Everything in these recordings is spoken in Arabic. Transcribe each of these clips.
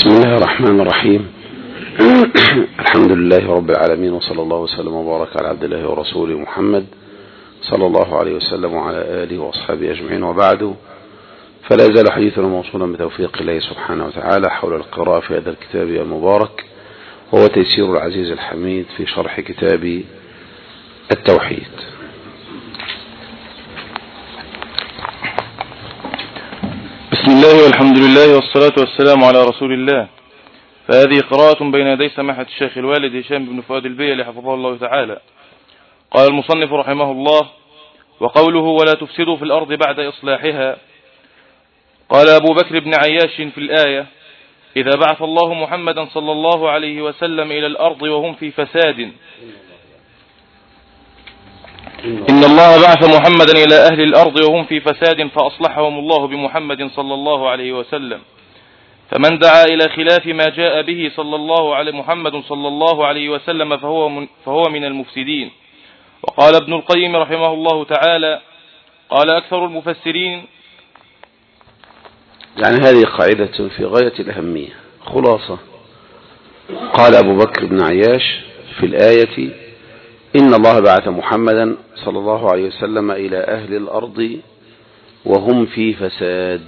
بسم الله الرحمن الرحيم. الحمد لله رب العالمين، وصلى الله وسلم وبارك على عبد الله ورسوله محمد صلى الله عليه وسلم وعلى آله وأصحابه أجمعين، وبعد، فلا يزال حديثنا موصولا بتوفيق الله سبحانه وتعالى حول القراءة في هذا الكتاب المبارك، وهو تيسير العزيز الحميد في شرح كتاب التوحيد. بسم الله والحمد لله والصلاة والسلام على رسول الله. فهذه قراءة بين يدي سماحة الشيخ الوالد هشام بن فؤاد البيلي حفظه الله تعالى. قال المصنف رحمه الله: وقوله ولا تفسدوا في الأرض بعد إصلاحها. قال أبو بكر بن عياش في الآية: إذا بعث الله محمدا صلى الله عليه وسلم إلى الأرض وهم في فساد، إن الله بعث محمدا إلى أهل الأرض وهم في فساد فأصلحهم الله بمحمد صلى الله عليه وسلم، فمن دعا إلى خلاف ما جاء به محمد صلى الله عليه وسلم فهو من المفسدين. وقال ابن القيم رحمه الله تعالى: قال أكثر المفسرين، يعني هذه قاعدة في غاية الأهمية. خلاصة: قال أبو بكر بن عياش في الآية: إن الله بعث محمدا صلى الله عليه وسلم إلى أهل الأرض وهم في فساد،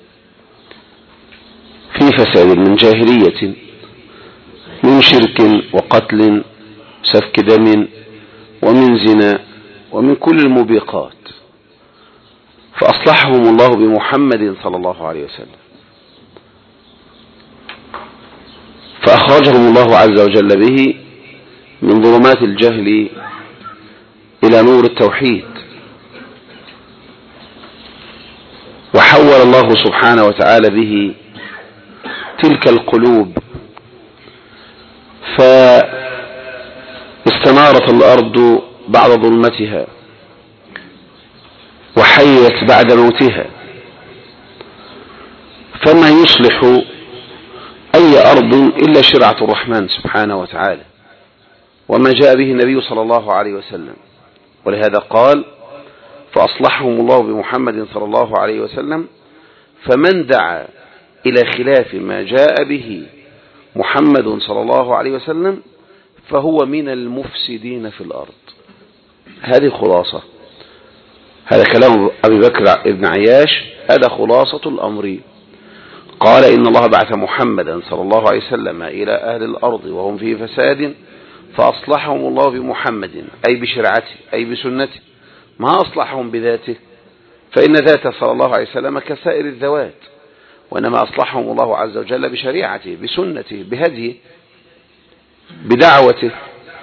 من جاهلية، من شرك وقتل سفك دم ومن زنا ومن كل الموبقات، فأصلحهم الله بمحمد صلى الله عليه وسلم، فأخرجهم الله عز وجل به من ظلمات الجهل إلى نور التوحيد، وحول الله سبحانه وتعالى به تلك القلوب، فاستنارت الأرض بعد ظلمتها وحيت بعد موتها. فما يصلح أي أرض إلا شرعة الرحمن سبحانه وتعالى وما جاء به النبي صلى الله عليه وسلم. ولهذا قال: فأصلحهم الله بمحمد صلى الله عليه وسلم، فمن دعا إلى خلاف ما جاء به محمد صلى الله عليه وسلم فهو من المفسدين في الأرض. هذه خلاصة، هذا كلام أبي بكر بن عياش، هذا خلاصة الأمر. قال: إن الله بعث محمدا صلى الله عليه وسلم إلى أهل الأرض وهم في فساد فأصلحهم الله بمحمد، أي بشرعته، أي بسنته، ما أصلحهم بذاته، فإن ذاته صلى الله عليه وسلم كسائر الذوات، وإنما أصلحهم الله عز وجل بشريعته، بسنته، بهديه، بدعوته.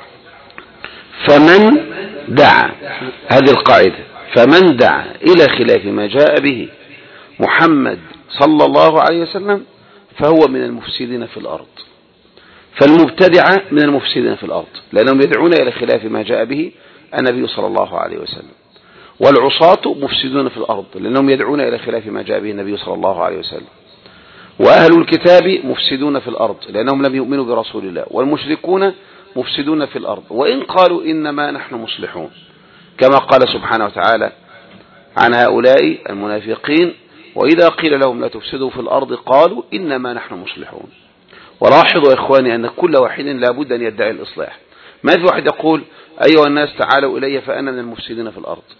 فمن دعا، هذه القاعدة، فمن دعا إلى خلاف ما جاء به محمد صلى الله عليه وسلم فهو من المفسدين في الأرض. فالمبتدعة من المفسدين في الأرض، لأنهم يدعون إلى خلاف ما جاء به النبي صلى الله عليه وسلم. والعصاة مفسدون في الأرض، لأنهم يدعون إلى خلاف ما جاء به النبي صلى الله عليه وسلم. وأهل الكتاب مفسدون في الأرض، لأنهم لم يؤمنوا برسول الله. والمشركون مفسدون في الأرض، وإن قالوا إنما نحن مصلحون، كما قال سبحانه وتعالى عن هؤلاء المنافقين: وإذا قيل لهم لا تفسدوا في الأرض قالوا إنما نحن مصلحون. ولاحظوا يا إخواني أن كل واحد لابد أن يدعي الإصلاح. ما في واحد يقول: أيها الناس تعالوا إلي فأنا من المفسدين في الأرض.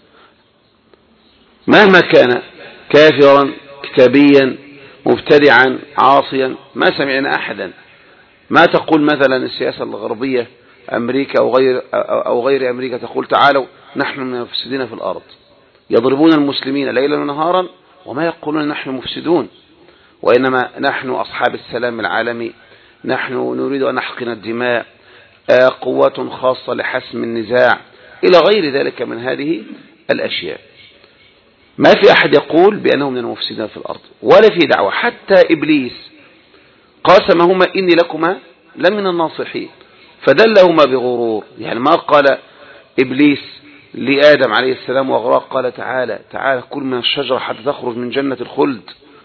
مهما كان كافرا كتابيا مبتدعا عاصيا، ما سمعنا أحدا. ما تقول مثلا السياسة الغربية، أمريكا أو غير أمريكا، تقول: تعالوا نحن من المفسدين في الأرض. يضربون المسلمين ليلا ونهارا وما يقولون نحن مفسدون، وإنما نحن أصحاب السلام العالمي، نحن نريد أن نحقن الدماء، قوات خاصة لحسم النزاع، إلى غير ذلك من هذه الأشياء. ما في أحد يقول بأنهم من المفسدين في الأرض، ولا في دعوة. حتى إبليس قاسمهما إني لكما لمن الناصحين، فدلهما بغرور. يعني ما قال إبليس لآدم عليه السلام وغراه قال: تعالى كل من الشجرة حتى تخرج من جنة الخلد.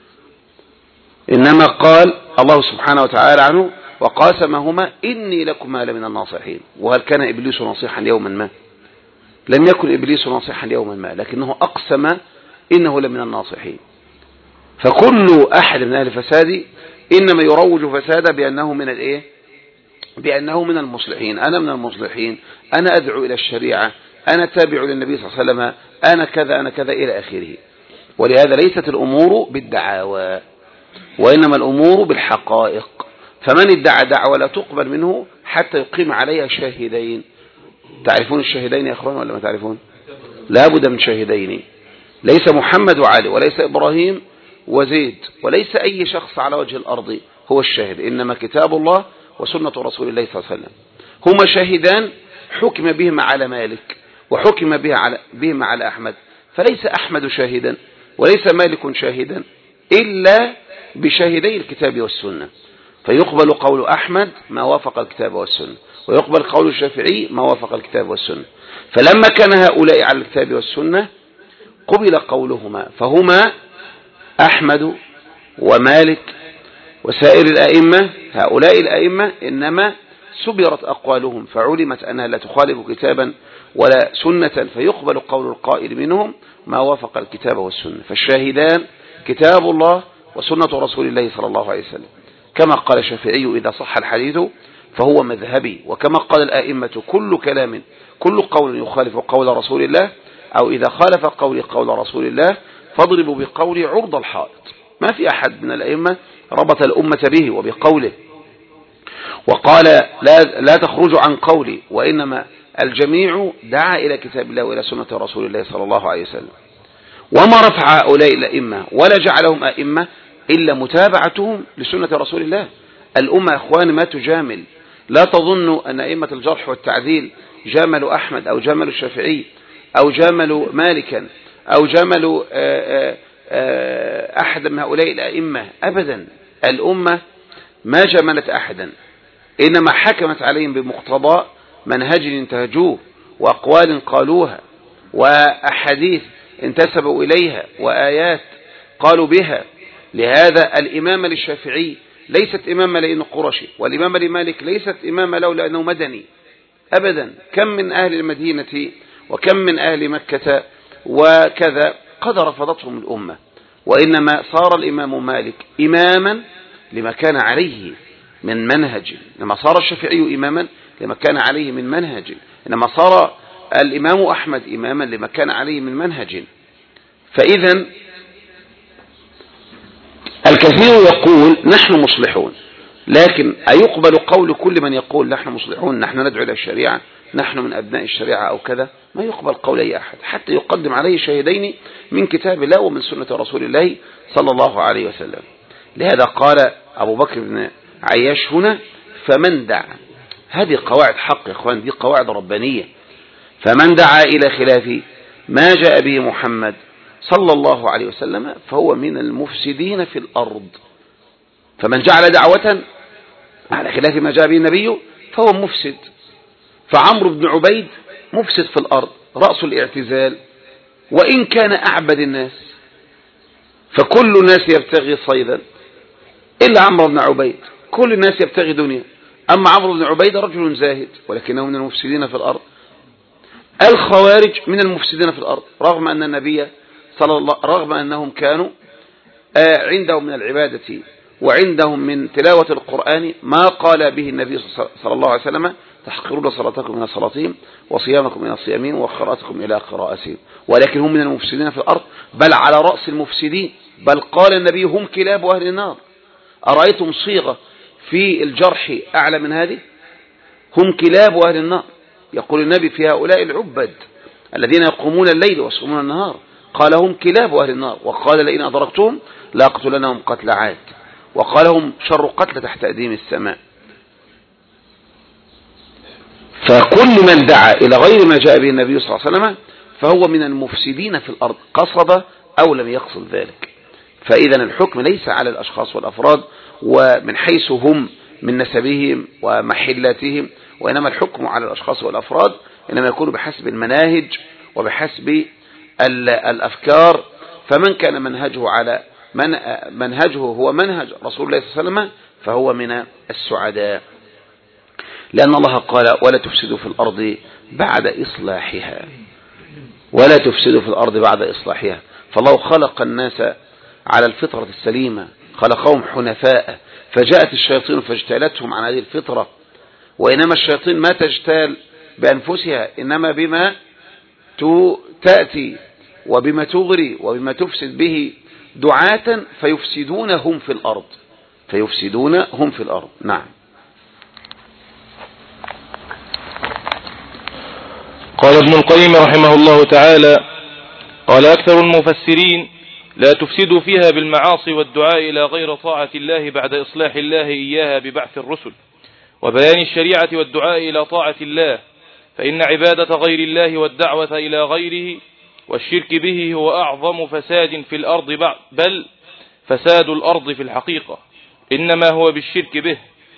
إنما قال الله سبحانه وتعالى عنه: وقاسمهما إني لكما لمن الناصحين. وهل كان إبليس ناصحا يوما ما؟ لم يكن إبليس ناصحا يوما ما، لكنه أقسم إنه لمن الناصحين. فكل أحد من أهل الفساد إنما يروج فسادا بأنه من الإيه؟ بأنه من المصلحين. أنا من المصلحين، أنا أدعو إلى الشريعة، أنا تابع للنبي صلى الله عليه وسلم، أنا كذا أنا كذا إلى آخره. ولهذا ليست الأمور بالدعاوى، وإنما الأمور بالحقائق. فمن ادعى دعوة لا تقبل منه حتى يقيم عليها شاهدين. تعرفون الشاهدين يا أخوان ولا ما تعرفون؟ لا بد من شاهدين، ليس محمد وعلي، وليس إبراهيم وزيد، وليس أي شخص على وجه الأرض هو الشاهد، إنما كتاب الله وسنة رسول الله صلى الله عليه وسلم هما شاهدان. حكم بهما على مالك وحكم بهما على أحمد، فليس أحمد شاهدا وليس مالك شاهدا إلا بشاهدي الكتاب والسنة. فيقبل قول أحمد ما وافق الكتاب والسنة، ويقبل قول الشافعي ما وافق الكتاب والسنة. فلما كان هؤلاء على الكتاب والسنة قبل قولهما، فهما أحمد ومالك وسائر الأئمة. هؤلاء الأئمة إنما سبرت أقوالهم فعلمت أنها لا تخالف كتابا ولا سنة، فيقبل قول القائل منهم ما وافق الكتاب والسنة. فالشاهدان كتاب الله وسنة رسول الله صلى الله عليه وسلم. كما قال الشافعي إذا صح الحديث فهو مذهبي، وكما قال الآئمة كل قول يخالف قول رسول الله، أو إذا خالف قول رسول الله فاضربوا بقول عرض الحائط. ما في أحد من الأئمة ربط الأمة به وبقوله وقال لا تخرجوا عن قولي، وإنما الجميع دعا إلى كتاب الله وإلى سنة رسول الله صلى الله عليه وسلم. وما رفع هؤلاء الأئمة ولا جعلهم أئمة إلا متابعتهم لسنة رسول الله. الأمة أخوان ما تجامل، لا تظنوا أن أئمة الجرح والتعديل جاملوا أحمد أو جاملوا الشافعي أو جاملوا مالكا أو جاملوا أحد من هؤلاء الأئمة. أبدا، الأمة ما جاملت أحدا، إنما حكمت عليهم بمقتضى منهج انتهجوه وأقوال قالوها وأحاديث انتسبوا إليها وآيات قالوا بها. لهذا الإمامة للشافعي ليست إمامة لأنه قرشي، والإمامة لمالك ليست إمامة له لأنه مدني أبدا. كم من أهل المدينة وكم من أهل مكة وكذا قد رفضتهم الأمة، وإنما صار الإمام مالك إماما لما كان عليه من منهج، إنما صار الشافعي إماما لما كان عليه من منهج، إنما صار الإمام أحمد إماما لما كان عليه من منهج. فإذا الكثير يقول نحن مصلحون، لكن أيقبل قول كل من يقول نحن مصلحون، نحن ندعو إلى الشريعة، نحن من أبناء الشريعة أو كذا؟ ما يقبل قول أي أحد حتى يقدم عليه شاهدين من كتاب الله ومن سنة رسول الله صلى الله عليه وسلم. لهذا قال أبو بكر بن عياش هنا فمن دعا. هذه قواعد حق يا إخوان، دي قواعد ربانية. فمن دعا إلى خلاف ما جاء به محمد صلى الله عليه وسلم فهو من المفسدين في الأرض. فمن جعل دعوة على خلاف ما جاء به النبي فهو مفسد. فعمرو بن عبيد مفسد في الأرض، رأس الاعتزال، وإن كان أعبد الناس، فكل الناس يبتغي صيدا إلا عمرو بن عبيد، كل الناس يبتغي دنيا. أما عمرو بن عبيد رجل زاهد ولكنه من المفسدين في الأرض. الخوارج من المفسدين في الأرض، رغم أن النبي رغم أنهم كانوا عندهم من العبادة وعندهم من تلاوة القرآن ما قال به النبي صلى الله عليه وسلم تحقرون صلاتكم من صلاتهم وصيامكم من صيامهم وقراءتكم إلى قراءتهم، ولكن هم من المفسدين في الأرض، بل على رأس المفسدين. بل قال النبي هم كلاب أهل النار. أرأيتم صيغة في الجرح أعلى من هذه؟ هم كلاب أهل النار. يقول النبي في هؤلاء العبد الذين يقومون الليل ويصومون النهار، قال هم كلاب أهل النار، وقال لئن أدركتهم لأقتلنهم قتل عاد، وقال هم شر قتل تحت أديم السماء. فكل من دعا إلى غير ما جاء به النبي صلى الله عليه وسلم فهو من المفسدين في الأرض، قصد أو لم يقصد ذلك. فإذا الحكم ليس على الأشخاص والأفراد ومن حيث هم من نسبهم ومحلاتهم، وإنما الحكم على الأشخاص والأفراد إنما يكون بحسب المناهج وبحسب الأفكار. فمن كان منهجه هو منهج رسول الله صلى الله عليه وسلم فهو من السعداء، لأن الله قال ولا تفسدوا في الأرض بعد إصلاحها، ولا تفسدوا في الأرض بعد إصلاحها. فالله خلق الناس على الفطرة السليمة خلقهم حنفاء، فجاءت الشياطين فاجتالتهم عن هذه الفطرة. وإنما الشياطين ما تجتال بأنفسها، إنما بما تأتي وبما تغري وبما تفسد به دعاة فيفسدونهم في الأرض، فيفسدونهم في الأرض. نعم. قال ابن القيم رحمه الله تعالى: قال أكثر المفسرين: لا تفسدوا فيها بالمعاصي والدعاء إلى غير طاعة الله بعد إصلاح الله إياها ببعث الرسل وبيان الشريعة والدعاء إلى طاعة الله، فإن عبادة غير الله والدعوة إلى غيره والشرك به هو أعظم فساد في الأرض، بل فساد الأرض في الحقيقة إنما هو بالشرك به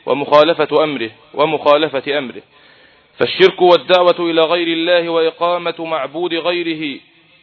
ومخالفة أمره. فالشرك والدعوة إلى غير الله وإقامة معبود غيره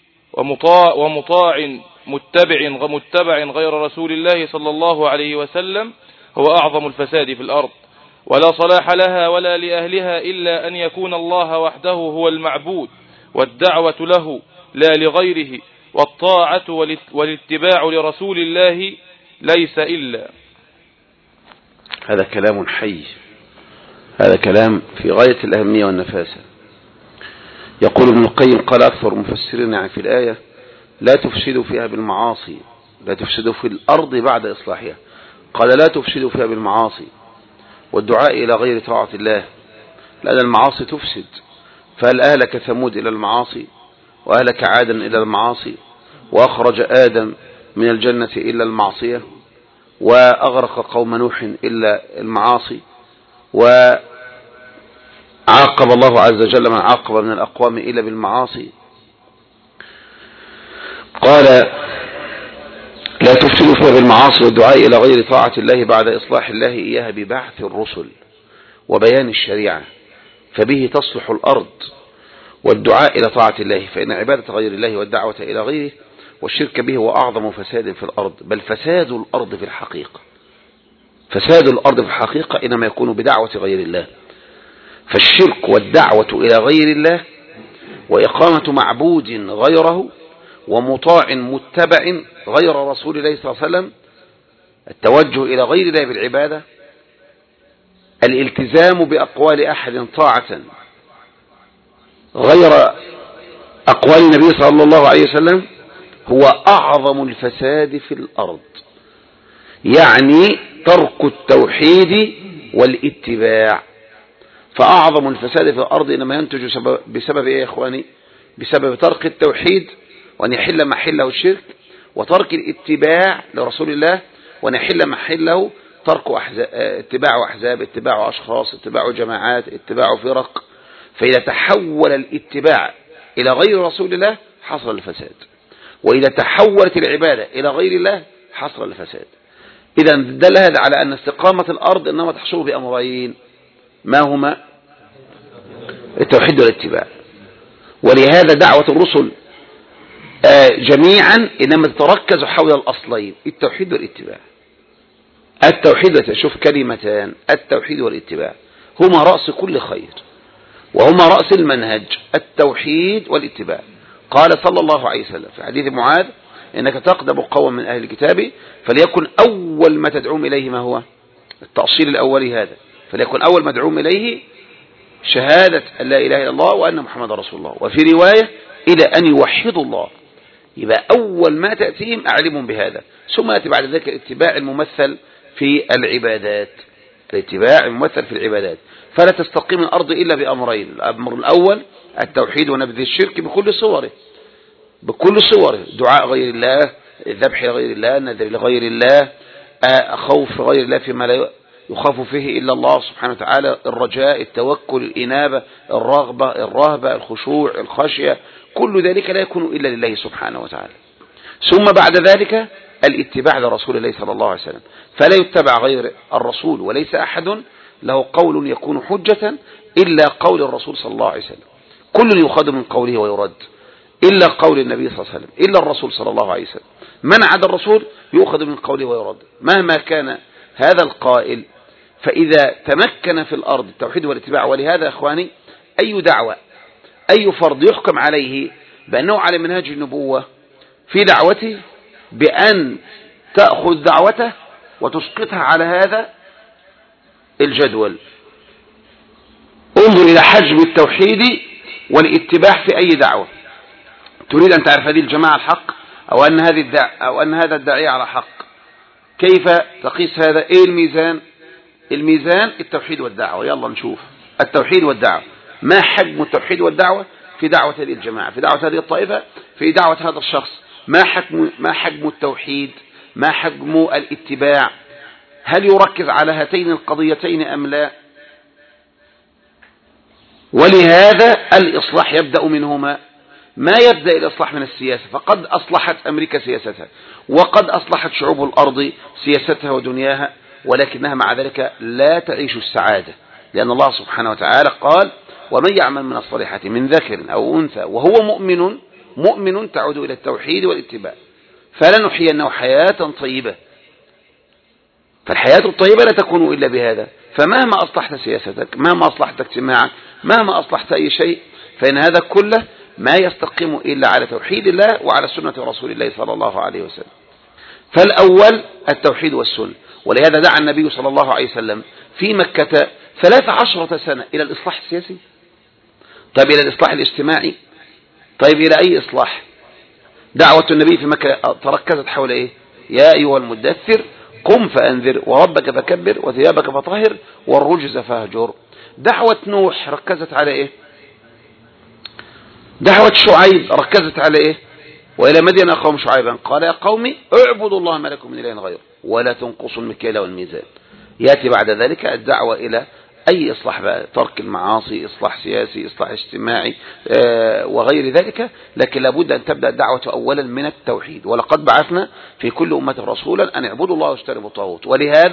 ومطاع متبع غير رسول الله صلى الله عليه وسلم هو أعظم الفساد في الأرض، ولا صلاح لها ولا لأهلها إلا أن يكون الله وحده هو المعبود، والدعوة له لا لغيره، والطاعة والاتباع لرسول الله ليس إلا. هذا كلام حي، هذا كلام في غاية الأهمية والنفاسة. يقول ابن القيم: قال أكثر المفسرين يعني في الآية: لا تفسدوا فيها بالمعاصي، لا تفسدوا في الأرض بعد إصلاحها. قال: لا تفسدوا فيها بالمعاصي والدعاء إلى غير طاعة الله، لأن المعاصي تفسد. فهل أهلك ثمود إلى المعاصي، وأهلك عادا إلى المعاصي، وأخرج آدم من الجنة إلا المعصية، وأغرق قوم نوح إلا المعاصي، وعاقب الله عز وجل من عاقب من الأقوام إلا بالمعاصي. قال: لا تفسدوا فيها بالمعاصي والدعاء إلى غير طاعة الله بعد إصلاح الله إياها ببعث الرسل وبيان الشريعة، فبه تصلح الأرض، والدعاء إلى طاعة الله، فإن عبادة غير الله والدعوة إلى غيره والشرك به هو أعظم فساد في الأرض، بل فساد الأرض في الحقيقة. فساد الأرض في الحقيقة إنما يكون بدعوة غير الله. فالشرك والدعوة إلى غير الله وإقامة معبود غيره ومطاع متبع غير رسول الله صلى الله عليه وسلم، التوجه إلى غير الله بالعبادة، الالتزام بأقوال أحد طاعة غير أقوال النبي صلى الله عليه وسلم، هو أعظم الفساد في الأرض. يعني ترك التوحيد والاتباع. فأعظم الفساد في الأرض إنما ينتج بسبب إيه يا إخواني؟ بسبب ترك التوحيد وأن يحل محله الشرك، وترك الاتباع لرسول الله وأن يحل محله ترك اتباع أحزاب، اتباع أشخاص، اتباع جماعات، اتباع فرق. فإذا تحول الاتباع إلى غير رسول الله حصل الفساد، وإذا تحولت العبادة إلى غير الله حصل الفساد. إذا دل هذا على أن استقامة الأرض إنما تحصل بأمرين، ما هما؟ التوحيد والاتباع. ولهذا دعوة الرسل جميعا إنما تتركز حول الأصلين، التوحيد والاتباع. التوحيد، شوف كلمتان، التوحيد والاتباع هما رأس كل خير، وهما رأس المنهج، التوحيد والاتباع. قال صلى الله عليه وسلم في حديث معاذ: إنك تقدم قوم من أهل الكتاب فليكن أول ما تدعوم إليه ما هو؟ التأصيل الأولي هذا، فليكن أول ما تدعوم إليه شهادة أن لا إله إلا الله وأن محمد رسول الله، وفي رواية إلى أن يوحدوا الله. يبقى أول ما تأتيهم أعلمهم بهذا، ثم يأتي بعد ذلك الاتباع الممثل في العبادات، الاتباع الممثل في العبادات. فلا تستقيم الأرض إلا بأمرين: الأمر الأول التوحيد ونبذ الشرك بكل صوره، بكل صوره، دعاء غير الله، ذبح لغير الله، نذر لغير الله، خوف غير الله فيما لا يخاف فيه إلا الله سبحانه وتعالى، الرجاء، التوكل، الإنابة، الرغبة، الرهبة، الخشوع، الخشية، كل ذلك لا يكون إلا لله سبحانه وتعالى. ثم بعد ذلك الاتباع لرسول الله صلى الله عليه وسلم، فلا يتبع غير الرسول، وليس أحد له قول يكون حجة إلا قول الرسول صلى الله عليه وسلم، كل يؤخذ من قوله ويرد إلا قول النبي صلى الله عليه وسلم، إلا الرسول صلى الله عليه وسلم. من عدا الرسول يؤخذ من قوله ويرد مهما كان هذا القائل. فإذا تمكن في الأرض التوحيد والاتباع، ولهذا أخواني أي دعوة، أي فرد يحكم عليه بأنه على منهاج النبوة في دعوته بأن تأخذ دعوته وتسقطها على هذا الجدول. انظر إلى حجم التوحيد والاتباع في أي دعوة. تريد أن تعرف هذه الجماعة الحق أو أن هذا الداعية على حق، كيف تقيس هذا؟ إيه الميزان؟ الميزان التوحيد والدعوة. يلا نشوف التوحيد والدعوة. ما حجم التوحيد والدعوة في دعوة هذه الجماعة، في دعوة هذه الطائفة، في دعوة هذا الشخص؟ ما حجم التوحيد؟ ما حجم الاتباع؟ هل يركز على هاتين القضيتين أم لا؟ ولهذا الإصلاح يبدأ منهما. ما يبدأ الإصلاح من السياسة، فقد أصلحت أمريكا سياستها، وقد أصلحت شعوب الأرض سياستها ودنياها، ولكنها مع ذلك لا تعيش السعادة، لأن الله سبحانه وتعالى قال: ومن يعمل من الصالحات من ذكر أو أنثى وهو مؤمن تعود إلى التوحيد والاتباع فلنحيينه حياة طيبة. فالحياة الطيبة لا تكون إلا بهذا. فمهما أصلحت سياستك، مهما أصلحت اجتماعك، مهما أصلحت أي شيء، فإن هذا كله ما يستقيم إلا على توحيد الله وعلى سنة رسول الله صلى الله عليه وسلم. فالأول التوحيد والسنة. ولهذا دعا النبي صلى الله عليه وسلم في مكة 13 سنة إلى الإصلاح السياسي. طيب إلى الإصلاح الاجتماعي؟ طيب إلى أي إصلاح؟ دعوة النبي في مكة تركزت حول إيه؟ يا أيها المدثر قم فأنذر وربك فكبر وثيابك فطهر والرجز فاهجر. دعوة نوح ركزت على إيه؟ دعوة شعيب ركزت على إيه؟ وإلى مدين أخاهم شعيبا قال: يا قوم اعبدوا الله ما لكم من إله غيره ولا تنقصوا المكيال والميزان. يأتي بعد ذلك الدعوة إلى أي إصلاح بقى، ترك المعاصي، إصلاح سياسي، إصلاح اجتماعي وغير ذلك. لكن لابد أن تبدأ الدعوة أولا من التوحيد. ولقد بعثنا في كل أمة رسولا أن اعبدوا الله واجتنبوا الطاغوت.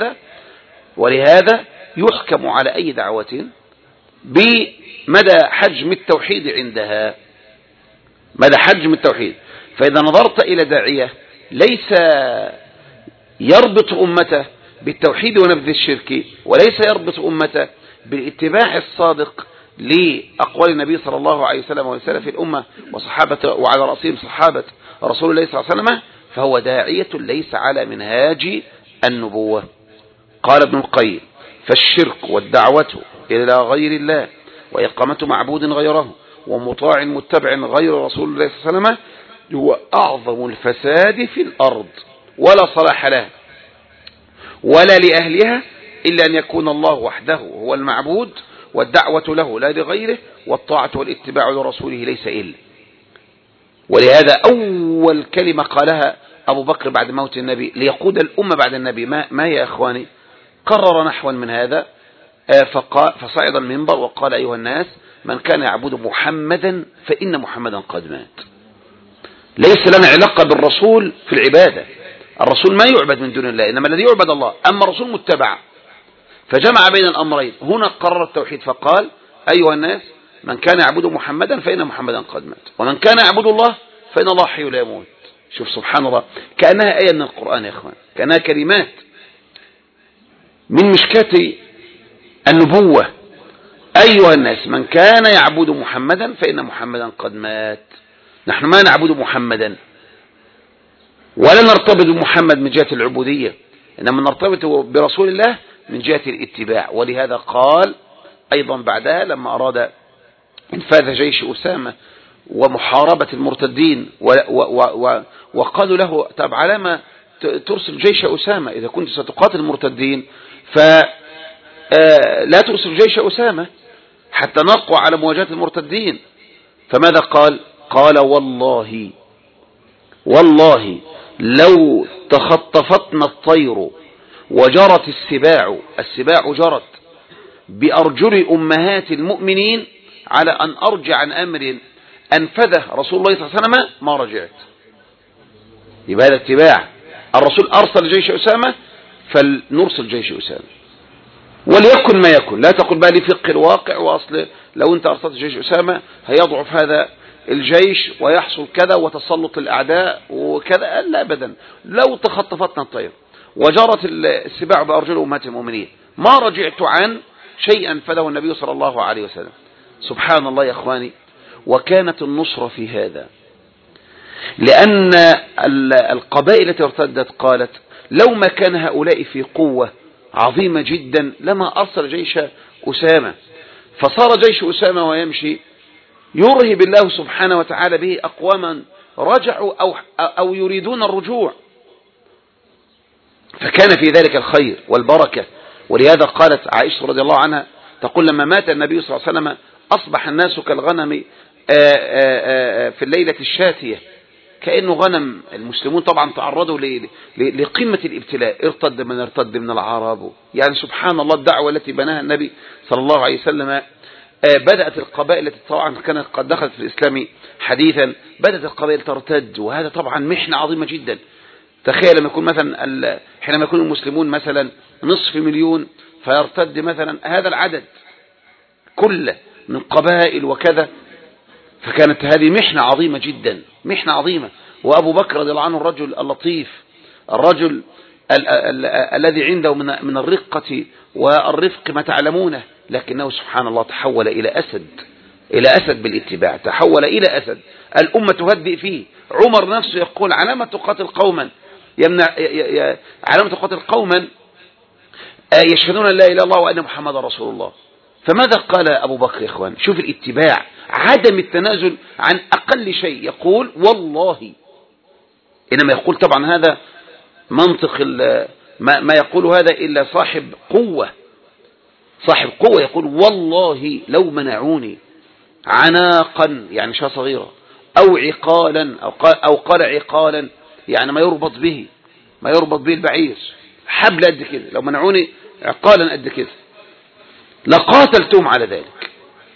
ولهذا يحكم على أي دعوة بمدى حجم التوحيد عندها، مدى حجم التوحيد. فإذا نظرت إلى داعية ليس يربط أمته بالتوحيد ونبذ الشرك، وليس يربط أمته بالاتباع الصادق لأقوال النبي صلى الله عليه وسلم وسلف الأمة وصحابة، وعلى رأسهم صحابة رسول الله صلى الله عليه وسلم، فهو داعية ليس على منهاج النبوة. قال ابن القيم: فالشرك والدعوة إلى غير الله وإقامة معبود غيره ومطاع متبع غير رسول الله صلى الله عليه وسلم هو أعظم الفساد في الأرض، ولا صلاح له ولا لأهلها إلا أن يكون الله وحده هو المعبود، والدعوة له لا لغيره، والطاعة والاتباع لرسوله ليس إلا. ولهذا أول كلمة قالها أبو بكر بعد موت النبي ليقود الأمة بعد النبي ما يا أخواني؟ قرر نحوا من هذا، فصعد المنبر وقال: أيها الناس، من كان يعبد محمدا فإن محمدا قد مات. ليس لنا علاقة بالرسول في العبادة، الرسول ما يعبد من دون الله، إنما الذي يعبد الله، أما الرسول متبع. فجمع بين الأمرين. هنا قرر التوحيد فقال: أيها الناس، من كان يعبد محمدا فإن محمدا قد مات، ومن كان يعبد الله فإن الله حي لا يموت. شوف سبحان الله، كأنها آية من القرآن يا إخوان، كأنها كلمات من مشكاة النبوة. أيها الناس، من كان يعبد محمدا فإن محمدا قد مات. نحن ما نعبد محمدا ولا نرتبط بمحمد من جهة العبودية، إنما نرتبط برسول الله من جهة الاتباع. ولهذا قال أيضا بعدها لما أراد انفاذ جيش أسامة ومحاربة المرتدين وقالوا له: طب على ما ترسل جيش أسامة إذا كنت ستقاتل المرتدين؟ فلا ترسل جيش أسامة حتى نقوى على مواجهة المرتدين. فماذا قال؟ قال: والله لو تخطفتنا الطير وجرت السباع جرت بأرجل أمهات المؤمنين على أن أرجع عن أمر أنفذه رسول الله صلى الله عليه وسلم ما رجعت. يبقى هذا اتباع. الرسول أرسل جيش أسامة فلنرسل جيش أسامة، وليكن ما يكن. لا تقل بقى لي فقه الواقع، وأصل لو أنت أرسلت جيش أسامة هيضعف هذا الجيش ويحصل كذا وتسلط الأعداء وكذا. لا أبدا. لو تخطفتنا الطير وجرت السباع بأرجل أمهات المؤمنين ما رجعت عن شيء أنفذه النبي صلى الله عليه وسلم. سبحان الله يا أخواني. وكانت النصرة في هذا، لأن القبائل التي ارتدت قالت: لو ما كان هؤلاء في قوة عظيمة جدا لما أرسل جيش أسامة، فصار جيش أسامة ويمشي يرهب الله سبحانه وتعالى به أقواما رجعوا أو يريدون الرجوع، فكان في ذلك الخير والبركة. ولهذا قالت عائشة رضي الله عنها تقول لما مات النبي صلى الله عليه وسلم أصبح الناس كالغنم في الليلة الشاتية، كأنه غنم. المسلمون طبعا تعرضوا لقمة الابتلاء، ارتد من العرب، يعني سبحان الله الدعوة التي بناها النبي صلى الله عليه وسلم. بدأت القبائل التي طبعا كانت قد دخلت في الإسلام حديثا، بدأت القبائل ترتد، وهذا طبعا محنة عظيمة جدا. تخيل لما يكون مثلا حينما يكون المسلمون مثلا 500,000 فيرتد مثلا هذا العدد كله من قبائل وكذا، فكانت هذه محنة عظيمة جدا، محنة عظيمة. وأبو بكر رضي الله عنه الرجل اللطيف، الرجل الذي عنده من الرقة والرفق ما تعلمونه، لكنه سبحان الله تحول إلى أسد بالاتباع، تحول إلى أسد. الأمة تهدئ فيه. عمر نفسه يقول علامة تقاتل قوما علامة تقاتل قوما يشهدون لا إله إلا الله وأن محمد رسول الله. فماذا قال أبو بكر يا إخوان؟ شوف الاتباع، عدم التنازل عن أقل شيء. يقول والله، إنما يقول طبعا هذا منطق ما يقول هذا إلا صاحب قوة، يقول والله لو منعوني عناقا يعني شاة صغيرة أو عقالا أو قال عقالا يعني ما يربط به البعير، حبل قد كده، لو منعوني عقالا قد كده لقاتلتهم على ذلك.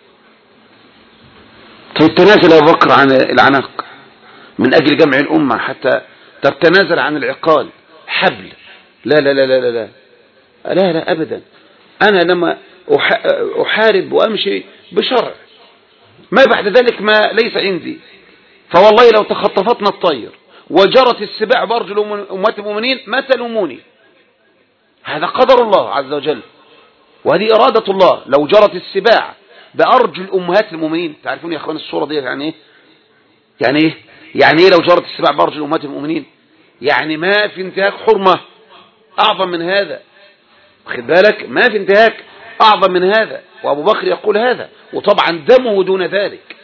تتنازل أبو بكر عن العناق من أجل جمع الأمة، حتى تتنازل عن العقال حبل؟ لا لا لا لا لا لا لا أبدا. أنا لما أحارب وأمشي بشرع، ما بعد ذلك ما ليس عندي. فوالله لو تخطفتنا الطير وجرت السباع بأرجل أمهات المؤمنين ما تلوموني، هذا قدر الله عز وجل، وهذه إرادة الله. لو جرت السباع بأرجل أمهات المؤمنين، تعرفون يا أخوان الصورة دي يعني إيه؟ يعني إيه لو جرت السباع بأرجل أمهات المؤمنين؟ يعني ما في انتهاك حرمة أعظم من هذا، خد بالك، ما في انتهاك أعظم من هذا. وأبو بكر يقول هذا، وطبعا دمه دون ذلك.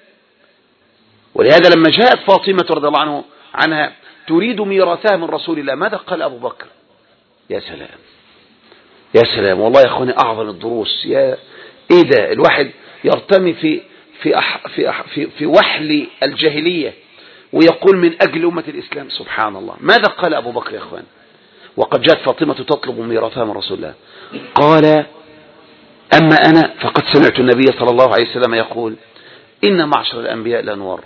ولهذا لما جاءت فاطمة رضي الله عنها تريد ميراثها من رسول الله، ماذا قال أبو بكر؟ يا سلام يا سلام، والله يا أخواني أعظم الدروس. يا إيه ده، الواحد يرتمي في وحل الجاهلية ويقول من أجل أمة الإسلام. سبحان الله، ماذا قال أبو بكر يا أخوان؟ وقد جاءت فاطمة تطلب ميراثها من رسول الله، قال أما أنا فقد سمعت النبي صلى الله عليه وسلم يقول إن معشر الأنبياء لا نورث.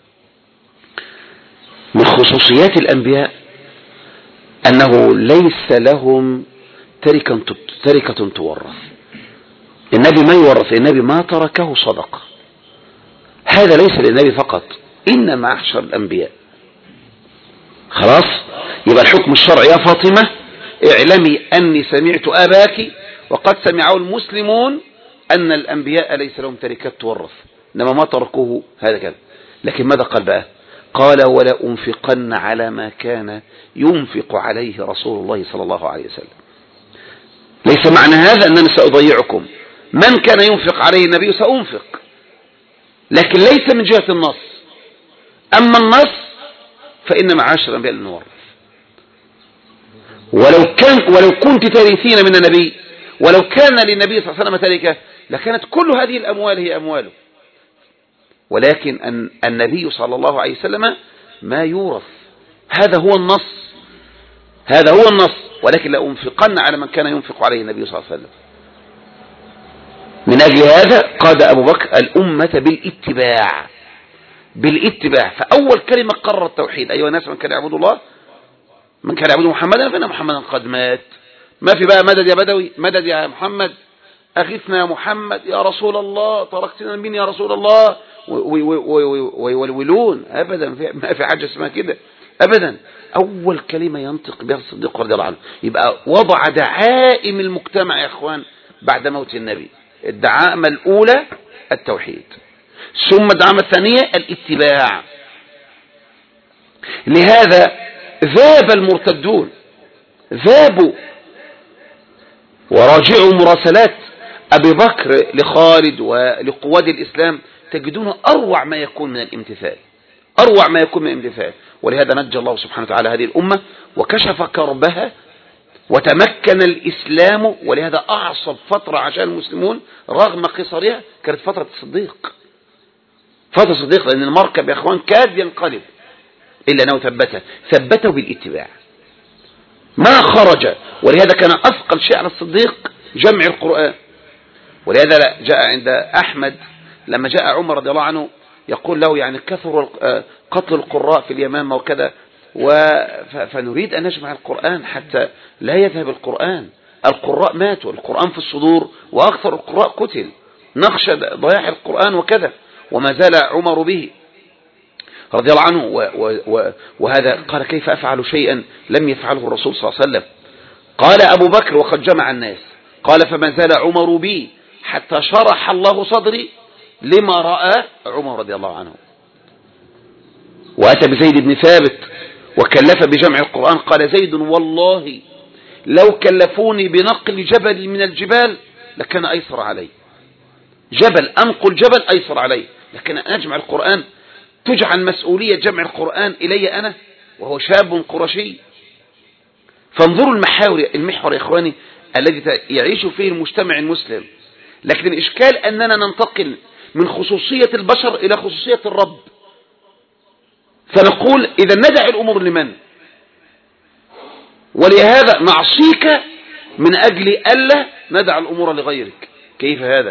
من خصوصيات الأنبياء أنه ليس لهم تركة تورث. النبي ما يورث، النبي ما تركه صدقة. هذا ليس للنبي فقط، إن معشر الأنبياء. خلاص، يبقى الحكم الشرعي يا فاطمة اعلمي أني سمعت أباك وقد سمعه المسلمون أن الأنبياء ليس لهم تركة تورث، إنما ما تركوه هذا كذا. لكن ماذا قال بقى؟ قال ولا أنفقن على ما كان ينفق عليه رسول الله صلى الله عليه وسلم. ليس معنى هذا أنني سأضيعكم، من كان ينفق عليه النبي سأنفق، لكن ليس من جهة النص. أما النص فإن معاشر الأنبياء لا نورث. ولو كنت ترثين من النبي، ولو كان للنبي صلى الله عليه وسلم تركة لكانت كل هذه الأموال هي أمواله، ولكن النبي صلى الله عليه وسلم ما يورث. هذا هو النص. ولكن لا أنفقن على من كان ينفق عليه النبي صلى الله عليه وسلم. من أجل هذا قاد أبو بكر الأمة بالاتباع. فأول كلمة قرر التوحيد: أيها الناس من كان يعبد الله، من كان يعبد محمدا فإن محمدا قد مات. ما في بقى مدد يا بدوي، مدد يا محمد، أغثنا يا محمد، يا رسول الله، تركتنا من يا رسول الله، ويولون أبدا. ما في حاجة اسمها كده أبدا. أول كلمة ينطق بها الصديق رضي الله عنه. يبقى وضع دعائم المجتمع يا إخوان بعد موت النبي. الدعائم الأولى التوحيد، ثم الدعائم الثانية الاتباع. لهذا ذاب المرتدون ذابوا. وراجعوا مراسلات أبي بكر لخالد ولقواد الإسلام تجدون أروع ما يكون من الامتثال، أروع ما يكون من الامتثال. ولهذا نجى الله سبحانه وتعالى هذه الأمة وكشف كربها وتمكن الإسلام. ولهذا أعصب فترة عشان المسلمون رغم قصرها كانت فترة الصديق، فترة الصديق، لأن المركب يا أخوان كاد ينقلب إلا أنه ثبته بالاتباع ما خرج. ولهذا كان أثقل شيء على الصديق جمع القرآن. ولهذا جاء عند أحمد لما جاء عمر رضي الله عنه يقول له يعني كثر قتل القراء في اليمامة وكذا، فنريد أن نجمع القرآن حتى لا يذهب القرآن. القراء ماتوا، القرآن في الصدور وأكثر القراء قتل، نخشى ضياع القرآن وكذا. وما زال عمر به رضي الله عنه وهذا قال كيف أفعل شيئا لم يفعله الرسول صلى الله عليه وسلم. قال أبو بكر وقد جمع الناس قال فما زال عمر بي حتى شرح الله صدري لما رأى عمر رضي الله عنه. وأتى بزيد بن ثابت وكلف بجمع القرآن قال زيد والله لو كلفوني بنقل جبل من الجبال لكان أيسر علي، جبل أنقل جبل أيسر علي، لكن أن أجمع القرآن تجعل مسؤولية جمع القرآن إلي أنا وهو شاب قرشي. فانظروا المحور يا إخواني الذي يعيش فيه المجتمع المسلم. لكن الإشكال أننا ننتقل من خصوصية البشر إلى خصوصية الرب، فنقول إذا ندع الأمور لمن؟ ولهذا نعصيك من أجل ألا ندع الأمور لغيرك. كيف هذا؟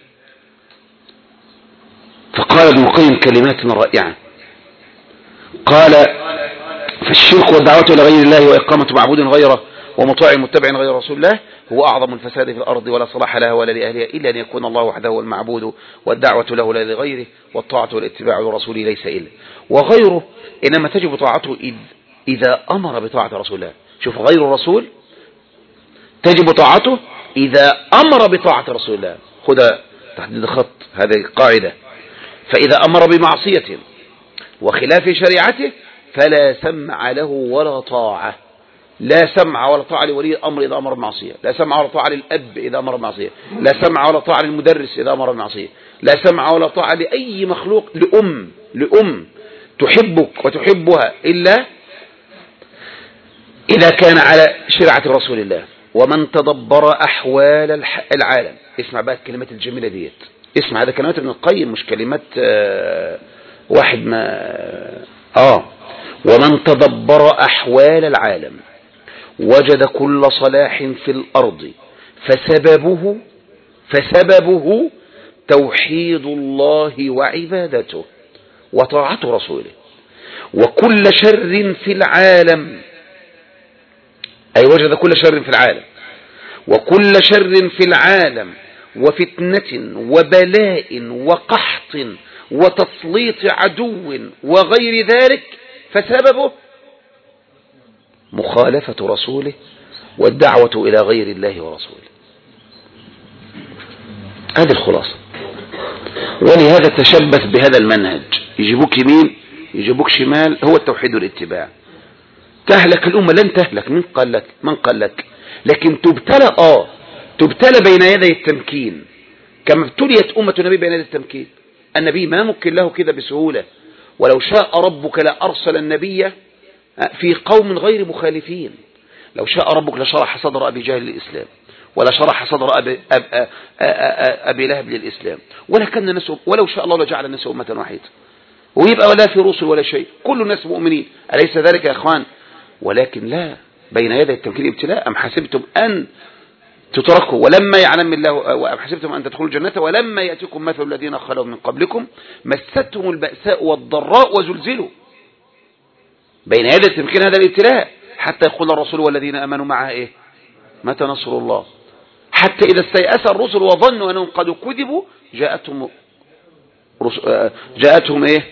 فقال ابن القيم كلمات رائعة قال فالشرك والدعوة إلى غير الله وإقامة معبود غيره ومطاع متبع غير رسول الله هو أعظم الفساد في الأرض ولا صلاح لها ولا لأهلها إلا أن يكون الله وحده هو المعبود والدعوة له لا لغيره والطاعة والاتباع لرسوله ليس إلا وغيره إنما تجب طاعته إذا أمر بطاعة رسول الله. شوف غير الرسول تجب طاعته إذا أمر بطاعة رسول الله. خذ تحديد خط هذه قاعدة. فإذا أمر بمعصية وخلاف شريعته فلا سمع له ولا طاعة. لا سمع ولا طاعة لولي الأمر إذا أمر بمعصية، لا سمع ولا طاعة للأب إذا أمر بمعصية، لا سمع ولا طاعة للمدرس إذا أمر بمعصية، لا سمع ولا طاعة لأي مخلوق، لأم تحبك وتحبها إلا إذا كان على شريعة رسول الله. ومن تدبر أحوال العالم، اسمع بقى الكلمات الجميلة ديت، اسمع هذا كلمات ابن القيم مش كلمات واحد ما ومن تدبر أحوال العالم وجد كل صلاح في الأرض فسببه توحيد الله وعبادته وطاعة رسوله. وكل شر في العالم أي وجد كل شر في العالم وكل شر في العالم وفتنة وبلاء وقحط وتسليط عدو وغير ذلك فسببه مخالفة رسوله والدعوة إلى غير الله ورسوله. هذه الخلاصة. ولهذا تشبث بهذا المنهج، يجيبوك يمين يجيبوك شمال، هو التوحيد والاتباع. تهلك الأمة لن تهلك، من قال لك لكن تبتلى بين يدي التمكين كما ابتليت أمة النبي بين يدي التمكين. النبي ما ممكن له كده بسهولة، ولو شاء ربك لأرسل النبي في قوم غير مخالفين. لو شاء ربك لشرح صدر أبي جهل للإسلام ولا شرح صدر أبي لهب للإسلام، ولو شاء الله لجعل الناس أمة واحدة ويبقى ولا في رسل ولا شيء، كل الناس مؤمنين. أليس ذلك يا أخوان؟ ولكن لا، بين يدي التمكين ابتلاء. أم حسبتم أن تتركوا ولما يعلم الله، وأم حسبتم أن تدخلوا الجنة ولما يأتيكم مثل الذين خلوا من قبلكم مستهم البأساء والضراء وزلزلوا. بين يدي التمكين هذا الابتلاء، حتى يقول الرسول والذين آمنوا معه إيه؟ متى نصر الله؟ حتى إذا استيأس الرسل وظنوا أنهم قد كذبوا جاءتهم إيه؟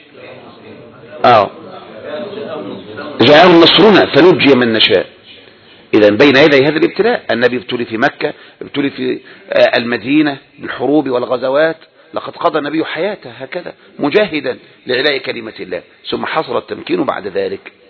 جاءهم نصرنا فنجي من نشاء. إذا بين يدي هذا الابتلاء. النبي ابتلي في مكة، ابتلي في المدينة بالحروب والغزوات. لقد قضى النبي حياته هكذا مجاهدا لعلاء كلمة الله، ثم حصل التمكين بعد ذلك.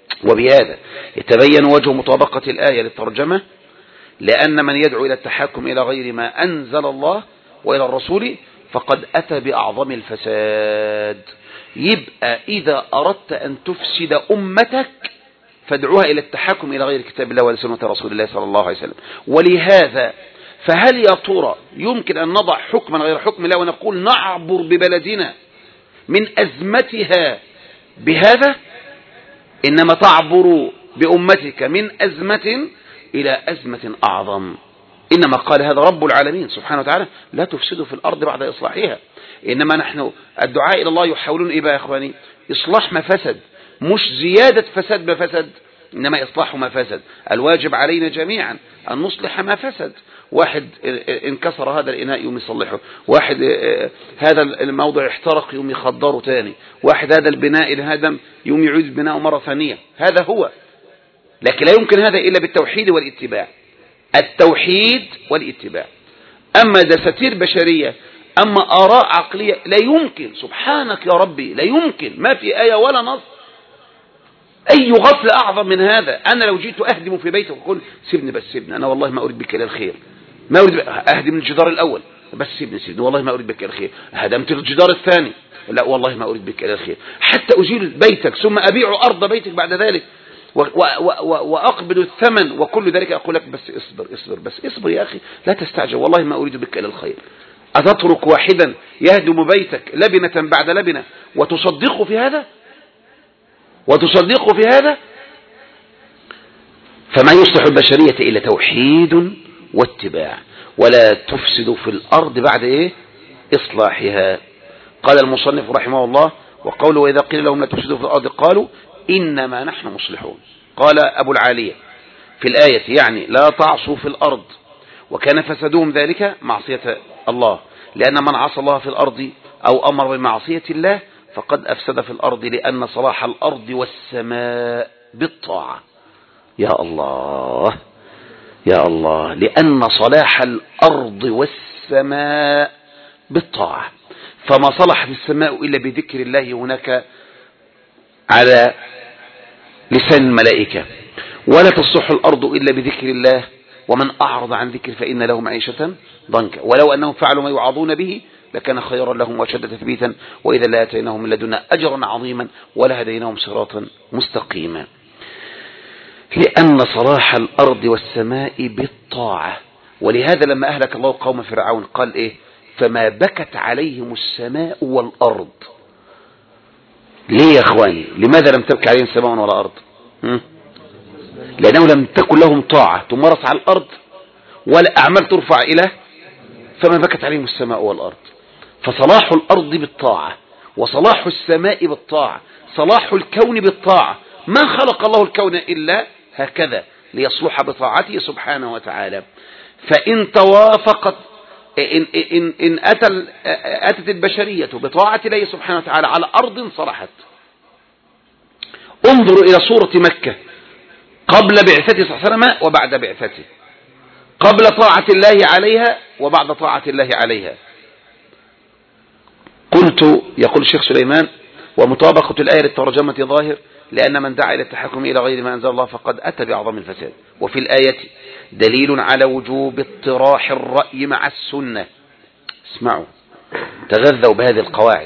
وبهذا يتبين وجه مطابقة الآية للترجمة، لأن من يدعو إلى التحاكم إلى غير ما أنزل الله وإلى الرسول فقد أتى بأعظم الفساد. يبقى إذا أردت أن تفسد أمتك فادعوها إلى التحاكم إلى غير كتاب الله ولا سنة رسول الله صلى الله عليه وسلم. ولهذا فهل يا ترى يمكن أن نضع حكما غير حكم الله ونقول نعبر ببلدنا من أزمتها بهذا؟ إنما تعبر بأمتك من أزمة إلى أزمة أعظم. إنما قال هذا رب العالمين سبحانه وتعالى لا تفسدوا في الأرض بعد إصلاحها. إنما نحن الدعاء إلى الله يحاولون إيه بقى يا إخواني؟ إصلاح ما فسد، مش زيادة فساد ما فسد، إنما إصلاح ما فسد. الواجب علينا جميعا أن نصلح ما فسد. واحد انكسر هذا الإناء يوم يصلحه، واحد هذا الموضع احترق يوم يخدره تاني، واحد هذا البناء الهدم يوم يعيد بناءه مرة ثانية. هذا هو. لكن لا يمكن هذا إلا بالتوحيد والاتباع. التوحيد والاتباع. أما دساتير بشرية، أما آراء عقلية، لا يمكن. سبحانك يا ربي، لا يمكن. ما في آية ولا نص. أي غفل أعظم من هذا؟ أنا لو جيت أهدم في بيتك وأقول سيبني بس سيبني، أنا والله ما أريد بك إلى الخير، ما أريد أهدم الجدار الأول، بس سيبني والله ما أريد بك إلى الخير. هدمت الجدار الثاني، لا والله ما أريد بك إلى الخير. حتى أزيل بيتك ثم أبيع أرض بيتك بعد ذلك وأقبل الثمن وكل ذلك، أقول لك بس اصبر يا أخي، لا تستعجل، والله ما أريد بك إلى الخير. أتترك واحدا يهدم بيتك لبنة بعد لبنة وتصدقه في هذا؟ فما يصلح البشرية إلا توحيد واتباع، ولا تفسد في الأرض بعد إصلاحها. قال المصنف رحمه الله: وقوله وإذا قيل لهم لا تفسدوا في الأرض قالوا إنما نحن مصلحون. قال أبو العالية في الآية يعني لا تعصوا في الأرض، وكان فسادهم ذلك معصية الله، لأن من عصى الله في الأرض أو أمر بمعصية الله فقد أفسد في الأرض، لأن صلاح الأرض والسماء بالطاعة. يا الله يا الله، لأن صلاح الأرض والسماء بالطاعة. فما صلحت السماء إلا بذكر الله هناك على لسان الملائكة، ولا تصلح الأرض إلا بذكر الله، ومن أعرض عن ذكر فإن له معيشة ضنكا، ولو أنهم فعلوا ما يوعظون به لكان خيرا لهم وأشد تثبيتا، وإذا لآتيناهم من لدنا أجرا عظيما ولهديناهم صراطا مستقيما. لأن صلاح الأرض والسماء بالطاعة. ولهذا لما أهلك الله قوم فرعون قال إيه؟ فما بكت عليهم السماء والأرض. ليه يا أخواني؟ لماذا لم تبكي عليهم السماء ولا أرض؟ لأنه لم تكن لهم طاعة تمارس على الأرض ولا أعمال ترفع إلى، فما بكت عليهم السماء والأرض. فصلاح الأرض بالطاعة، وصلاح السماء بالطاعة، صلاح الكون بالطاعة. ما خلق الله الكون إلا هكذا ليصلح بطاعته سبحانه وتعالى. فإن توافقت إن أتت البشرية بطاعة الله سبحانه وتعالى على أرض صلحت. انظروا إلى صورة مكة قبل بعثته صلى الله عليه وسلم وبعد بعثته، قبل طاعة الله عليها وبعد طاعة الله عليها. قلت يقول الشيخ سليمان: ومطابقة الآية للترجمة ظاهر، لأن من دعا إلى التحكم إلى غير ما أنزل الله فقد أتى بأعظم الفساد. وفي الآية دليل على وجوب اطراح الرأي مع السنة. اسمعوا، تغذوا بهذه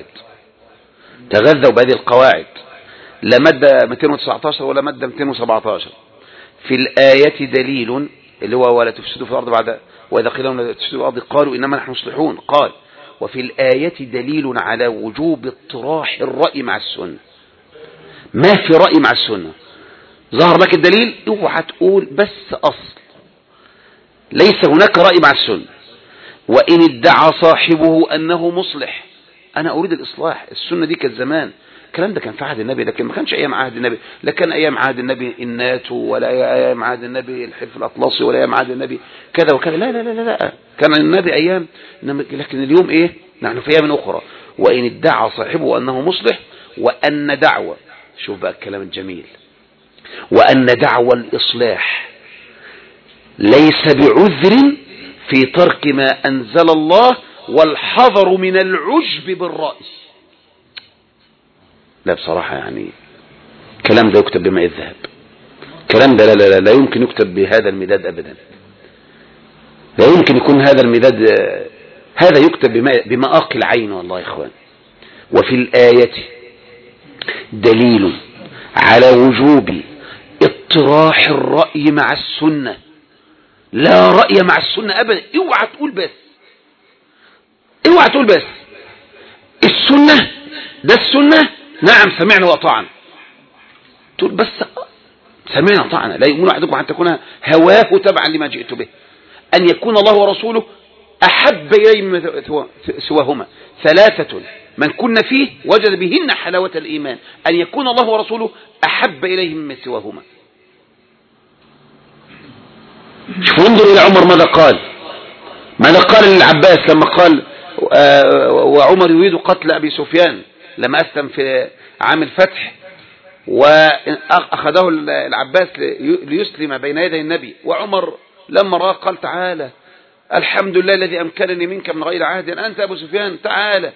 القواعد، لا مادة 219 ولا مادة 217. في الآية دليل اللي هو ولا تفسدوا في الأرض بعد، وإذا قيل لهم لا تفسدوا في الأرض قالوا إنما نحن مصلحون. قال: وفي الآية دليل على وجوب اطراح الرأي مع السنة. ما في رأي مع السنة. ظهر لك الدليل، اوعى تقول بس أصل، ليس هناك رأي مع السنة. وإن ادعى صاحبه أنه مصلح، أنا أريد الإصلاح. السنة دي كانت زمان، الكلام ده كان في عهد النبي، لكن ما كانش أيام عهد النبي. لا كان أيام عهد النبي الناتو، ولا أيام عهد النبي الحلف الأطلسي، ولا أيام عهد النبي كذا وكذا. لا لا لا لا، كان النبي أيام. لكن اليوم إيه؟ نحن في أيام أخرى. وإن ادعى صاحبه أنه مصلح، وأن دعوة، شوف بقى الكلام الجميل، وأن دعوى الإصلاح ليس بعذر في ترك ما أنزل الله، والحذر من العجب بالرأي. لا بصراحة يعني الكلام ده يكتب بماء الذهب. الكلام ده لا يمكن يكتب بهذا المداد أبدا. لا يمكن يكون هذا المداد، هذا يكتب بمآق العين والله يا إخوان. وفي الآية دليل على وجوب اطراح الرأي مع السنة. لا رأي مع السنة أبدا. اوعى تقول بس، اوعى تقول بس السنة ده السنة، نعم سمعنا وأطعنا، تقول بس سمعنا وأطعنا. لا يؤمن أحدكم أن تكون هواه تبعا لما جئت به، أن يكون الله ورسوله أحب إليه مما سواهما. ثلاثة من كن فيه وجد بهن حلاوة الإيمان، أن يكون الله ورسوله أحب إليه مما سواهما. شوف انظر إلى عمر ماذا قال. ماذا قال للعباس لما قال وعمر يريد قتل أبي سفيان لما أسلم في عام الفتح، وأخذه العباس ليسلم بين يدي النبي، وعمر لما رأى قال تعالى الحمد لله الذي أمكنني منك من غير عهد، أنت أبو سفيان تعالى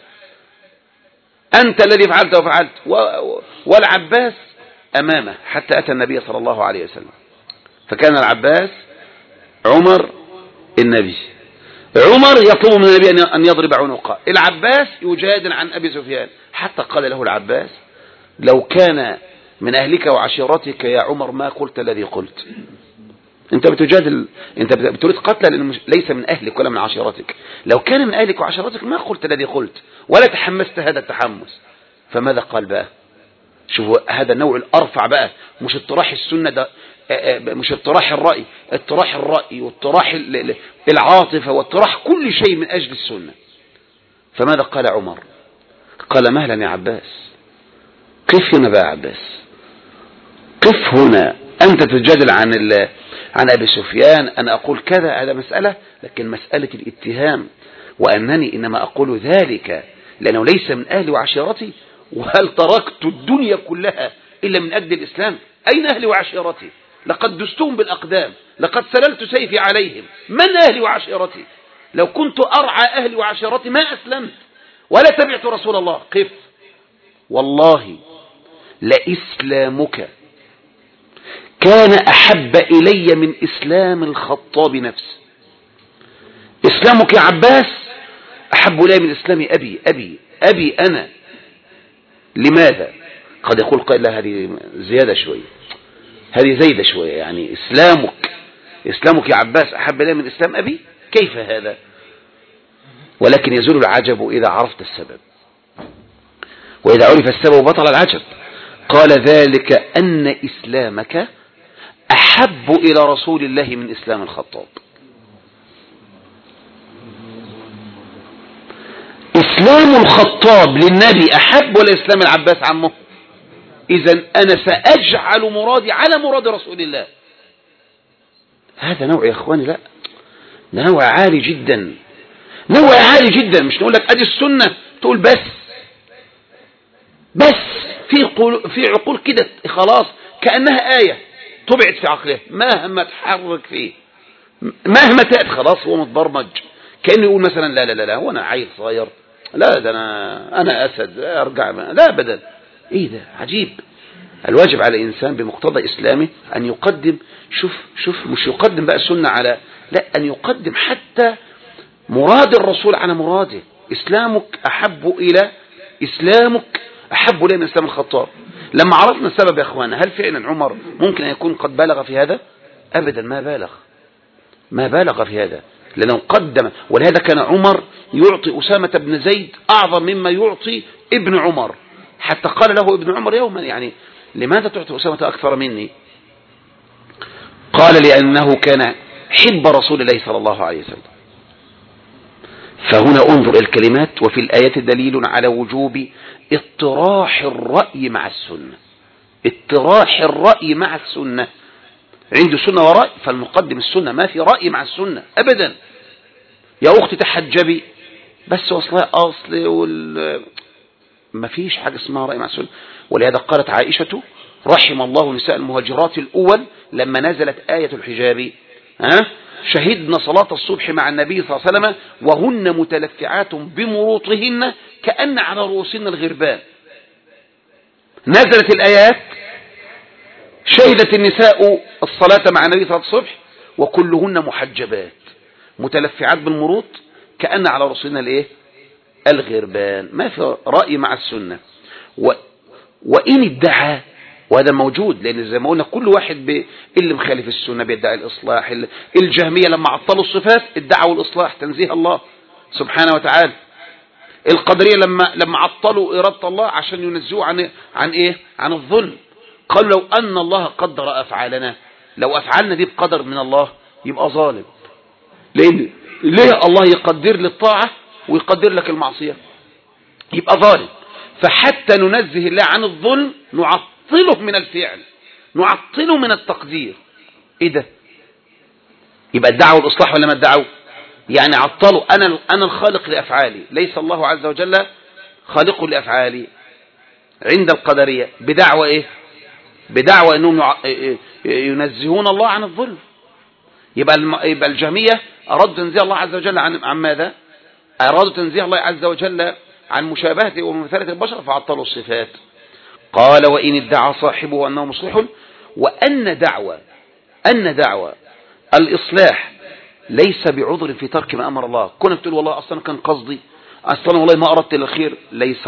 أنت الذي فعلت وفعلت. والعباس أمامه حتى أتى النبي صلى الله عليه وسلم. فكان العباس عمر النبي، عمر يطلب من النبي أن يضرب عنقه، العباس يجادل عن أبي سفيان، حتى قال له العباس لو كان من أهلك وعشيرتك يا عمر ما قلت الذي قلت. انت بتجادل، انت بتريد قتله لأنه ليس من أهلك ولا من عشيرتك. لو كان من أهلك وعشيرتك ما قلت الذي قلت ولا تحمست هذا التحمس. فماذا قال بقى؟ شوفوا هذا النوع الأرفع بقى، مش اطراح السنة ده، مش اطراح الرأي، اطراح الرأي واطراح العاطفة واطراح كل شيء من أجل السنة. فماذا قال عمر؟ قال مهلا يا عباس، قف هنا بقى يا عباس، قف هنا، أنت تجادل عن أبي سفيان، أنا أقول كذا، هذا مسألة، لكن مسألة الاتهام وأنني إنما أقول ذلك لأنه ليس من أهلي وعشيرتي، وهل تركت الدنيا كلها إلا من أجل الإسلام؟ أين أهلي وعشيرتي؟ لقد دستهم بالأقدام، لقد سللت سيفي عليهم، من أهلي وعشيرتي؟ لو كنت أرعى أهلي وعشيرتي ما أسلمت ولا تبعت رسول الله. قف، والله لإسلامك كان أحب إلي من إسلام الخطاب نفسه. إسلامك يا عباس أحب إلي من إسلام أبي أنا. لماذا؟ قد يقول قائل لا هذه زيادة شوية، هذه زيادة شوية، يعني إسلامك يا عباس أحب إلي من إسلام أبي، كيف هذا؟ ولكن يزول العجب إذا عرفت السبب، وإذا عرف السبب بطل العجب. قال ذلك أن إسلامك أحب إلى رسول الله من إسلام الخطاب. إسلام الخطاب للنبي أحب ولا إسلام العباس عمه؟ إذن أنا سأجعل مرادي على مراد رسول الله. هذا نوع يا إخواني، لا ده نوع عالي جدا، نوع عالي جدا. مش نقول لك أدي السنة تقول بس في عقول كده خلاص كأنها آية طبعت في عقله، مهما تحرك فيه مهما تأتي خلاص هو متبرمج، كأنه يقول مثلا لا هو أنا عيل صغير، لا ده أنا أسد أرجع، لا أبدا. إيه ده عجيب. الواجب على الإنسان بمقتضى إسلامه أن يقدم، شوف مش يقدم بقى السنة على، لا، أن يقدم حتى مراد الرسول على مراده. إسلامك أحب إلي من إسلام الخطاب. لما عرفنا السبب يا أخوانا، هل فعلا عمر ممكن أن يكون قد بالغ في هذا؟ أبدا ما بالغ في هذا، لأنه قدم. ولهذا كان عمر يعطي أسامة بن زيد أعظم مما يعطي ابن عمر، حتى قال له ابن عمر يوما يعني لماذا تعطي أسامة أكثر مني؟ قال لأنه كان حب رسول الله صلى الله عليه وسلم. فهنا انظر الكلمات. وفي الآية دليل على وجوب اطراح الرأي مع السنة. اطراح الرأي مع السنة، عنده سنة ورأي فالمقدم السنة، ما في رأي مع السنة أبدا. يا أختي تحجبي بس أصل ما فيش حاجة اسمها رأي مع السنة. ولهذا قالت عائشة رحم الله نساء المهاجرات الأول لما نزلت آية الحجاب، شهدنا صلاة الصبح مع النبي صلى الله عليه وسلم وهن متلفعات بمروطهن كأن على رؤوسهن الغربان. نزلت الآيات شهدت النساء الصلاة مع النبي صلاة الصبح وكلهن محجبات متلفعات بالمروط كأن على رسولنا الايه الغربان. ما في رأي مع السنة. وإن ادعى، وهذا موجود، لأن زي ما قلنا كل واحد اللي مخالف السنة بيدعي الإصلاح. الجهمية لما عطلوا الصفات ادعوا الإصلاح تنزيه الله سبحانه وتعالى. القدرية لما عطلوا إرادة الله عشان ينزهوا عن إيه؟ عن الظلم. قالوا لو أن الله قدر أفعالنا، لو أفعالنا دي بقدر من الله يبقى ظالم. لأن ليه الله يقدر للطاعة ويقدر لك المعصية؟ يبقى ظالم. فحتى ننزه الله عن الظلم نعطله من الفعل، نعطله من التقدير. ايه ده؟ يبقى ادعوا الاصلاح ولا ما ادعوا؟ يعني عطلوا انا الخالق لافعالي، ليس الله عز وجل خالق لافعالي عند القدرية. بدعوى ايه؟ بدعوى انهم ينزهون الله عن الظلم. يبقى الجهمية ارادوا تنزيه الله عز وجل عن ماذا؟ ارادوا تنزيه الله عز وجل عن مشابهته ومماثلة البشر فعطلوا الصفات. قال وإن ادعى صاحبه أنه مصلح وأن دعوى الإصلاح ليس بعذر في ترك ما أمر الله. كنت تقول والله أصلا كان قصدي، أصلا والله ما أردت الخير، ليس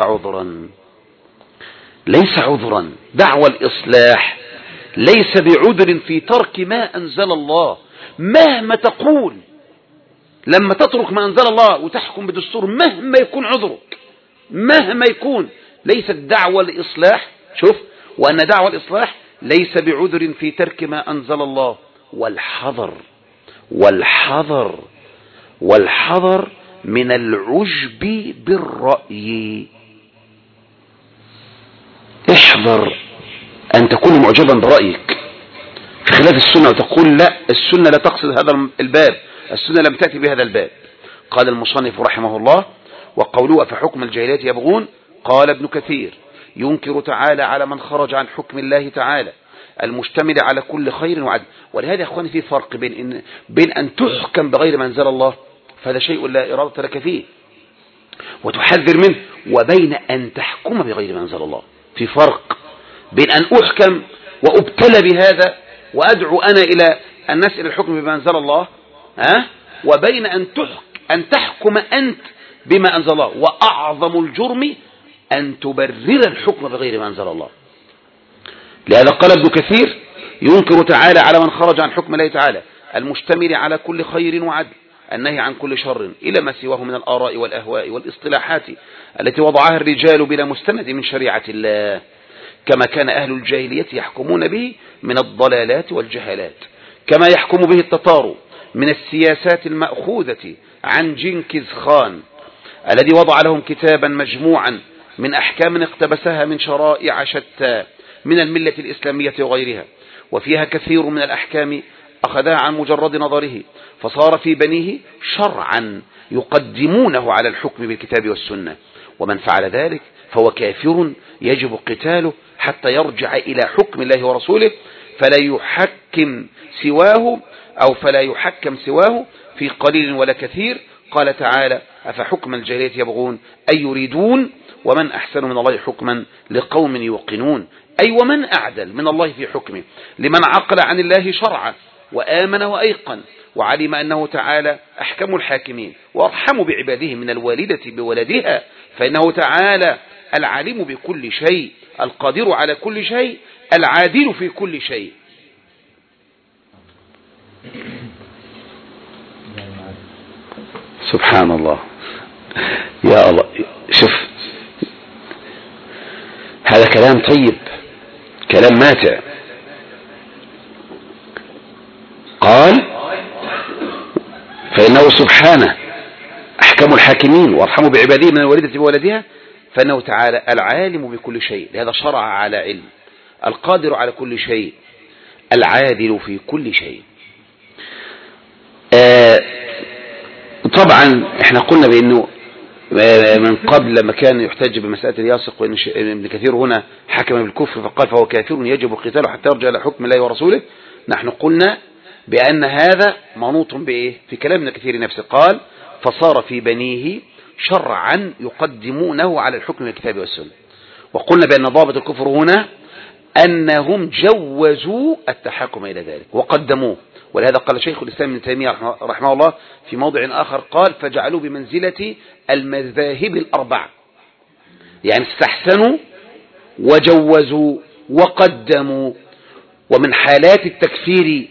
عذرا. دعوى الإصلاح ليس بعذر في ترك ما أنزل الله. مهما تقول لما تترك ما أنزل الله وتحكم بدستور مهما يكون عذرك، مهما يكون، ليست دعوة الإصلاح. شوف، وأن دعوة الإصلاح ليس بعذر في ترك ما أنزل الله. والحذر من العجب بالرأي. احذر أن تكون معجبا برأيك في خلاف السنة وتقول لا، السنة لا تقصد هذا الباب، السنة لم تأتي بهذا الباب. قال المصنف رحمه الله: وقوله فحكم الجاهلية يبغون. قال ابن كثير: ينكر تعالى على من خرج عن حكم الله تعالى المشتمل على كل خير وعدل. ولهذا يا اخواني في فرق بين أن تحكم بغير ما أنزل الله، فهذا شيء لا إرادة لك فيه وتحذر منه، وبين أن تحكم بغير ما أنزل الله. في فرق بين أن أحكم وأبتلى بهذا وأدعو أنا إلى الناس إلى الحكم بما أنزل الله، وبين أن تحكم أنت بما أنزل الله. وأعظم الجرم أن تبرر الحكم بغير ما أنزل الله. لهذا قال ابن كثير: ينكر تعالى على من خرج عن حكم الله تعالى المشتمل على كل خير وعدل النهي عن كل شر إلى ما سواه من الآراء والأهواء والاصطلاحات التي وضعها الرجال بلا مستند من شريعة الله، كما كان أهل الجاهلية يحكمون به من الضلالات والجهالات، كما يحكم به التتار من السياسات المأخوذة عن جنكيز خان الذي وضع لهم كتابا مجموعا من أحكام اقتبسها من شرائع شتى من الملة الإسلامية وغيرها، وفيها كثير من الأحكام أخذها عن مجرد نظره فصار في بنيه شرعا يقدمونه على الحكم بالكتاب والسنة. ومن فعل ذلك فهو كافر يجب قتاله حتى يرجع إلى حكم الله ورسوله فلا يحكم سواه في قليل ولا كثير. قال تعالى: أفحكم الجاهلية يبغون أي يريدون ومن أحسن من الله حكما لقوم يوقنون. أي ومن أعدل من الله في حكمه لمن عقل عن الله شرعا وآمن وأيقن وعلم أنه تعالى أحكم الحاكمين وأرحم بعباده من الوالدة بولدها، فإنه تعالى العالم بكل شيء القادر على كل شيء العادل في كل شيء. سبحان الله يا الله. شوف، هذا كلام طيب، كلام ماتع. قال: فإنه سبحانه أحكم الحاكمين وأرحم بعباده من الوالدة بولدها، فإنه تعالى العالم بكل شيء، لهذا شرع على علم، القادر على كل شيء، العادل في كل شيء. طبعا احنا قلنا بأنه من قبل لما كان يحتج بمسألة الياسق، وإن ابن كثير هنا حكم بالكفر فقال فهو كافر يجب قتاله حتى يرجع إلى حكم الله ورسوله. نحن قلنا بأن هذا منوط بإيه؟ في كلام ابن كثير نفسه قال: فصار في بنيه شرعا يقدمونه على الحكم بالكتاب والسنة. وقلنا بأن ضابط الكفر هنا أنهم جوزوا التحاكم إلى ذلك وقدموه. ولهذا قال شيخ الإسلام ابن تيمية رحمه الله في موضع آخر قال فجعلوا بمنزلة المذاهب الأربع، يعني استحسنوا وجوزوا وقدموا. ومن حالات التكفير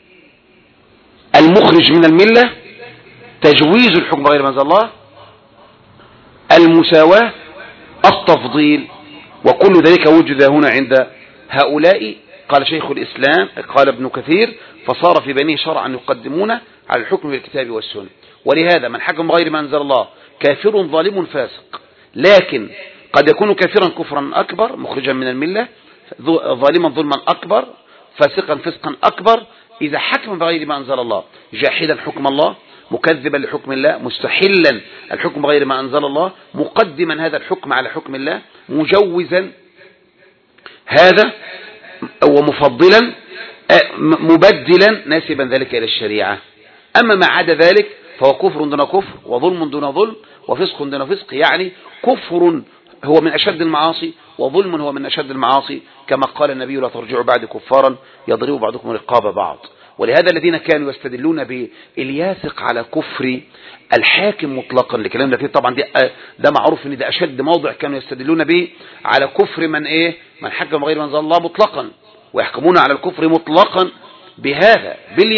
المخرج من الملة تجويز الحكم بغير ما أنزل الله، المساواة، التفضيل، وكل ذلك وجد هنا عند هؤلاء. قال شيخ الإسلام قال ابن كثير فصار في بنيه شرعا يقدمون على الحكم بالكتاب والسنة. ولهذا من حكم بغير ما أنزل الله كافر ظالم فاسق، لكن قد يكون كافرا كفرا أكبر مخرجا من الملة، ظالما ظلما أكبر، فاسقا فسقا أكبر، إذا حكم بغير ما أنزل الله جاحدا حكم الله، مكذبا لحكم الله، مستحلا الحكم بغير ما أنزل الله، مقدما هذا الحكم على حكم الله، مجوزا هذا ومفضلا، مبدلا ناسبا ذلك إلى الشريعة. أما ما عدا ذلك فهو كفر دون كفر، وظلم دون ظلم، وفسق دون فسق. يعني كفر هو من أشد المعاصي، وظلم هو من أشد المعاصي، كما قال النبي لا ترجعوا بعد كفارا يضرب بعضكم رقاب بعض. ولهذا الذين كانوا يستدلون بالياثق على كفر الحاكم مطلقا، لكلام لكن طبعا ده معروف ان ده أشد موضع كانوا يستدلون به على كفر من حكم غير ما أنزل الله مطلقا، ويحكمون على الكفر مطلقا بهذا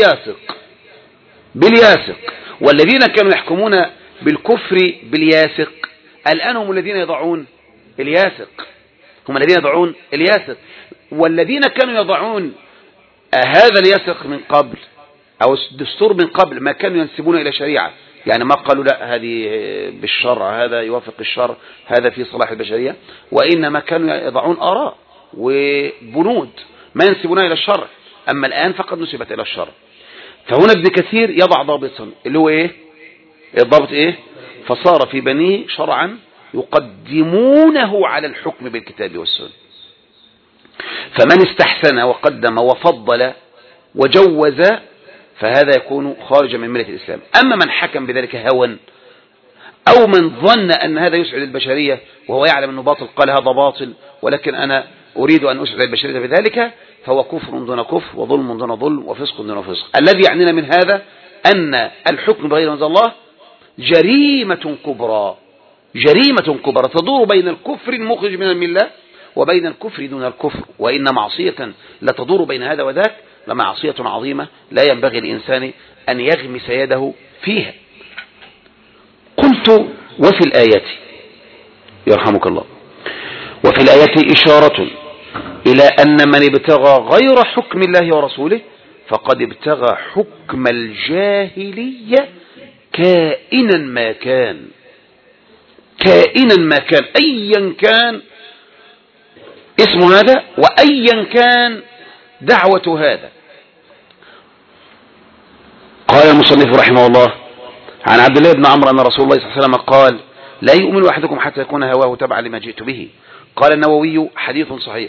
بالياثق. والذين كانوا يحكمون بالكفر بالياثق الآن هم الذين يضعون الياثق، والذين كانوا يضعون هذا الياثق من قبل أو الدستور من قبل ما كانوا ينسبون إلى شريعة، يعني ما قالوا لا هذه بالشرع، هذا يوافق الشرع، هذا في صلاح البشرية، وإنما كانوا يضعون آراء وبنود ما ينسبونها إلى الشرع. أما الآن فقد نسبت إلى الشرع. فهنا ابن كثير يضع ضابطا اللي هو الضابط فصار في بنيه شرعا يقدمونه على الحكم بالكتاب والسنة. فمن استحسن وقدم وفضل وجوز فهذا يكون خارجا من ملة الإسلام. أما من حكم بذلك هوى أو من ظن أن هذا يسعد البشرية وهو يعلم أنه باطل، قال هذا باطل ولكن أنا أريد أن أسعد البشرية بذلك، فهو كفر دون كفر، وظلم دون ظلم، وفسق دون فسق. الذي يعنينا من هذا أن الحكم بغير ما أنزل الله جريمة كبرى تدور بين الكفر المخرج من الملة وبين الكفر دون الكفر، وإن معصية لا تدور بين هذا وذاك لمعصية عظيمة لا ينبغي الإنسان أن يغمس يده فيها. قلت وفي الآيات يرحمك الله، وفي الآيات إشارة إلى أن من ابتغى غير حكم الله ورسوله فقد ابتغى حكم الجاهلية كائنا ما كان أيا كان اسم هذا وأيا كان دعوة هذا. قال المصنف رحمه الله عن عبد الله بن عمرو أن رسول الله صلى الله عليه وسلم قال لا يؤمن أحدكم حتى يكون هواه تبعا لما جئت به. قال النووي حديث صحيح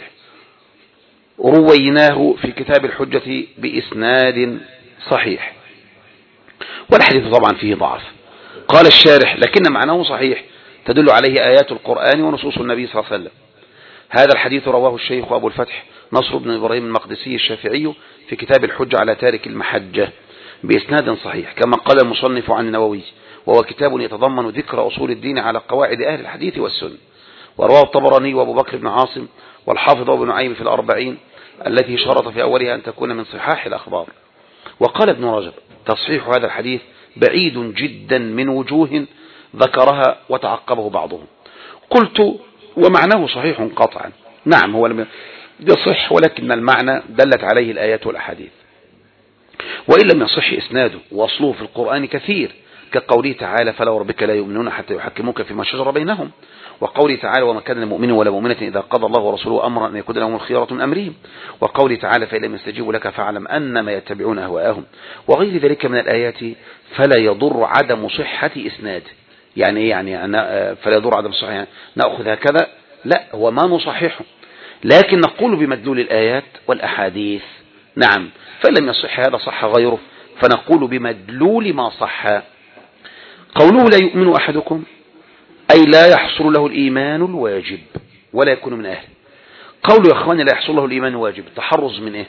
رويناه في كتاب الحجة بإسناد صحيح، والحديث طبعا فيه ضعف. قال الشارح لكن معناه صحيح تدل عليه آيات القرآن ونصوص النبي صلى الله عليه وسلم. هذا الحديث رواه الشيخ أبو الفتح نصر بن إبراهيم المقدسي الشافعي في كتاب الحجة على تارك المحجة بإسناد صحيح، كما قال المصنف عن النووي وهو كتاب يتضمن ذكر أصول الدين على قواعد أهل الحديث والسنة. ورواه الطبراني وأبو بكر بن عاصم والحافظ ابن نعيم في الأربعين التي شرط في أولها أن تكون من صحاح الأخبار. وقال ابن رجب تصحيح هذا الحديث بعيد جدا من وجوه ذكرها وتعقبه بعضهم. قلت ومعناه صحيح قطعا. نعم هو لم يصح، ولكن المعنى دلت عليه الآيات والأحاديث، وإن لم يصح إسناده وأصله في القرآن كثير، كقوله تعالى فلا وربك لا يؤمنون حتى يحكموك فيما شجر بينهم، وقوله تعالى وما كان لمؤمن ولا مؤمنة إذا قضى الله ورسوله أمرا أن يكون لهم الخيرة من أمرهم، وقوله تعالى فإن لم يستجيبوا لك فاعلم أنما يتبعون أهواءهم، وغير ذلك من الآيات. فلا يضر عدم صحة إسناد. يعني فلا يضر عدم صحة يعني نأخذ هكذا، لا هو ما نصححه، لكن نقول بمدلول الآيات والأحاديث. نعم فإن لم يصح هذا صح غيره، فنقول بمدلول ما صح. قوله لا يؤمن أحدكم أي لا يحصل له الإيمان الواجب ولا يكون من أهله. قولوا يا اخواني لا يحصل له الإيمان واجب، تحرز من ايه؟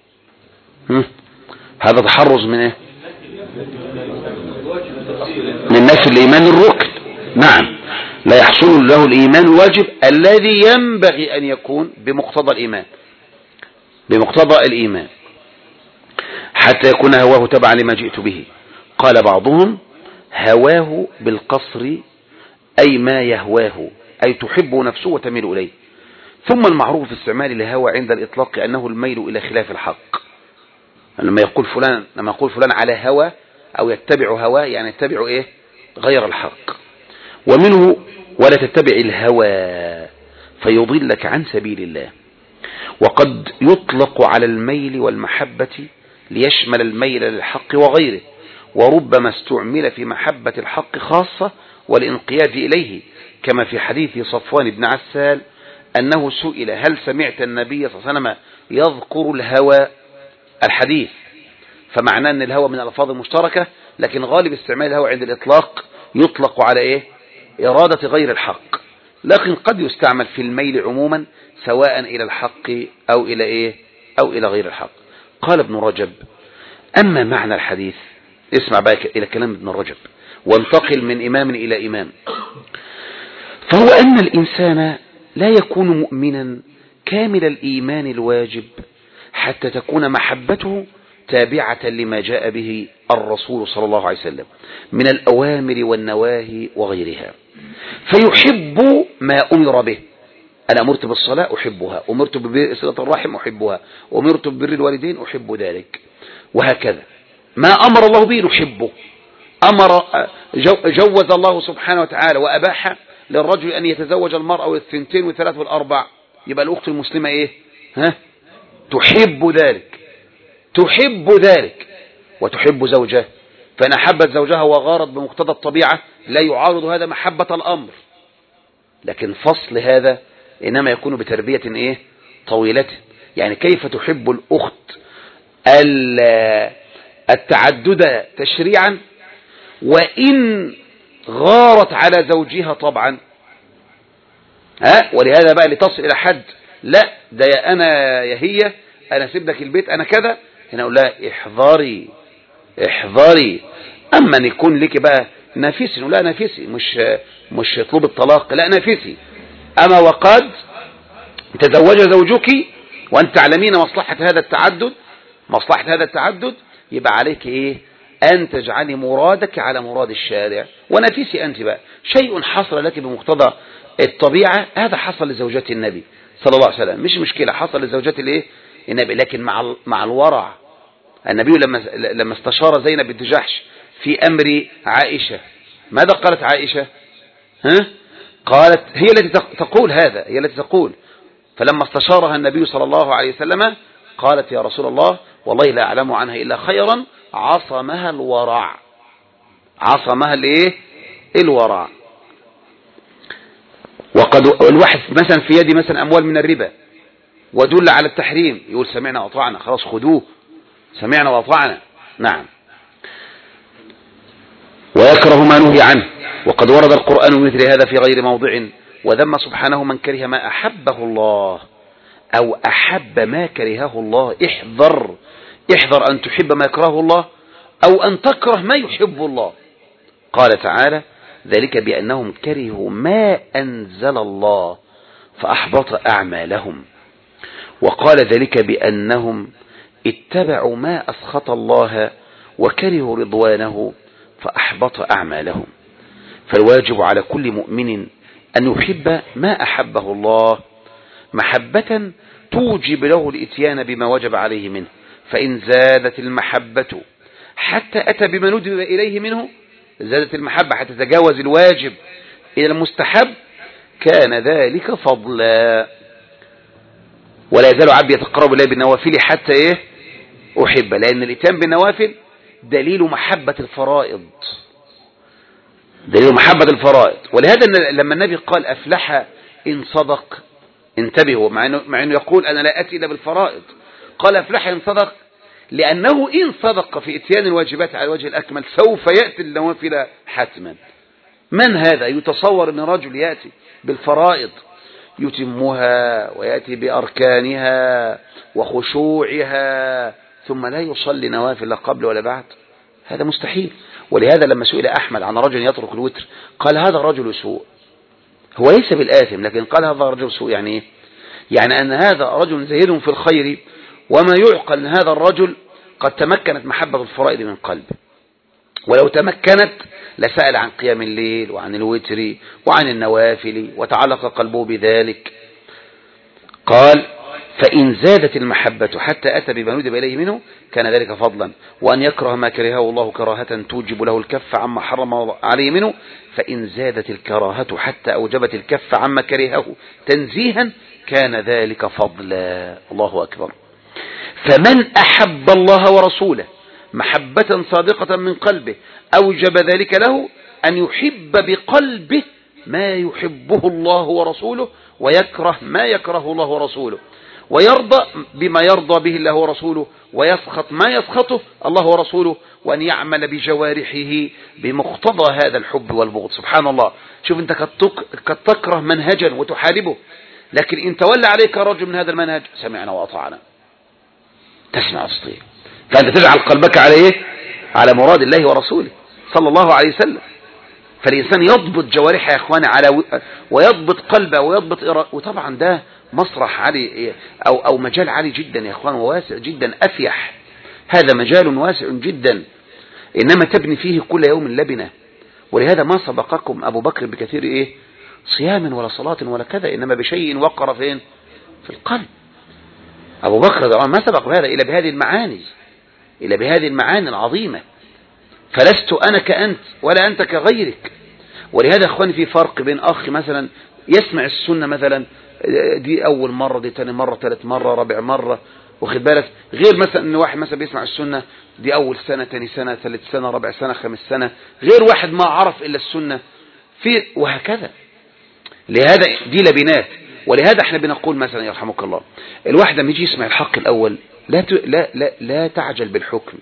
هذا تحرز من ايه؟ من نفي الإيمان الركن. نعم، لا يحصل له الإيمان الواجب الذي ينبغي أن يكون بمقتضى الإيمان، بمقتضى الإيمان، حتى يكون هواه تبعا لما جئت به. قال بعضهم هواه بالقصر أي ما يهواه، أي تحب نفسه وتميل إليه. ثم المعروف في استعمال الهوى عند الإطلاق أنه الميل إلى خلاف الحق. لما يقول فلان على هوى أو يتبع هوى، يعني يتبع إيه؟ غير الحق. ومنه ولا تتبع الهوى فيضلك عن سبيل الله. وقد يطلق على الميل والمحبة ليشمل الميل للحق وغيره، وربما استعمل في محبة الحق خاصة والانقياد إليه، كما في حديث صفوان بن عسال أنه سئل هل سمعت النبي صلى الله عليه وسلم يذكر الهوى الحديث، فمعناه أن الهوى من الألفاظ المشتركة، لكن غالب استعمال الهوى عند الإطلاق يطلق على إيه؟ إرادة غير الحق، لكن قد يستعمل في الميل عموما سواء إلى الحق أو إلى إيه؟ أو إلى غير الحق. قال ابن رجب أما معنى الحديث، اسمع بقى إلى كلام ابن رجب وانتقل من إمام إلى إمام، فهو أن الإنسان لا يكون مؤمنا كامل الإيمان الواجب حتى تكون محبته تابعة لما جاء به الرسول صلى الله عليه وسلم من الأوامر والنواهي وغيرها، فيحب ما أمر به. أنا أمرت بالصلاة أحبها، أمرت بصلة الرحم أحبها، أمرت ببر الوالدين أحب ذلك، وهكذا ما أمر الله به نحبه. جوز الله سبحانه وتعالى وأباح للرجل أن يتزوج المرأة والثنتين والثلاث والأربع، يبقى الأخت المسلمة إيه؟ تحب ذلك، تحب ذلك وتحب زوجها، فإن أحبت زوجها وغارت بمقتضى الطبيعة لا يعارض هذا محبة الأمر، لكن فصل هذا إنما يكون بتربية إيه؟ طويلة. يعني كيف تحب الأخت التعدد تشريعا وإن غارت على زوجها طبعا، ولهذا بقى لتصل إلى حد لا ده يا أنا يا هي أنا سيب لك البيت أنا كذا، هنا أقول لها احذري احذري. أما أن يكون لك بقى نافسي، لا نافسي مش يطلب الطلاق، لا نافسي. أما وقد تزوج زوجك وأنت تعلمين مصلحة هذا التعدد، يبقى عليك إيه؟ أن تجعلي مرادك على مراد الشارع. ونفسي أنت بقى شيء حصل لك بمقتضى الطبيعة، هذا حصل لزوجات النبي صلى الله عليه وسلم، مش مشكلة، حصل لزوجات النبي، لكن مع الورع. النبي لما استشار زينب بنت جحش في أمر عائشة، ماذا قالت عائشة؟ قالت هي التي تقول هذا، هي التي تقول، فلما استشارها النبي صلى الله عليه وسلم قالت يا رسول الله والله لا أعلم عنها إلا خيرا، عصمها الورع، عصمها الورع. وقد الواحد مثلا في يدي مثلا أموال من الربا ودل على التحريم، يقول سمعنا وأطعنا، خلاص خذوه، سمعنا وأطعنا. نعم. ويكره ما نهي عنه، وقد ورد القرآن مثل هذا في غير موضع، وذم سبحانه من كره ما أحبه الله أو أحب ما كرهه الله. احذر أن تحب ما يكرهه الله أو أن تكره ما يحب الله. قال تعالى ذلك بأنهم كرهوا ما أنزل الله فأحبط أعمالهم، وقال ذلك بأنهم اتبعوا ما أسخط الله وكرهوا رضوانه فأحبط أعمالهم. فالواجب على كل مؤمن أن يحب ما أحبه الله محبة توجب له الاتيان بما وجب عليه منه، فإن زادت المحبة حتى أتى بما ندب إليه منه، زادت المحبة حتى تجاوز الواجب إلى المستحب، كان ذلك فضلا. ولا يزال عبد يتقرب إليه بالنوافل حتى أحب، لأن الاتيان بالنوافل دليل محبة الفرائض، دليل محبة الفرائض. ولهذا لما النبي قال أفلح إن صدق، انتبهوا، مع أنه يقول أنا لا أتي إلا بالفرائض، قال أفلح إن صدق، لأنه إن صدق في إتيان الواجبات على الوجه الأكمل سوف يأتي النوافل حتما. من هذا يتصور أن رجل يأتي بالفرائض يتمها ويأتي بأركانها وخشوعها ثم لا يصلي نوافل لا قبل ولا بعد؟ هذا مستحيل. ولهذا لما سئل أحمد عن رجل يترك الوتر قال هذا رجل سوء. هو ليس بالآثم، لكن قال هذا رجل سوء. يعني إيه؟ يعني أن هذا رجل زهيد في الخير، وما يعقل أن هذا الرجل قد تمكنت محبة الفرائض من قلبه، ولو تمكنت لسأل عن قيام الليل وعن الوتر وعن النوافل وتعلق قلبه بذلك. قال فإن زادت المحبة حتى أتى بما ندب إليه منه كان ذلك فضلا، وأن يكره ما كرهه الله كراهة توجب له الكف عما حرم عليه منه، فإن زادت الكراهة حتى أوجبت الكف عما كرهه تنزيها كان ذلك فضلا. الله أكبر. فمن أحب الله ورسوله محبة صادقة من قلبه أوجب ذلك له أن يحب بقلبه ما يحبه الله ورسوله، ويكره ما يكره الله ورسوله، ويرضى بما يرضى به الله ورسوله، ويسخط ما يسخطه الله ورسوله، وأن يعمل بجوارحه بمقتضى هذا الحب والبغض. سبحان الله. شوف أنت قد تكره منهجا وتحاربه، لكن إن تولى عليك رجل من هذا المنهج سمعنا وأطعنا، تسمع وتطيع. فأنت تجعل قلبك على إيه؟ على مراد الله ورسوله صلى الله عليه وسلم. فالإنسان يضبط جوارحه يا إخواني ويضبط قلبه ويضبط وطبعا ده مسرح عالي أو مجال عالي جدا يا إخوان، وواسع جدا أفيح. هذا مجال واسع جدا، إنما تبني فيه كل يوم لبنة. ولهذا ما سبقكم أبو بكر بكثير إيه؟ صيام ولا صلاة ولا كذا، إنما بشيء وقر فين؟ في القلب. أبو بكر ما سبق بهذا إلا بهذه المعاني، إلا بهذه المعاني العظيمة. فلست أنا كأنت ولا أنت كغيرك. ولهذا أخواني في فرق بين أخ مثلا يسمع السنة مثلا دي أول مرة، دي تاني مرة، ثالث مرة، رابع مرة، واخد بالك، غير مثلا أن واحد مثلا بيسمع السنة دي أول سنة، تاني سنة، ثالث سنة، رابع سنة، خامس سنة، غير واحد ما عرف إلا السنة وهكذا. لهذا دي لبنات. ولهذا احنا بنقول مثلا يرحمك الله، الواحد لما يجي يسمع الحق الأول لا تعجل بالحكم،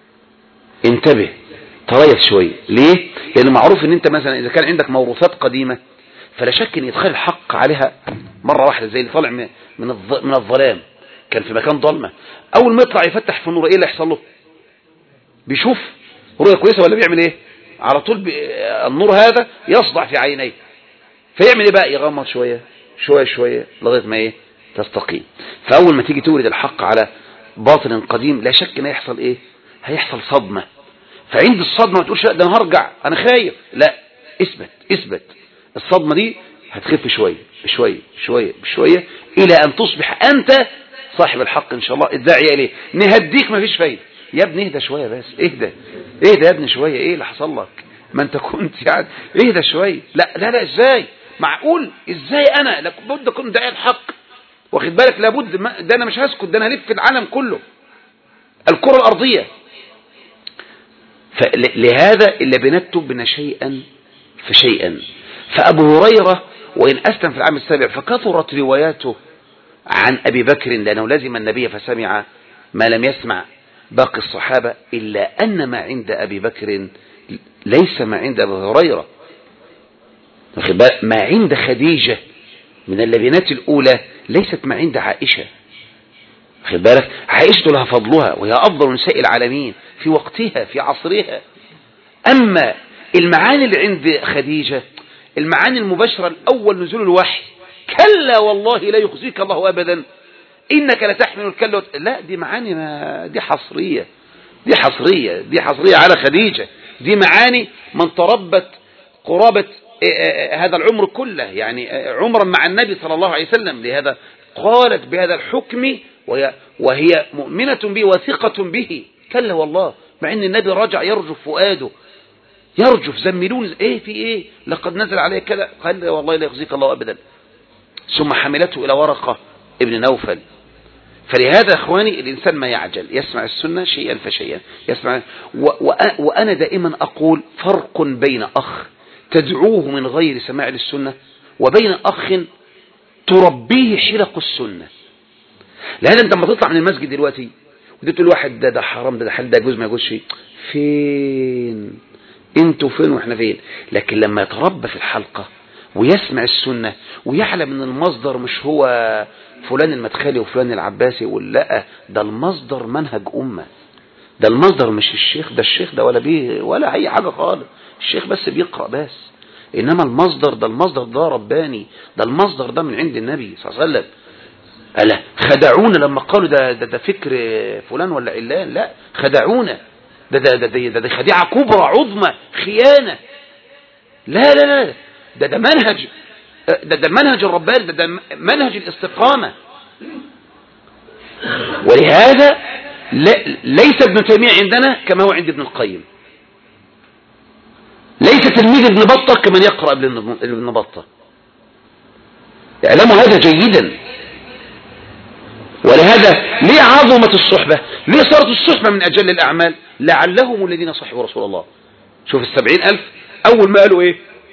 انتبه، تريث شوية. ليه؟ لأن معروف ان انت مثلا اذا كان عندك موروثات قديمة فلا شك ان يدخل الحق عليها مرة واحدة، زي اللي طالع من الظلام، كان في مكان ضلمة، اول ما يطلع يفتح في النور ايه اللي يحصل له؟ بيشوف رؤية كويسة ولا بيعمل ايه؟ على طول النور هذا يصدع في عينيه، فيعمل ايه بقى؟ يغمض شوية شوية شوية لغاية ما ايه؟ تستقيم. فاول ما تيجي تورد الحق على باطل قديم لا شك ان هيحصل ايه؟ هيحصل صدمة. فعند الصدمة ما تقولش لا ده انا هرجع انا خايف، لا، اثبت. الصدمة دي هتخف شوية بشوية بشوية بشوية الى ان تصبح انت صاحب الحق ان شاء الله الداعية اليه. نهديك ما فيش فايدة يا ابني، اهدى شوية بس، اهدى يا ابني شوية، ايه اللي حصل لك؟ ما انت كنت يعني اهدى شوية. لا ازاي؟ معقول ازاي؟ انا لابد اكون داعي الحق، واخد بالك، لابد ده انا مش هسكت، ده انا هلف في العالم كله، الكرة الارضية. فلهذا إلا بنتبنا شيئا فشيئا. فأبو هريرة وإن أسلم في العام السابع فكثرت رواياته عن أبي بكر لأنه لزم النبي فسمع ما لم يسمع باقي الصحابة، إلا أن ما عند أبي بكر ليس ما عند أبي هريرة. ما عند خديجة من اللبنات الأولى ليست ما عند عائشة. خد بالك، عائشة لها فضلها وهي أفضل نساء العالمين في وقتها في عصرها. أما المعاني اللي عند خديجة المعاني المباشرة الأول نزول الوحي، كلا والله لا يخزيك الله أبدا إنك لتحمل الكلا، لا دي معاني دي حصرية على خديجة. دي معاني من تربت قرابة هذا العمر كله، يعني عمرا مع النبي صلى الله عليه وسلم. لهذا قالت بهذا الحكم وهي مؤمنة به وثقة به، كلا والله، مع ان النبي رجع يرجف فؤاده، يرجف، زملون ايه في ايه، لقد نزل عليه كذا، قال والله لا يخزيك الله ابدا. ثم حملته الى ورقة ابن نوفل. فلهذا اخواني الانسان ما يعجل، يسمع السنة شيئا فشيئا، يسمع. وانا دائما اقول فرق بين اخ تدعوه من غير سماع للسنة وبين اخ تربيه حلق السنة. لهذا انت لما تطلع من المسجد دلوقتي ودي تقول واحد ده حرام، ده حل، ده يجوز ما يجوزش، فين انتوا فين واحنا فين؟ لكن لما يتربى في الحلقة ويسمع السنة ويعلم ان المصدر مش هو فلان المدخلي وفلان العباسي، لا، ده المصدر منهج أمة، ده المصدر مش الشيخ، ده الشيخ ده ولا بيه ولا أي حاجة خالص، الشيخ بس بيقرأ بس، إنما المصدر ده رباني، ده المصدر ده من عند النبي صلى الله عليه وسلم. ألا خدعونا لما قالوا ده فكر فلان ولا علان، لا، خدعونا، ده خديعة كبرى عظمى، خيانة، لا لا لا، ده منهج، ده المنهج الرباني، ده منهج الاستقامة. ولهذا ليس ابن تيمية عندنا كما هو عند ابن القيم، ليس تلميذ ابن بطة كمن يقرأ ابن بطة، اعلموا هذا جيدا. ولهذا ليه عظمة الصحبة؟ ليه صارت الصحبة من أجل الأعمال؟ لعلهم الذين صحبوا رسول الله. شوف 70,000 أول ما قالوا إيه؟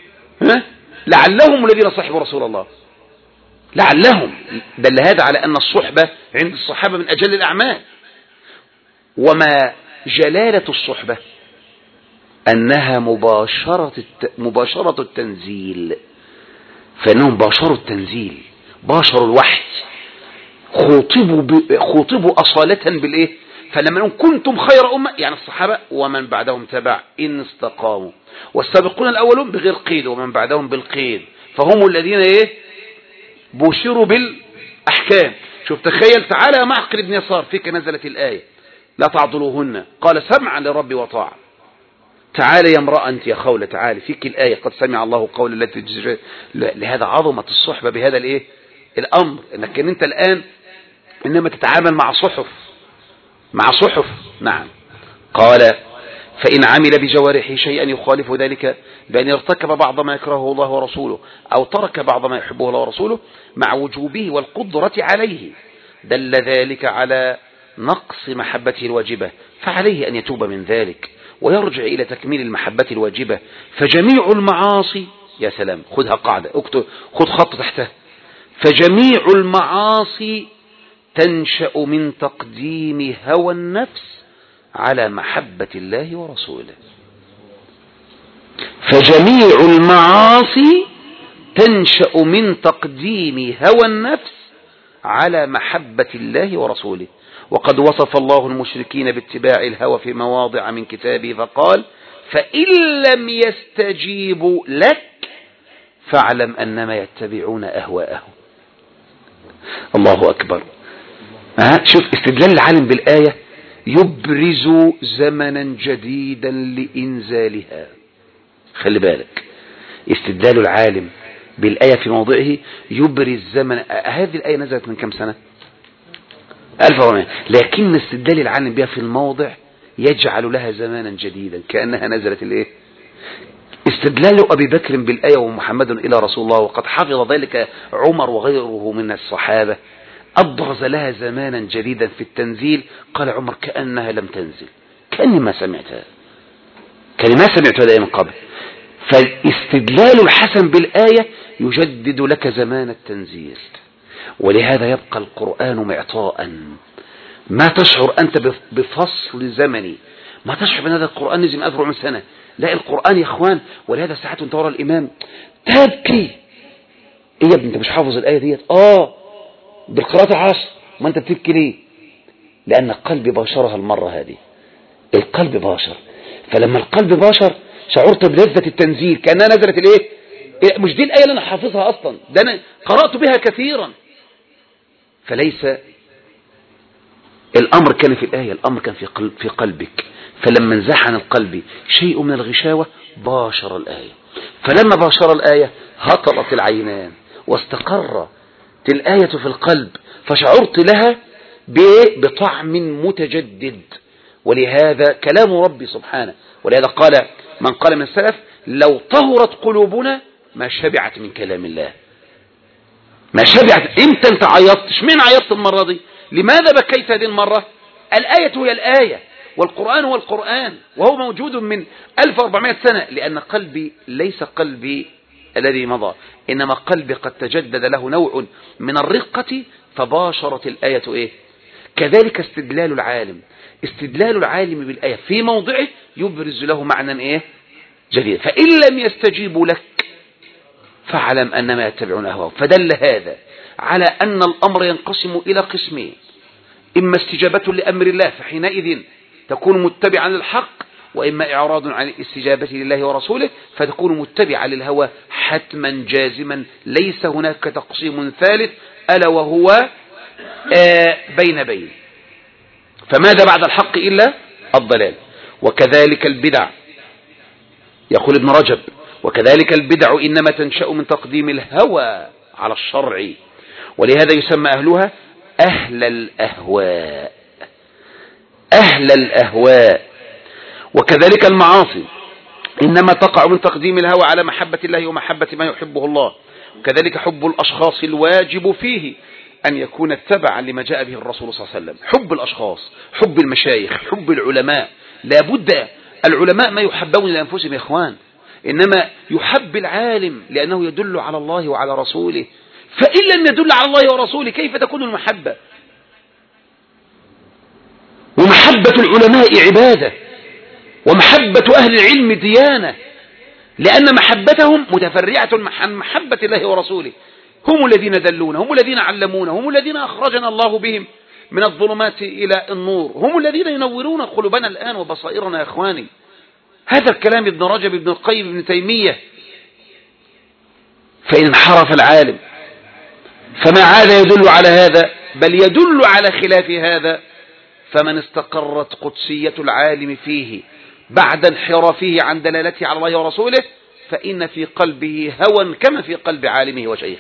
لعلهم الذين صحبوا رسول الله، لعلهم، دل هذا على أن الصحبة عند الصحابة من أجل الأعمال. وما جلالة الصحبة أنها مباشرة التنزيل، فإنهم باشروا التنزيل، باشروا الوحي، خوطبوا أصالة بالإيه؟ فلما نقول كنتم خير أمة، يعني الصحابة ومن بعدهم تبع إن استقاموا، والسابقون الأولون بغير قيد ومن بعدهم بالقيد، فهم الذين إيه؟ بشروا بالأحكام. شوف تخيل، تعالى يا معقل بن يسار، فيك نزلت الآية لا تعضلوهن، قال سمعا لرب وطاعة. تعالى يا امرأة أنت يا خولة، تعالى فيك الآية قد سمع الله قول التي تجري. لهذا عظمة الصحبة بهذا الإيه؟ الأمر، إنك أنت الآن إنما تتعامل مع صحف. نعم. قال فإن عمل بجوارحه شيئا يخالف ذلك بأن ارتكب بعض ما يكرهه الله ورسوله أو ترك بعض ما يحبه الله ورسوله مع وجوبه والقدرة عليه، دل ذلك على نقص محبته الواجبة، فعليه أن يتوب من ذلك ويرجع إلى تكميل المحبة الواجبة. فجميع المعاصي، يا سلام، خذها قاعدة، اكتب، خذ خط تحتها، فجميع المعاصي تنشأ من تقديم هوى النفس على محبة الله ورسوله. فجميع المعاصي تنشأ من تقديم هوى النفس على محبة الله ورسوله. وقد وصف الله المشركين باتباع الهوى في مواضع من كتابه فقال فإن لم يستجيبوا لك فاعلم أنما يتبعون أهواءهم. الله أكبر. شوف استدلال العالم بالآية يبرز زمنا جديدا لإنزالها. خلي بالك، استدلال العالم بالآية في موضعه يبرز زمن. هذه الآية نزلت من كم سنة؟ 1400، لكن استدلال العالم بها في الموضع يجعل لها زمانا جديدا كأنها نزلت الايه؟ استدلال أبي بكر بالآية ومحمد إلى رسول الله وقد حفظ ذلك عمر وغيره من الصحابة أبرز لها زمانا جديدا في التنزيل. قال عمر كأنها لم تنزل، كأني ما سمعتها، كأني ما سمعتها الآية من قبل. فاستدلال الحسن بالآية يجدد لك زمان التنزيل. ولهذا يبقى القرآن معطاء، ما تشعر أنت بفصل زمني، ما تشعر بأن هذا القرآن نزل من 1400 سنة، لا، القرآن يا إخوان. ولهذا ساعات أنت ورا الإمام تبكي، إيه يا ابني أنت مش حافظ الآية ديت؟ بالقراءة العشر، ما أنت بتبكي ليه؟ لأن القلب باشرها المرة هذه، القلب باشر، فلما القلب باشر شعرت بلذة التنزيل كأنها نزلت الإيه؟ مش دي الآية اللي أنا حافظها أصلا، ده أنا قرأت بها كثيرا. فليس الأمر كان في الآية، الأمر كان في قلبك. فلما انزح عن القلب شيء من الغشاوة باشر الآية، فلما باشر الآية هطلت العينان واستقرت الآية في القلب، فشعرت لها بطعم متجدد. ولهذا كلام ربي سبحانه، ولهذا قال من قال من السلف لو طهرت قلوبنا ما شبعت من كلام الله، ما شبعت. امتى انت عيطت؟ اشمعنى عيطت المرة دي؟ لماذا بكيت هذه المرة؟ الآية هي الآية والقرآن هو القرآن، وهو موجود من 1400 سنة. لأن قلبي ليس قلبي الذي مضى، إنما قلبي قد تجدد له نوع من الرقة فباشرت الآية إيه؟ كذلك استدلال العالم، استدلال العالم بالآية في موضعه يبرز له معنى إيه؟ جديد. فإن لم يستجيبوا لك فاعلم أنما يتبعون أهواهم. فدل هذا على أن الأمر ينقسم إلى قسمين: إما استجابة لأمر الله فحينئذ تكون متبعا للحق، وإما إعراض عن الاستجابة لله ورسوله فتكون متبعا للهوى حتما جازما. ليس هناك تقسيم ثالث ألا وهو بين. فماذا بعد الحق إلا الضلال. وكذلك البدع، يقول ابن رجب: وكذلك البدع إنما تنشأ من تقديم الهوى على الشرع، ولهذا يسمى أهلها أهل الأهواء. أهل الأهواء. وكذلك المعاصي إنما تقع من تقديم الهوى على محبة الله ومحبة ما يحبه الله. وكذلك حب الأشخاص الواجب فيه أن يكون تبعا لما جاء به الرسول صلى الله عليه وسلم. حب الأشخاص، حب المشايخ، حب العلماء. لابد العلماء ما يحبون لأنفسهم يا إخوان، إنما يحب العالم لأنه يدل على الله وعلى رسوله. فإن لم يدل على الله ورسوله كيف تكون المحبة؟ ومحبة العلماء عبادة، ومحبة أهل العلم ديانة، لأن محبتهم متفرعة عن محبة الله ورسوله. هم الذين دلونا، هم الذين علمونا، هم الذين أخرجنا الله بهم من الظلمات إلى النور، هم الذين ينورون قلوبنا الآن وبصائرنا يا إخواني. هذا الكلام ابن رجب، ابن القيم، ابن تيمية. فإن انحرف العالم فما عاد يدل على هذا بل يدل على خلاف هذا، فمن استقرت قدسية العالم فيه بعد انحرافه عن دلالته على الله ورسوله فإن في قلبه هوى كما في قلب عالمه وشيخه.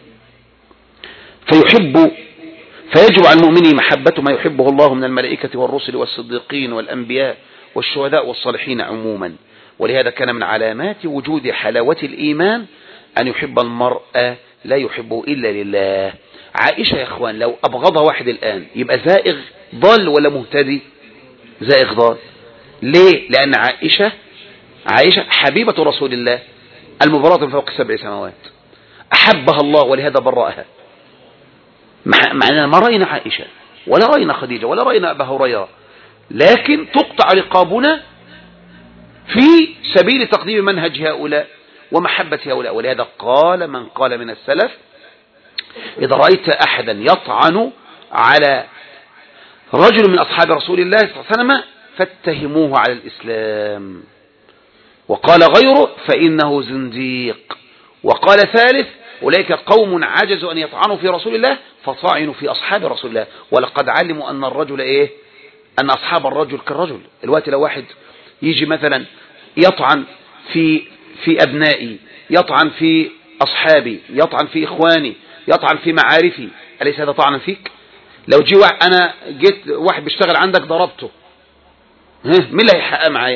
فيجب على المؤمن محبة ما يحبه الله من الملائكة والرسل والصديقين والأنبياء والشهداء والصالحين عموما. ولهذا كان من علامات وجود حلاوة الإيمان أن يحب المرء لا يحبه إلا لله. عائشة يا إخوان لو أبغضها واحد الآن يبقى زائغ ضال ولا مهتدي؟ زائغ ضال. ليه؟ لأن عائشة حبيبة رسول الله المبررة من فوق 7 سماوات، أحبها الله ولهذا برأها. معنى ما رأينا عائشة ولا رأينا خديجة ولا رأينا أبا هريرة، لكن تقطع رقابنا في سبيل تقديم منهج هؤلاء ومحبة هؤلاء. ولهذا قال من قال من السلف: إذا رأيت أحدا يطعن على رجل من أصحاب رسول الله صلى الله عليه وسلم فاتهموه على الإسلام. وقال غيره: فإنه زنديق. وقال ثالث: أولئك قوم عجزوا أن يطعنوا في رسول الله فطعنوا في أصحاب رسول الله، ولقد علموا أن الرجل أن أصحاب الرجل كالرجل. الوقت لو واحد يجي مثلا يطعن في أبنائي، يطعن في أصحابي، يطعن في إخواني، يطعن في معارفي، أليس هذا طعنا فيك؟ لو جي أنا جيت واحد بيشتغل عندك ضربته، مين اللي هيحقق معايا؟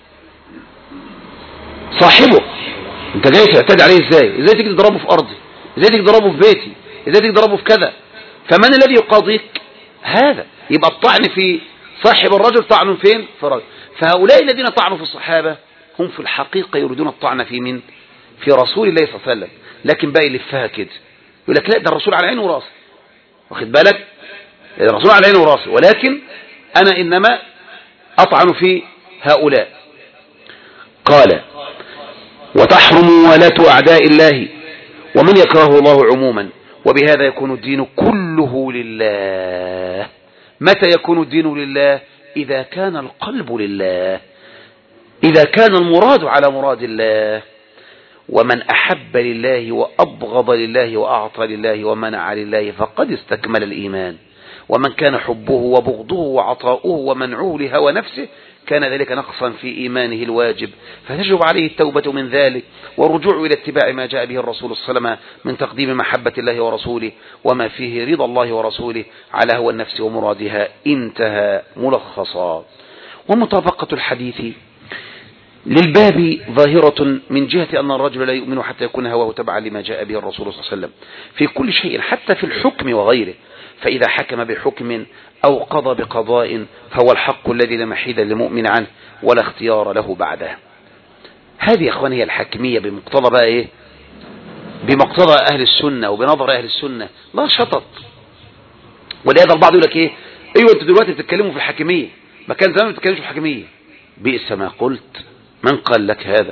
صاحبه. انت جاي تعتدي عليه ازاي تيجي تضربه في ارضي؟ ازاي تيجي تضربه في بيتي؟ ازاي تيجي تضربه في كذا؟ فمن الذي يقاضيك؟ هذا. يبقى الطعن في صاحب الرجل طعن فين؟ في رجل. فهؤلاء الذين طعنوا في الصحابة هم في الحقيقة يريدون الطعن في من؟ في رسول الله صلى الله عليه وسلم، لكن بقى يلفها كده يقول لك لا ده الرسول على عينه وراسه، واخد بالك؟ الرسول على عينه وراسه، ولكن انا انما اطعن في هؤلاء. قال: وتحرم موالاة أعداء الله ومن يكرهه الله عموما، وبهذا يكون الدين كله لله. متى يكون الدين لله؟ إذا كان القلب لله، إذا كان المراد على مراد الله. ومن أحب لله وأبغض لله وأعطى لله ومنع لله فقد استكمل الإيمان. ومن كان حبه وبغضه وعطاؤه ومنعه لهوى نفسه كان ذلك نقصا في إيمانه الواجب، فتجب عليه التوبة من ذلك والرجوع إلى اتباع ما جاء به الرسول صلى الله عليه وسلم من تقديم محبة الله ورسوله وما فيه رضا الله ورسوله على هوى النفس ومرادها. انتهى ملخصا. ومطابقة الحديث للباب ظاهرة من جهة أن الرجل لا يؤمن حتى يكون هواه تبعا لما جاء به الرسول صلى الله عليه وسلم في كل شيء حتى في الحكم وغيره. فإذا حكم بحكم أو قضى بقضاء فهو الحق الذي لا محيد للمؤمن عنه ولا اختيار له بعده. هذه يا أخوان هي الحكمية بمقتضى بقى بمقتضى أهل السنة وبنظر أهل السنة، لا شطط. ولهذا البعض يقول لك ايوه انتوا دلوقتي بتتكلموا في الحكمية، ما كان زمان ما بتتكلموش في الحكمية. بئس ما قلت، من قال لك هذا؟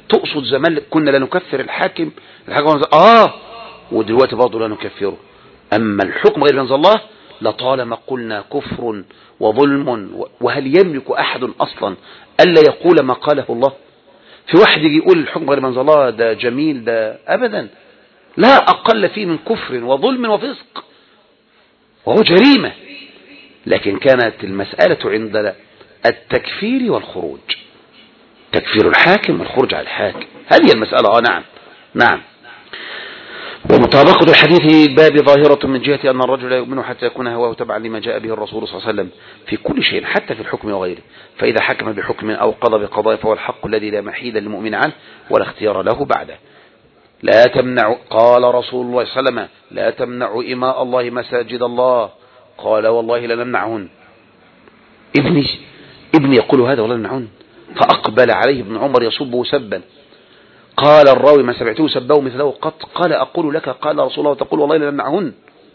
تقصد زمان كنا لا نكفر الحاكم ودلوقتي برضه لا نكفره. أما الحكم غير أنزل الله لطالما قلنا كفر وظلم. وهل يملك أحد أصلا ألا يقول ما قاله الله؟ في واحد يجي يقول الحكم غير أنزل الله ده جميل، ده أبدا، لا أقل فيه من كفر وظلم وفسق، وهو جريمة. لكن كانت المسألة عند التكفير والخروج، تكفير الحاكم والخروج على الحاكم، هذه المسألة. نعم. ومطابقة الحديث باب ظاهرة من جهة أن الرجل لا يؤمن حتى يكون هواه تبعا لما جاء به الرسول صلى الله عليه وسلم في كل شيء حتى في الحكم وغيره. فإذا حكم بحكم أو قضى بقضاء فهو الحق الذي لا محيد للمؤمن عنه ولا اختيار له بعده. لا تمنع، قال رسول الله صلى الله عليه وسلم: لا تمنعوا إماء الله مساجد الله. قال: والله لنمنعهن. ابني يقول هذا ولا نمنعهن. فأقبل عليه ابن عمر يصبه سبا. قال الراوي: ما سمعته سبه مثله قط. قال: أقول لك قال رسول الله وتقول والله لنمنعهن.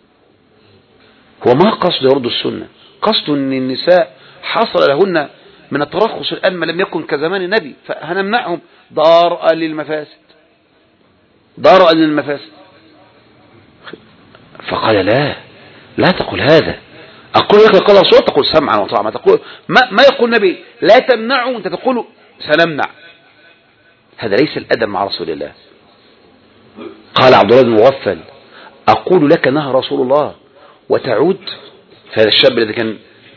هو ما قصد يرد السنة، قصد أن النساء حصل لهن من الترخص الآن ما لم يكن كزمان النبي، فهنمنعهم دارء للمفاسد. فقال: لا تقل هذا، أقول لك قال رسول الله تقول سمعا وطاعة. ما يقول النبي لا تمنعوا أنت تقول سنمنع. هذا ليس الأدب مع رسول الله. قال عبد الله بن مغفل: أقول لك نهى رسول الله وتعود. فهذا الشاب الذي كان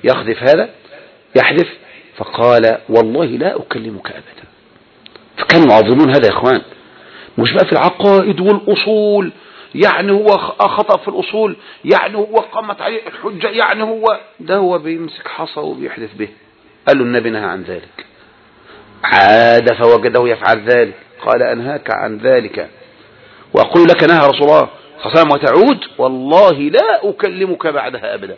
يحذف فقال: والله لا أكلمك أبدا. فكانوا يعظمون هذا يا إخوان، مش بقى في العقائد والأصول، يعني هو خطأ في الأصول، يعني هو قامت عليه الحجة، يعني هو بيمسك حصى وبيحدث به. قال له النبي نهى عن ذلك. عاد فوجده يفعل ذلك. قال: أنهاك عن ذلك وأقول لك نهى رسول الله صلى الله عليه وسلم وتعود، والله لا أكلمك بعدها أبدا.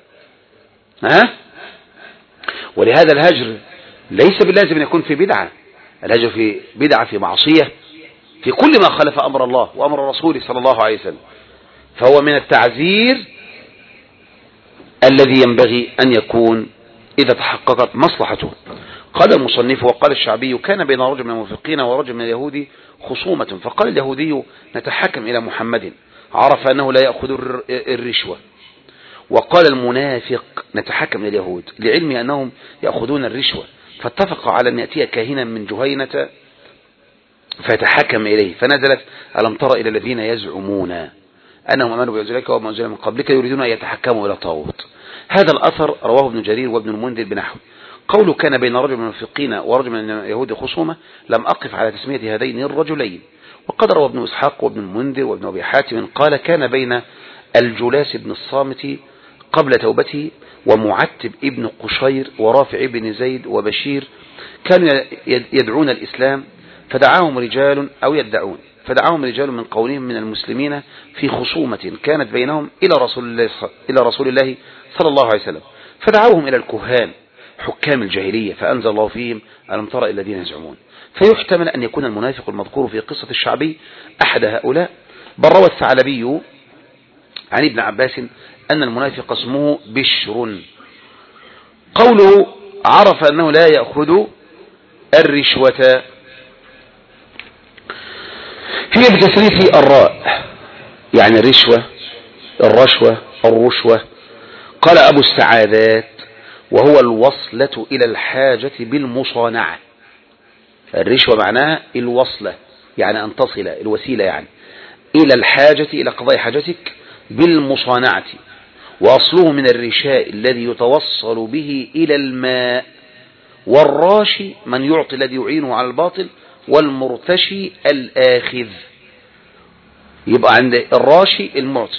ولهذا الهجر ليس باللازم أن يكون في بدعة. الهجر في بدعة، في معصية، في كل ما خالف أمر الله وأمر رسوله صلى الله عليه وسلم. فهو من التعزير الذي ينبغي أن يكون إذا تحققت مصلحته. قال المصنف: وقال الشعبي: كان بين رجل من المنافقين ورجل من اليهود خصومة، فقال اليهودي: نتحكم إلى محمد، عرف أنه لا يأخذ الرشوة. وقال المنافق: نتحكم إلى اليهود، لعلم أنهم يأخذون الرشوة، فاتفق على أن يأتي كاهنا من جهينة فيتحكم إليه. فنزلت: ألم تر إلى الذين يزعمون أنهم أمنوا بذلك وما أنزل من قبلك يريدون أن يتحكموا إلى طاغوت. هذا الأثر رواه ابن جرير وابن المنذر بنحو. قوله: كان بين رجل من المنافقين ورجل من اليهود خصومة، لم أقف على تسمية هذين الرجلين. وقد روى ابن إسحاق وابن المنذر وابن أبي حاتم قال: كان بين الجلاس بن الصامت قبل توبته ومعتب ابن قشير ورافع ابن زيد وبشير، كانوا يدعون الإسلام، فدعاهم رجال من قومهم من المسلمين في خصومة كانت بينهم إلى رسول الله صلى الله عليه وسلم، فدعوهم إلى الكهان حكام الجاهلية، فأنزل الله فيهم: ألم تر إلى الذين يزعمون. فيحتمل أن يكون المنافق المذكور في قصة الشعبي أحد هؤلاء. بل روى الثعلبي عن ابن عباس أن المنافق اسمه بشر. قوله: عرف أنه لا يأخذ الرشوة، هي بتثليث الراء، يعني الرشوة. قال أبو السعادات: وهو الوصلة إلى الحاجة بالمصانعة. الرشوة معناها الوصلة، يعني أن تصل، الوسيلة يعني إلى الحاجة، إلى قضاء حاجتك بالمصانعة. وأصله من الرشاء الذي يتوصل به إلى الماء. والراشي من يعطي الذي يعينه على الباطل، والمرتشي الآخذ. يبقى عند الراشي المعطي،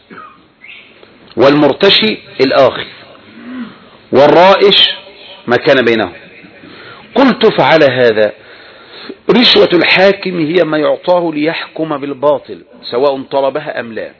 والمرتشي الآخذ، والرائش ما كان بينهم. قلت: فعلى هذا رشوة الحاكم هي ما يعطاه ليحكم بالباطل سواء طلبها أم لا.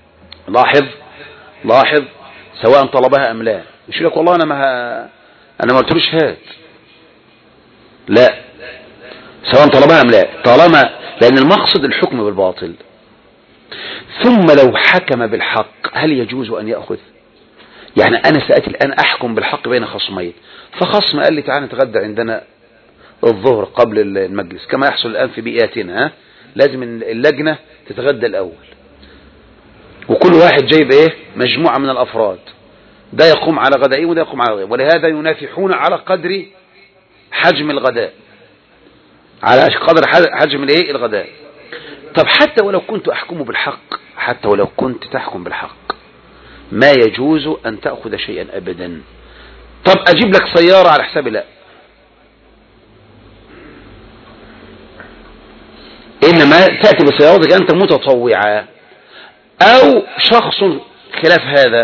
لاحظ سواء طلبها أم لا. مش يقول لك والله أنا ما قلتلوش هات، لا، سواء طلبها أم لا، طالما، لأن المقصد الحكم بالباطل. ثم لو حكم بالحق هل يجوز أن يأخذ؟ يعني أنا سأتي الآن أحكم بالحق بين خصمين، فخصم قال لي تعالى نتغدى عندنا الظهر قبل المجلس كما يحصل الآن في بيئاتنا. لازم اللجنة تتغدى الأول، وكل واحد جايب ايه مجموعة من الأفراد، ده يقوم على غدائه وده يقوم على غدائه، ولهذا ينافحون على قدر حجم الغداء، على قدر حجم الايه الغداء. طب حتى ولو كنت أحكم بالحق، حتى ولو كنت تحكم بالحق، ما يجوز أن تأخذ شيئا أبدا. طب أجيب لك سيارة على حسابي؟ لا، إنما تأتي بسيارتك أنت متطوعة، أو شخص خلاف هذا.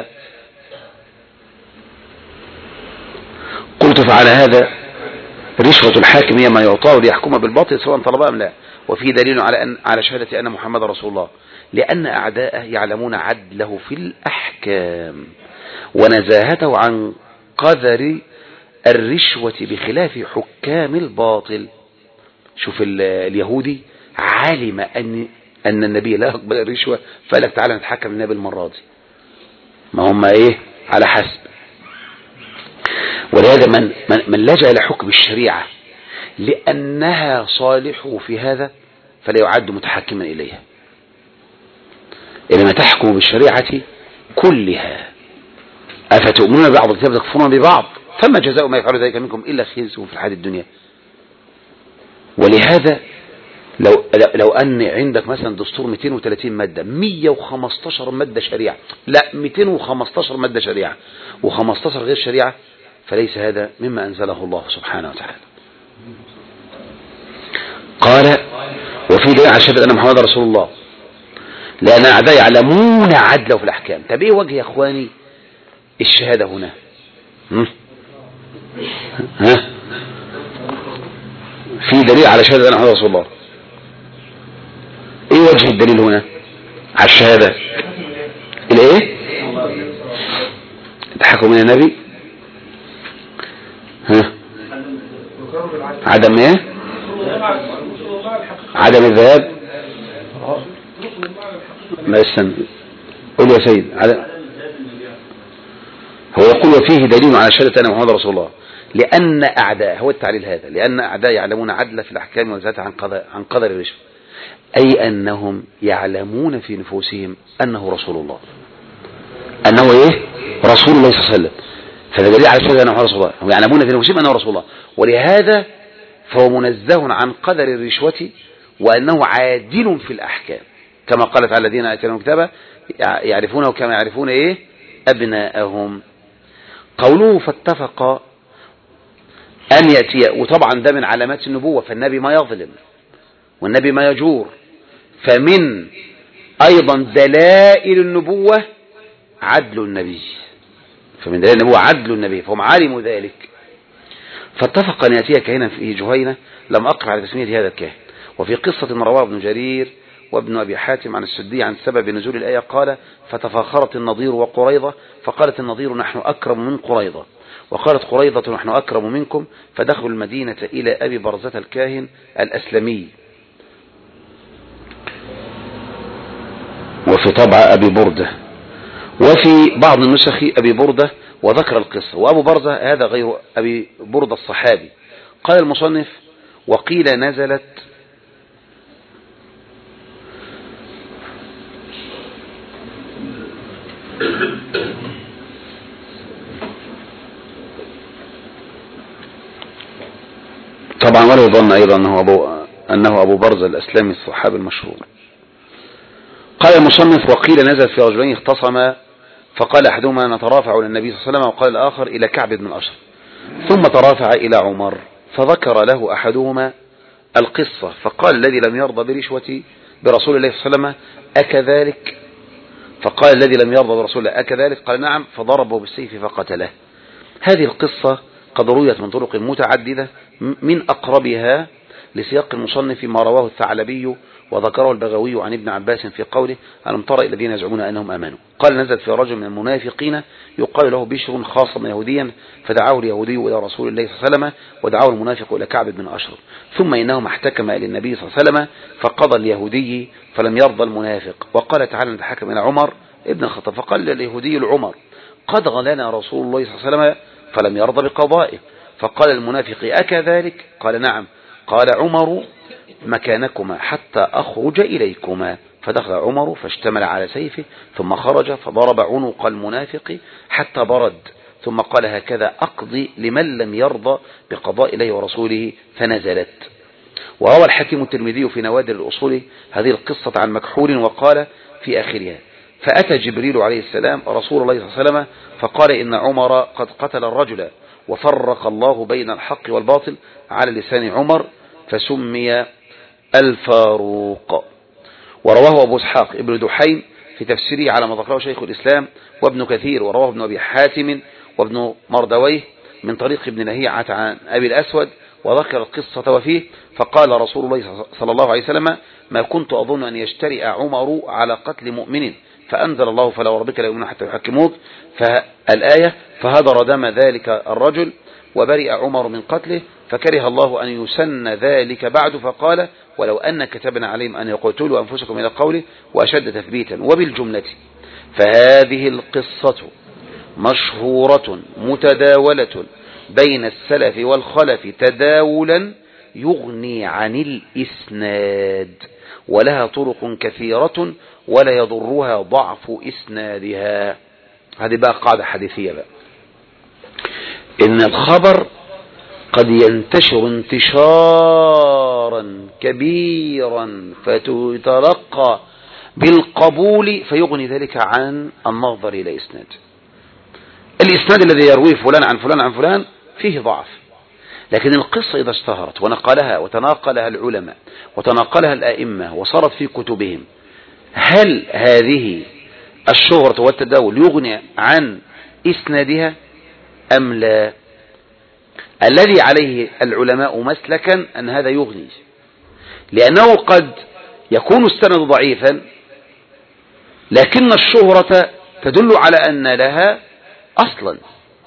قلت فعلى هذا رشوة الحاكم هي ما يعطاه ليحكم بالباطل سواء طلبها أم لا. وفي دليل على شهادة أن محمد رسول الله، لأن أعداءه يعلمون عدله في الأحكام ونزاهته عن قذر الرشوة بخلاف حكام الباطل. شوف اليهودي علم أن النبي لا يقبل الرشوة، فقال لك تعالى نتحكم النبي المرة دي، ما هم ايه على حسب. ولهذا من لجأ إلى حكم الشريعة لأنها صالحه في هذا فلا يعد متحكما إليها، إنما تحكم بالشريعة كلها. أفتؤمنون ببعض الكتاب وتكفرون ببعض، فما جزاء ما يفعل ذلك منكم إلا خزي في الحياة الدنيا. ولهذا لو أن عندك مثلا دستور 230 مادة، 115 مادة شريعة، لا 215 مادة شريعة و15 غير شريعة، فليس هذا مما أنزله الله سبحانه وتعالى. قال وفي دليل على شهادة أن محمد رسول الله لأن أعداء يعلمون عدله في الأحكام. طب إيه وجه يا إخواني الشهادة هنا؟ في دليل على شهادة أن محمد رسول الله. ايه وجه الدليل هنا على الشهادة؟ الايه؟ التحكم من النبي. عدم ايه؟ عدم الذهاب. ما استنى، قول يا سيد. هو يقول وفيه دليل على شهادة أن محمد رسول الله لأن أعداء، هو التعليل هذا، لأن أعداء يعلمون عدل في الأحكام وزادة عن قدر الرشوة، أي أنهم يعلمون في نفوسهم أنه رسول الله، أنه إيه؟ رسول الله صلى الله عليه وسلم. فهذا دليل على شهادة أنه رسول الله، هم يعلمون في نفوسهم أنه رسول الله، ولهذا فهو منزه عن قدر الرشوة وأنه عادل في الأحكام، كما قال تعالى الذين آتيناهم الكتاب يعرفونه كما يعرفون إيه؟ أبناءهم. قوله فاتفق أن يأتي، وطبعا ده من علامات النبوة، فالنبي ما يظلم والنبي ما يجور، فمن أيضا دلائل النبوة عدل النبي، فمن دلائل النبوة عدل النبي، فهم علموا ذلك. فاتفق أن يأتي كاهنا في جهينة، لم أقرأ على تسمية هذا الكاهن. وفي قصة رواه ابن جرير وابن أبي حاتم عن السدي عن سبب نزول الآية قال فتفاخرت النضير وقريضة، فقالت النضير نحن أكرم من قريضة، وقالت قريضة نحن أكرم منكم، فدخلوا المدينة إلى أبي برزة الكاهن الأسلمي، وفي طبع أبي بردة، وفي بعض النسخ أبي بردة، وذكر القصة. وأبو برزة هذا غير أبي بردة الصحابي. قال المصنف وقيل نزلت طبعا، ولا يظن أيضا أنه أبو برزة الأسلامي الصحابي المشهور. قال المصنف وقيل نزل في رجلين اختصما، فقال أحدهما نترافع إلى النبي صلى الله عليه وسلم، وقال الآخر إلى كعب بن الأشرف، ثم ترافع إلى عمر، فذكر له أحدهما القصة، فقال الذي لم يرضى برشوة برسول الله صلى الله عليه وسلم أكذلك؟ فقال الذي لم يرضى برسول الله أكذلك؟ قال نعم، فضربه بالسيف فقتله. هذه القصة قد رويت من طرق متعددة، من أقربها لسياق المصنف ما رواه الثعلبي وذكره البغوي عن ابن عباس في قوله ألم تر إلى الذين يزعمون أنهم آمنوا. قال نزل في رجل من المنافقين يقال له بشر خاصا يهوديا، فدعاه اليهودي إلى رسول الله صلى الله عليه وسلم، ودعاه المنافق إلى كعب بن أشرف، ثم إنهما احتكما إلى النبي صلى الله عليه وسلم، فقضى اليهودي فلم يرضى المنافق. وقال تعالى نتحكم إلى عمر ابن الخطاب، فقال اليهودي لعمر قد غلنا رسول الله صلى الله عليه وسلم فلم يرضى بقضائه، فقال المنافق أكذلك؟ قال نعم. قال عمر مكانكما حتى أخرج إليكما. فدخل عمر فاشتمل على سيفه ثم خرج فضرب عنق المنافق حتى برد، ثم قال هكذا أقضي لمن لم يرضى بقضاء الله ورسوله، فنزلت. وروى الحاكم الترمذي في نوادر الأصول هذه القصة عن مكحول وقال في آخرها: فأتى جبريل عليه السلام رسول الله صلى الله عليه وسلم فقال إن عمر قد قتل الرجل وفرق الله بين الحق والباطل على لسان عمر فسمي الفاروق. ورواه أبو إسحاق ابن دحين في تفسيره على ما ذكره شيخ الإسلام وابن كثير، ورواه ابن أبي حاتم وابن مردويه من طريق ابن لهيعة عن أبي الأسود وذكر القصة وفيه: فقال رسول الله صلى الله عليه وسلم: ما كنت أظن أن يجترئ عمر على قتل مؤمن، فأنزل الله فلا وربك لا يؤمنون حتى يحكموك، فالآية: فهدر دم ذلك الرجل وبرئ عمر من قتله، فكره الله أن يسن ذلك بعد، فقال: ولو أن كتبنا عليهم أن يقتلوا أنفسكم إلى قوله وأشد تثبيتا. وبالجملة فهذه القصة مشهورة متداولة بين السلف والخلف تداولا يغني عن الإسناد، ولها طرق كثيرة ولا يضرها ضعف إسنادها. هذه بقى قاعدة حديثية بقى، إن الخبر قد ينتشر انتشارا كبيرا فتتلقى بالقبول فيغني ذلك عن النظر إلى إسناد. الإسناد الذي يرويه فلان عن فلان عن فلان فيه ضعف، لكن القصة إذا اشتهرت ونقلها وتناقلها العلماء وتناقلها الآئمة وصارت في كتبهم، هل هذه الشهرة والتداول يغني عن إسنادها أم لا؟ الذي عليه العلماء مسلكا أن هذا يغني، لأنه قد يكون السند ضعيفا لكن الشهرة تدل على أن لها أصلا،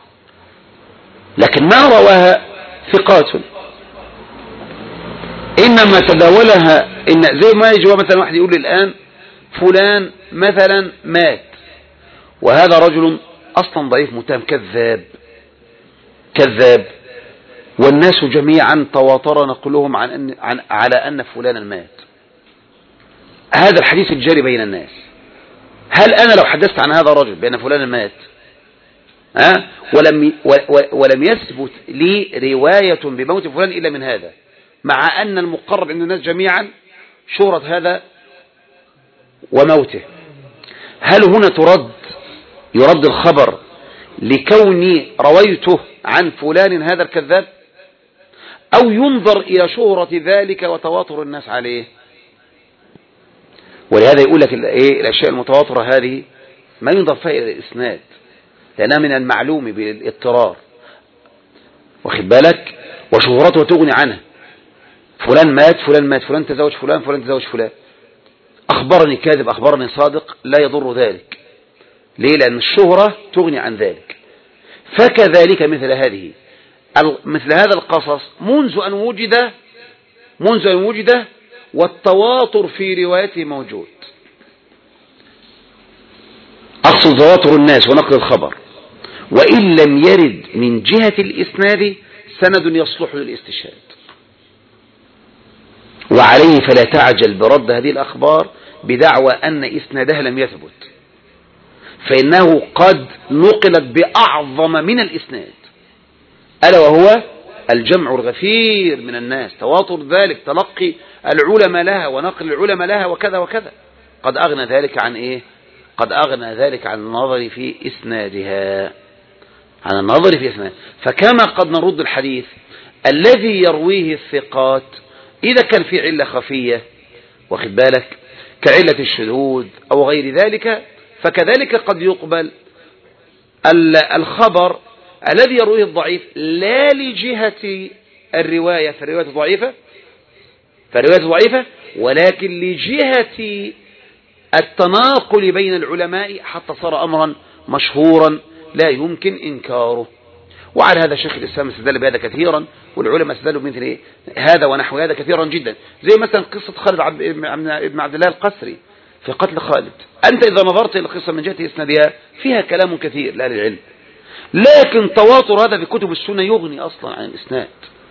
لكن ما رواها ثقات إنما تداولها. إن زي ما يجي مثلا واحد يقول لي الآن فلان مثلا مات وهذا رجل أصلا ضعيف متهم كذاب والناس جميعا تواتر نقلهم على أن فلانا مات. هذا الحديث الجاري بين الناس، هل أنا لو حدثت عن هذا الرجل بأن فلانا مات ولم يثبت لي رواية بموت فلان إلا من هذا، مع أن المقرب عند الناس جميعا شهرة هذا وموته، هل هنا يرد الخبر لكوني رويته عن فلان هذا الكذاب، أو ينظر إلى شهرة ذلك وتواتر الناس عليه؟ ولهذا يقول لك الأشياء المتواترة هذه ما ينظر فيها إلى الإسناد، لأنها من المعلوم بالاضطرار، واخد بالك، وشهرته تغني عنه. فلان مات فلان تزوج فلان تزوج فلان، أخبرني كاذب أخبرني صادق، لا يضر ذلك. ليه؟ لأن الشهرة تغني عن ذلك. فكذلك مثل هذا القصص منذ أن وجد والتواتر في روايته موجود، أقصد تواتر الناس ونقل الخبر، وإن لم يرد من جهة الإسناد سند يصلح للاستشهاد، وعليه فلا تعجل برد هذه الأخبار بدعوى أن إسنادها لم يثبت، فإنه قد نقلت بأعظم من الإسناد، ألا وهو الجمع الغفير من الناس، تواتر ذلك، تلقي العلماء لها ونقل العلماء لها وكذا وكذا، قد أغنى ذلك عن إيه؟ قد أغنى ذلك عن النظر في إسنادها، عن النظر في إسنادها. فكما قد نرد الحديث الذي يرويه الثقات إذا كان في علة خفية، واخد بالك، كعلة الشذوذ أو غير ذلك، فكذلك قد يقبل الخبر الذي يرويه الضعيف لا لجهة الرواية فالرواية ضعيفة، ولكن لجهة التناقل بين العلماء حتى صار أمرا مشهورا لا يمكن إنكاره. وعلى هذا شيخ الإسلام استدل بهذا كثيرا، والعلماء استدلوا بمثل هذا ونحو هذا كثيرا جدا، زي مثلا قصة خالد ابن عبد الله القسري في قتل خالد. أنت إذا نظرت إلى القصة من جهة إسنادها فيها كلام كثير لأهل العلم، لكن تواتر هذا في كتب السنة يغني أصلا عن الإسناد.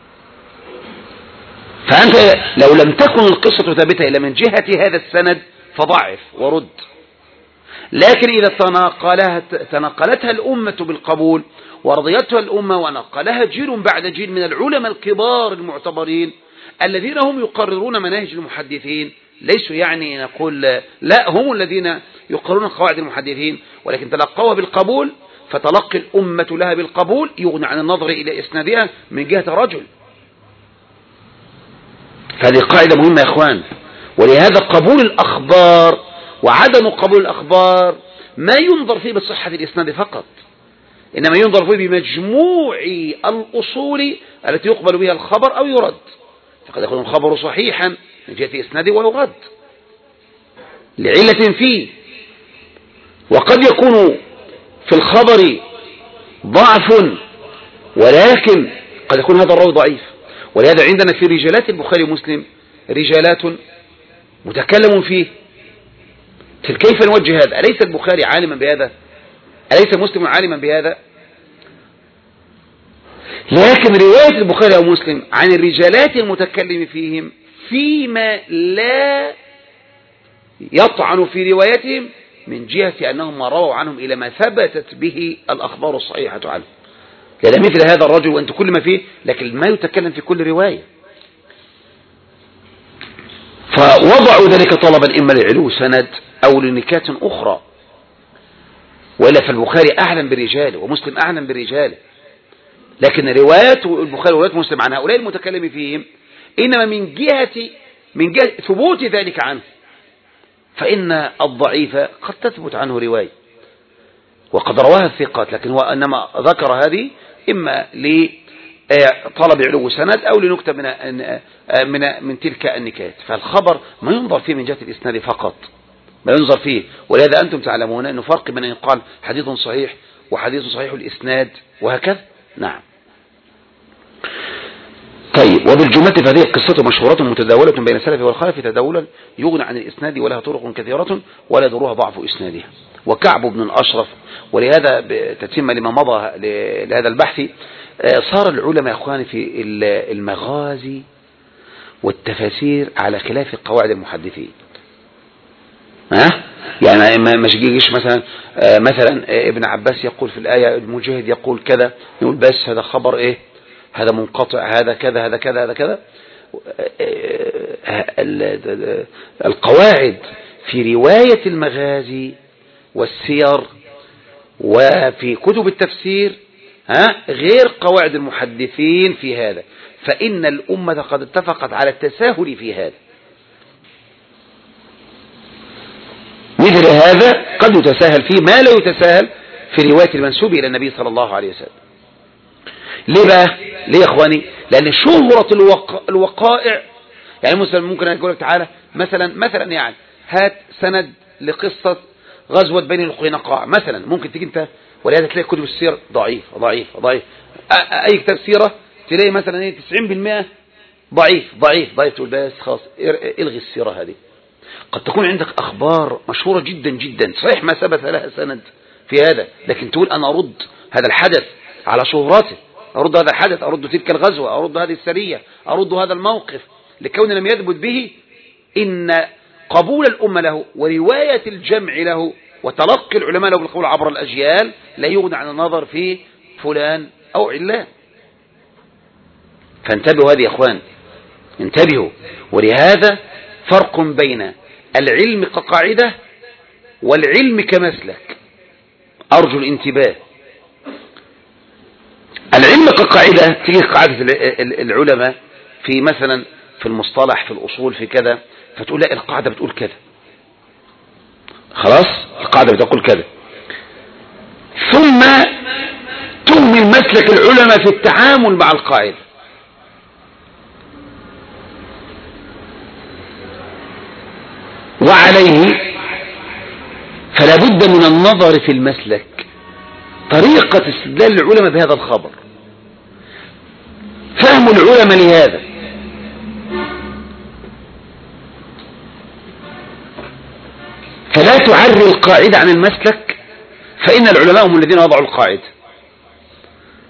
فأنت لو لم تكن القصة ثابتة إلا من جهة هذا السند فضعف ورد. لكن إذا تنقلتها الأمة بالقبول ورضيتها الأمة ونقلها جيل بعد جيل من العلماء الكبار المعتبرين الذين هم يقررون مناهج المحدثين، ليسوا يعني نقول لا، هم الذين يقررون قواعد المحدثين، ولكن تلقوها بالقبول، فتلقي الأمة لها بالقبول يغني عن النظر إلى إسنادها من جهة رجل. فهذه قاعدة مهمة يا إخوان. ولهذا قبول الأخبار وعدم قبول الأخبار ما ينظر فيه بصحة الإسناد فقط، إنما ينظر فيه بمجموع الأصول التي يقبل بها الخبر أو يرد. فقد يكون الخبر صحيحا من جهة إسناده ويرد لعلة فيه، وقد يكون في الخبر ضعف ولكن قد يكون هذا الراوي ضعيف. ولهذا عندنا في رجالات البخاري ومسلم رجالات متكلم فيه. كيف نوجه هذا؟ أليس البخاري عالما بهذا؟ أليس مسلم عالما بهذا؟ لكن رواية البخاري أو مسلم عن الرجالات المتكلم فيهم فيما لا يطعن في روايتهم من جهة أنهم ما رووا عنهم إلى ما ثبتت به الأخبار الصحيحة عنه. لأن مثل هذا الرجل وأنت كل ما فيه، لكن ما يتكلم في كل رواية. فوضعوا ذلك طلبا إما لعلو سند أو لنكات أخرى. وإلا فالبخاري أعلم برجاله ومسلم أعلم برجاله، لكن روايات البخاري وروايات مسلم عن هؤلاء المتكلم فيهم إنما من جهة ثبوت ذلك عنه. فإن الضعيف قد تثبت عنه رواية وقد رواها الثقات، لكن هو إنما ذكر هذه إما لطلب علو سند أو لنكتة من تلك النكات. فالخبر ما ينظر فيه من جهة الإسناد فقط، ما ينظر فيه. ولهذا أنتم تعلمون أنه فرق بين أن يقال حديث صحيح وحديث صحيح الإسناد وهكذا. نعم. طيب، وبالجملة فهذه القصة مشهورة متداولة بين السلف والخلف تداولا يغنى عن الإسناد ولها طرق كثيرة ولا يضرها ضعف إسنادها. وكعب بن الأشرف، ولهذا تتم لما مضى لهذا البحث، صار العلماء يا أخواني في المغازي والتفاسير على خلاف قواعد المحدثين. يعني ما يجيش مثلا ابن عباس يقول في الآية، المجاهد يقول كذا، يقول بس هذا خبر ايه، هذا منقطع، هذا كذا هذا كذا هذا كذا. القواعد في رواية المغازي والسير وفي كتب التفسير غير قواعد المحدثين في هذا. فإن الأمة قد اتفقت على التساهل في هذا. مثل هذا قد يتساهل فيه ما لا يتساهل في رواية المنسوب إلى النبي صلى الله عليه وسلم. ليه بقى؟ ليه يا أخواني؟ لأن شهرة الوقائع، يعني مثلا ممكن أقول لك تعالى مثلا يعني هات سند لقصة غزوة بني القينقاع مثلا، ممكن تيجي أنت ولهذا تلاقي كتب السير ضعيف ضعيف ضعيف. أي كتاب سيرة تلاقي مثلا 90% ضعيف ضعيف ضعيف، تقول بس خلاص الغي السيرة هذه. قد تكون عندك أخبار مشهورة جدا جدا صحيح ما ثبت لها سند في هذا، لكن تقول أنا أرد هذا الحدث على شهرته، أرد هذا الحدث، أرد تلك الغزوة، أرد هذه السرية، أرد هذا الموقف لكون لم يثبت به. إن قبول الأمة له ورواية الجمع له وتلقي العلماء له بالقول عبر الأجيال لا يغني عن النظر في فلان أو علان. فانتبهوا هذه يا أخوان، انتبهوا. ولهذا فرق بين العلم كقاعدة والعلم كمسلك، أرجو الانتباه. العلم كقاعدة تيجي قاعدة العلماء في مثلا في المصطلح في الأصول في كذا، فتقول لا القاعدة بتقول كذا، خلاص القاعدة بتقول كذا، ثم تهمل مسلك العلماء في التعامل مع القاعدة. وعليه فلا بد من النظر في المسلك، طريقة استدلال العلماء بهذا الخبر، فهم العلماء لهذا. فلا تعري القاعدة عن المسلك، فإن العلماء هم الذين وضعوا القاعدة.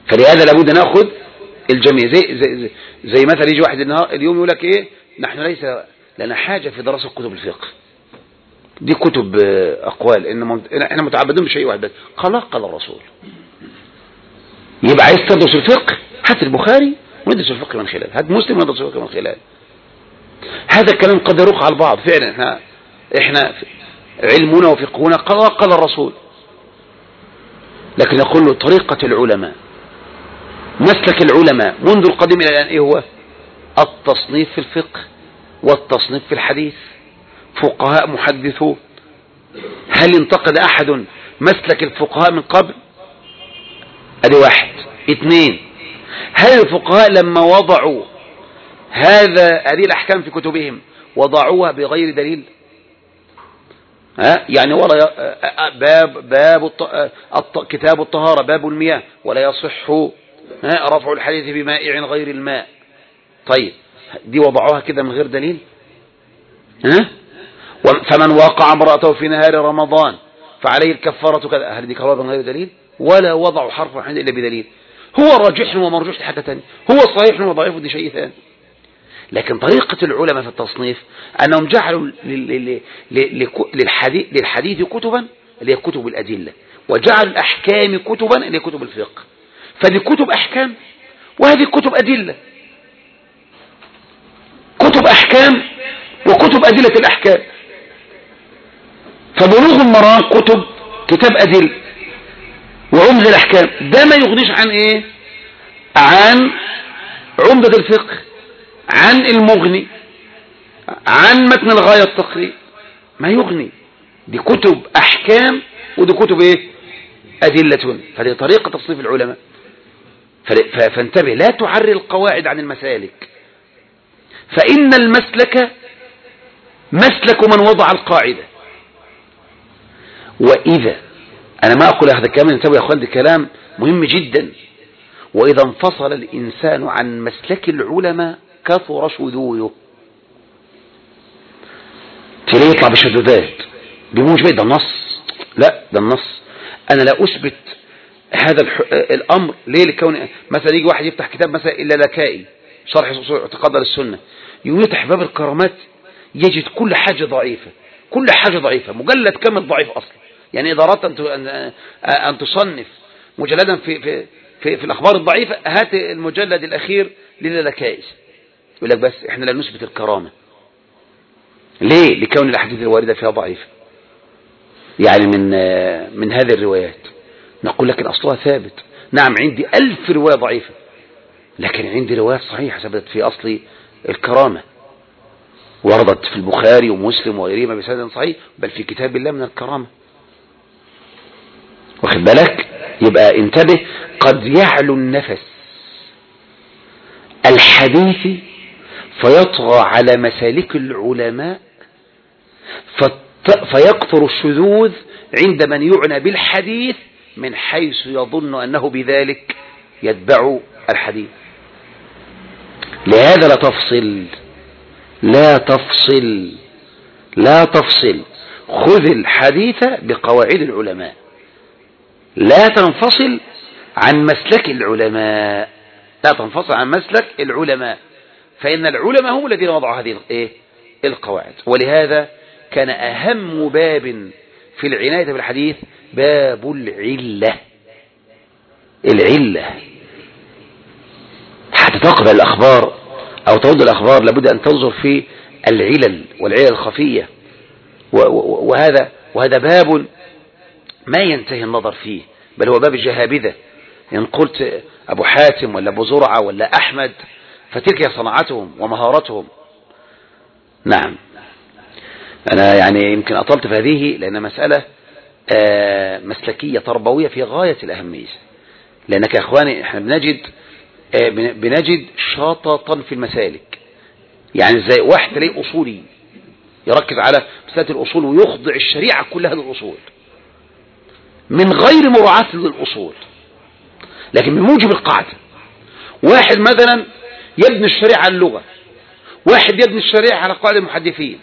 فلهذا لابد ناخذ الجميع. زي مثلا يجي واحد اليوم يقول لك ايه، نحن ليس لنا حاجة في دراسة كتب الفقه، دي كتب أقوال، احنا متعبدين بشيء واحد بس، قال الرسول. يبقى عايز تدرس الفقه، هات البخاري وندرس الفقه من خلاله، هات مسلم وندرس الفقه من خلاله. هذا الكلام قد يروق على البعض فعلا. احنا علمنا وفقهنا قال الرسول، لكن يقول له طريقة العلماء، مسلك العلماء منذ القديم إلى الآن إيه هو؟ التصنيف في الفقه والتصنيف في الحديث، فقهاء محدثون. هل انتقد أحد مسلك الفقهاء من قبل؟ ادي واحد. اثنين، هل الفقهاء لما وضعوا هذه الأحكام في كتبهم وضعوها بغير دليل؟ يعني كتاب الطهارة، باب المياه، ولا يصح رفع الحديث بمائع غير الماء. طيب دي وضعوها كده من غير دليل؟ فمن وقع امرأته في نهار رمضان فعليه الكفارة كذا، هل دي كفارة من غير دليل؟ ولا وضعوا حرف واحد إلا بدليل. هو راجح ومرجوح حاجة ثانية، هو صحيح وضعيف دي شيء ثاني. لكن طريقة العلماء في التصنيف أنهم جعلوا للحديث كتبا اللي هي كتب الأدلة، وجعلوا الأحكام كتبا اللي هي كتب الفقه. فدي كتب أحكام وهذه كتب أدلة، كتب أحكام وكتب أدلة الأحكام. فبلوغ المرام كتاب أدلة وعمدة الأحكام، ده ما يغنيش عن إيه؟ عن عمدة الفقه، عن المغني، عن متن الغاية التقريب، ما يغني. دي كتب أحكام ودي كتب إيه؟ أدلة. فدي طريقة تصنيف العلماء. فانتبه، لا تعري القواعد عن المسالك، فإن المسلك مسلك من وضع القاعدة. وإذا أنا ما أقول هذا الكلام، انتبه يا أخوان، ده كلام مهم جدا. وإذا انفصل الإنسان عن مسلك العلماء كثر شذوذه، تلاقيه يطلع بشذوذات بموجب ده النص. لا، ده النص. أنا لا أثبت هذا الأمر ليه؟ لكون مثلا يجي واحد يفتح كتاب مثلا اللالكائي شرح اصول اعتقاد السنة، يفتح باب الكرامات يجد كل حاجة ضعيفة، كل حاجة ضعيفة، مجلد كامل ضعيف أصلا. يعني إذا أردت أن تصنف مجلدا في الأخبار الضعيفة، هات المجلد الأخير للالكائي، يقول لك بس إحنا لا نثبت الكرامة. ليه؟ لكون الأحاديث الواردة فيها ضعيفة، يعني من هذه الروايات. نقول لك الأصلها ثابت. نعم، عندي 1000 رواية ضعيفة، لكن عندي روايات صحيحة ثبتت في أصل الكرامة، وردت في البخاري ومسلم وغيرهما بسند صحيح، بل في كتاب الله من الكرامة. واخد بالك؟ يبقى انتبه، قد يعلو النفس الحديث فيطغى على مسالك العلماء، فيكثر الشذوذ عند من يعنى بالحديث من حيث يظن أنه بذلك يتبع الحديث. لهذا لا تفصل، خذ الحديث بقواعد العلماء، لا تنفصل عن مسلك العلماء، لا تنفصل عن مسلك العلماء، فإن العلماء هم الذين وضعوا هذه القواعد. ولهذا كان أهم باب في العناية بالحديث باب العلة. حتى تقبل الأخبار أو ترد الأخبار لابد أن تنظر في العلل والعلل الخفية، وهذا باب ما ينتهي النظر فيه، بل هو باب الجهابذة. إن قلت أبو حاتم ولا أبو زرعة ولا أحمد فتلك صناعتهم ومهارتهم. نعم، أنا يعني يمكن أطلت في هذه لأن مسألة مسلكية تربوية في غاية الأهمية، لأنك يا أخواني احنا بنجد شاططا في المسالك. يعني ازاي واحد تلاقيه أصولي يركز على مسألة الأصول ويخضع الشريعة كلها للأصول من غير مراعاة للأصول، لكن بموجب القاعدة. واحد مثلا يبني الشريعة على اللغة، واحد يبني الشريعة على قواعد المحدثين،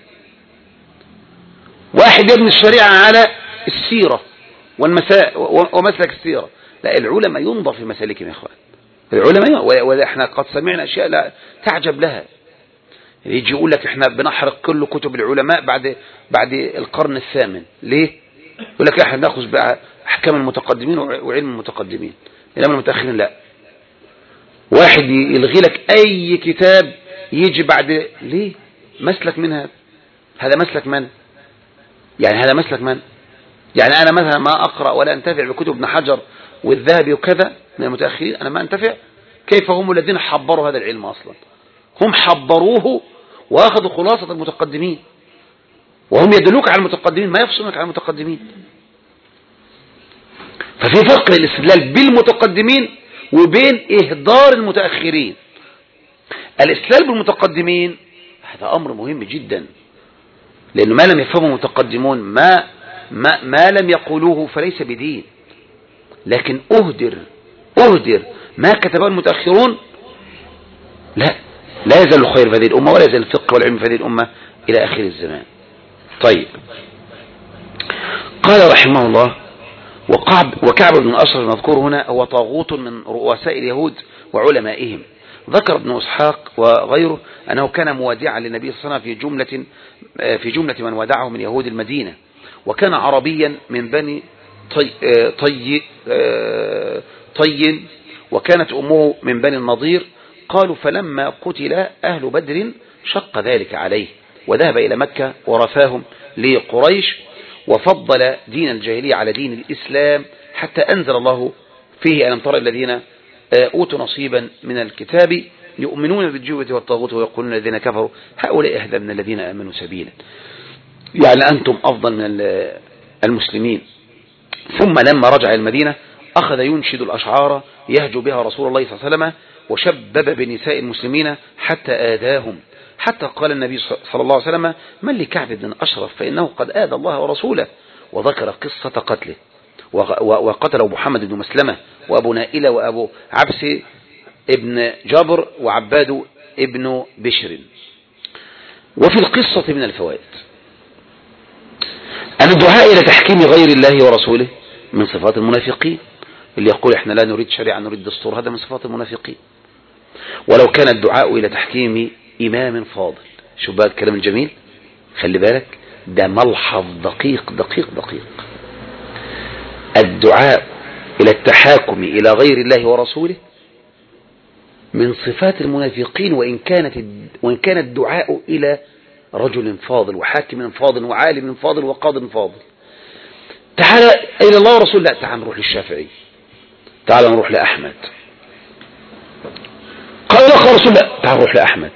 واحد يبني الشريعة على السيرة ومسلك السيرة، لا، العلماء ينظر في مسالكهم يا إخوان. العلماء، وإحنا قد سمعنا أشياء لا تعجب لها. يجي يقول لك إحنا بنحرق كل كتب العلماء بعد القرن الثامن. ليه؟ يقول لك إحنا نأخذ بقى أحكام المتقدمين وعلم المتقدمين، إنما المتأخرين لا. واحد يلغي لك أي كتاب يجي بعد. ليه؟ مسلك من هذا مسلك من؟ يعني هذا مسلك من؟ يعني أنا مثلا ما أقرأ ولا أنتفع بكتب ابن حجر والذهبي وكذا من المتأخرين، أنا ما أنتفع؟ كيف هم الذين حبروا هذا العلم أصلا؟ هم حبروه وأخذوا خلاصة المتقدمين، وهم يدلوك على المتقدمين، ما يفصلونك على المتقدمين. ففي فرق الاستدلال بالمتقدمين وبين إهدار المتأخرين. الاستدلال بالمتقدمين هذا أمر مهم جدا، لأنه ما لم يفهمه المتقدمون ما لم يقولوه فليس بدين. لكن أهدر ما كتبه المتأخرون، لا يزال الخير في هذه الأمة، ولا يزال الفقه والعلم في هذه الأمة إلى آخر الزمان. طيب، قال رحمه الله: وكعب بن الأشرف المذكور هنا هو طاغوت من رؤساء اليهود وعلمائهم. ذكر ابن إسحاق وغيره أنه كان موادعا للنبي صلى الله عليه وسلم في جملة من ودعه من يهود المدينة، وكان عربيا من بني طي، وكانت أمه من بني النضير. قالوا: فلما قتل أهل بدر شق ذلك عليه، وذهب إلى مكة ورفاهم لقريش، وفضل دين الجاهلية على دين الإسلام، حتى أنزل الله فيه: ألم تر الذين أوتوا نصيبا من الكتاب يؤمنون بالجبت والطاغوت ويقولون الذين كفروا هؤلاء أهدى من الذين آمنوا سبيلا. يعني أنتم أفضل من المسلمين. ثم لما رجع المدينة أخذ ينشد الأشعار يهجو بها رسول الله صلى الله عليه وسلم، وشبب بنساء المسلمين حتى آذاهم، حتى قال النبي صلى الله عليه وسلم: من لكعب بن أشرف فإنه قد آذى الله ورسوله. وذكر قصة قتله، وقتله محمد بن مسلمة وأبو نائلة وأبو عبس ابن جابر وعباد ابن بشر. وفي القصة من الفوائد أن الدعاء إلى تحكيم غير الله ورسوله من صفات المنافقين. اللي يقول إحنا لا نريد شريعة نريد دستور، هذا من صفات المنافقين. ولو كان الدعاء إلى تحكيم إمام فاضل، شوف بقى الكلام الجميل، خلي بالك، ده ملحظ دقيق دقيق دقيق. الدعاء إلى التحاكم إلى غير الله ورسوله من صفات المنافقين، وإن كان الدعاء إلى رجل فاضل وحاكم فاضل وعالم فاضل وقاض فاضل. تعال إلى الله ورسوله، لا، تعال نروح للشافعي، تعال نروح لأحمد. قال لك رسول الله، تعال نروح لأحمد.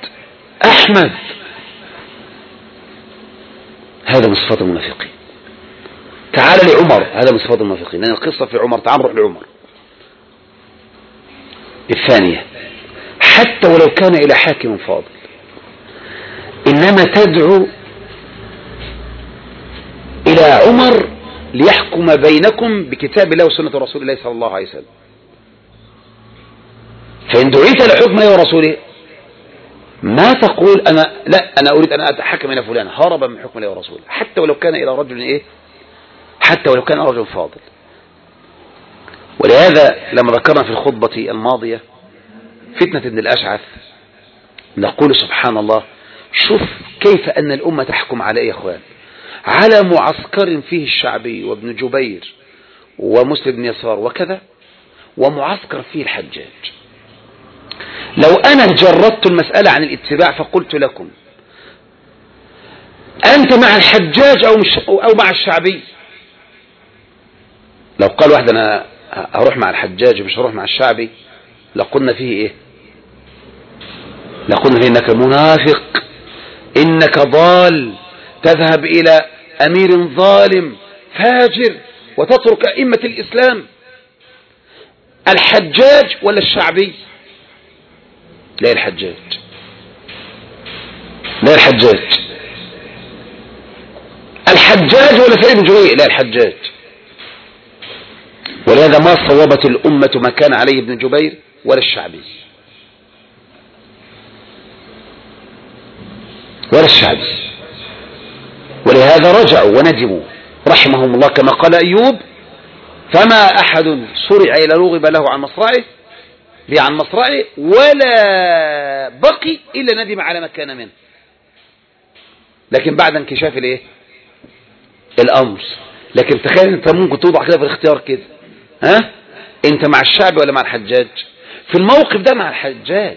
هذا من صفات المنافقين. تعال لعمر، هذا من صفات المنافقين، لأن القصة في عمر، تعال نروح لعمر. الثانية، حتى ولو كان إلى حاكم فاضل، إنما تدعو إلى عمر ليحكم بينكم بكتاب الله وسنة رسول الله صلى الله عليه وسلم. فإن دعيت لحكم الله ورسوله ما تقول أنا أريد أن أتحكم إلى فلان هربا من حكم الله ورسوله، حتى ولو كان إلى رجل حتى ولو كان رجل فاضل. ولهذا لما ذكرنا في الخطبة الماضية فتنة ابن الأشعث، نقول سبحان الله، شوف كيف أن الأمة تحكم على يا أخوان، على معسكر فيه الشعبي وابن جبير ومسلم بن يسار وكذا، ومعسكر فيه الحجاج. لو أنا جردت المسألة عن الاتباع فقلت لكم أنت مع الحجاج أو مع الشعبي، لو قال واحد أنا أروح مع الحجاج مش هروح مع الشعبي، لقلنا فيه لقلنا فيه إنك منافق، إنك ضال، تذهب إلى أمير ظالم فاجر وتترك أئمة الإسلام. الحجاج ولا الشعبي؟ لا، الحجاج. الحجاج ولا سعيد بن جبير؟ لا، الحجاج. ولهذا ما صوبت الأمة ما كان عليه ابن جبير ولا الشعبي ولهذا رجعوا وندموا رحمهم الله، كما قال أيوب: فما أحد صرع إلى رغب له عن مصرعه ولا بقي إلا ندم على ما كان منه. لكن بعد انكشاف الايه الأمر. لكن تخيل انت ممكن توضع كده في الاختيار كده، ها انت مع الشعب ولا مع الحجاج؟ في الموقف ده مع الحجاج،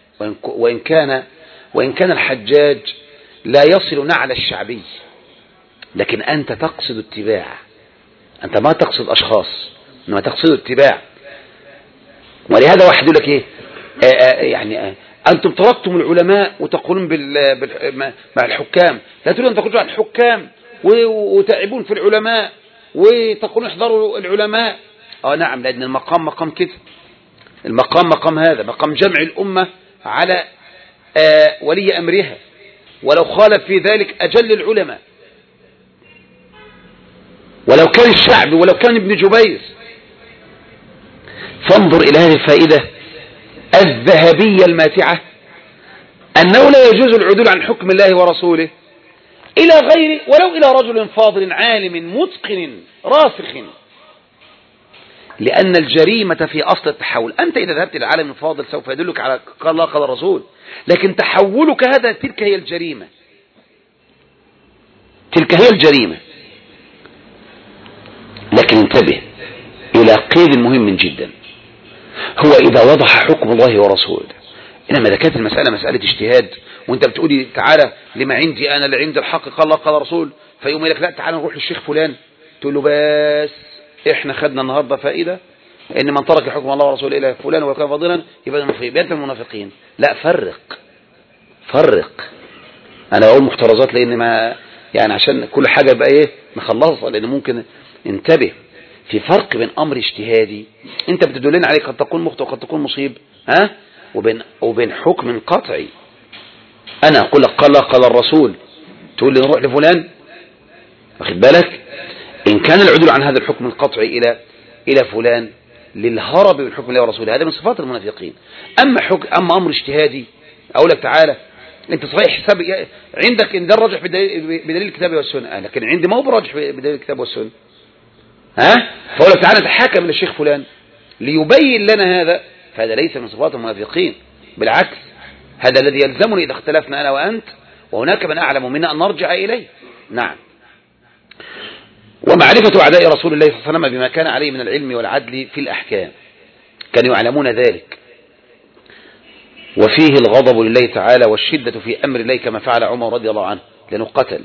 وإن كان الحجاج لا يصل نعل الشعبي، لكن أنت تقصد اتباع، أنت ما تقصد أشخاص إنما تقصد اتباع. ولهذا واحد يقول لك إيه يعني أنتم تركتم العلماء وتقولون مع الحكام، لا تريدون أن تخرجوا عن الحكام وتعبون في العلماء وتقولون احضروا العلماء. نعم، لأن المقام مقام كده، المقام مقام هذا، مقام جمع الأمة على ولي أمرها، ولو خالف في ذلك أجل العلماء، ولو كان الشعب ولو كان ابن جبير. فانظر إلى هذه الفائدة الذهبية الماتعة، أنه لا يجوز العدول عن حكم الله ورسوله إلى غير ولو إلى رجل فاضل عالم متقن راسخ، لأن الجريمة في أصل التحول. أنت إذا ذهبت إلى عالم فاضل سوف يدلك على قال الله قال الرسول، لكن تحولك هذا تلك هي الجريمة، تلك هي الجريمة. لكن انتبه إلى قيد مهم جدا، هو إذا وضح حكم الله ورسوله. إنما إذا كانت المسألة مسألة اجتهاد وانت بتقولي تعالى لما عندي أنا اللي عند الحق قال الله قال الرسول، فيقوم لك لا تعالى نروح للشيخ فلان، تقول له بس احنا خدنا النهاردة فائدة ان من ترك حكم الله ورسوله إلى فلان وكان فاضلا يبقى انت المنافقين. لا، فرق. انا اقول محترزات لان ما يعني عشان كل حاجة بقى ايه نخلصها، لان ممكن انتبه في فرق بين امر اجتهادي انت بتدلنا عليه قد تكون مخطئ وقد تكون مصيب، وبين حكم قطعي. انا اقول لك قال الله قال الرسول، تقول لي نروح لفلان، واخد بالك؟ ان كان العدول عن هذا الحكم القطعي الى فلان للهرب من حكم الله ورسوله، هذا من صفات المنافقين. اما امر اجتهادي اقول لك تعالى انت صحيح حساب عندك ان ده الراجح بدليل الكتاب والسنه، لكن عندي ما هو براجح بدليل الكتاب والسنه، فاقول لك تعالى نتحاكم للشيخ فلان ليبين لنا هذا، فهذا ليس من صفات المنافقين، بالعكس هذا الذي يلزمني اذا اختلفنا انا وانت وهناك من اعلم منا ان نرجع اليه. نعم. ومعرفة أعداء رسول الله صلى الله عليه وسلم بما كان عليه من العلم والعدل في الأحكام، كانوا يعلمون ذلك، وفيه الغضب لله تعالى والشدة في أمر الله كما فعل عمر رضي الله عنه لأنه قتل.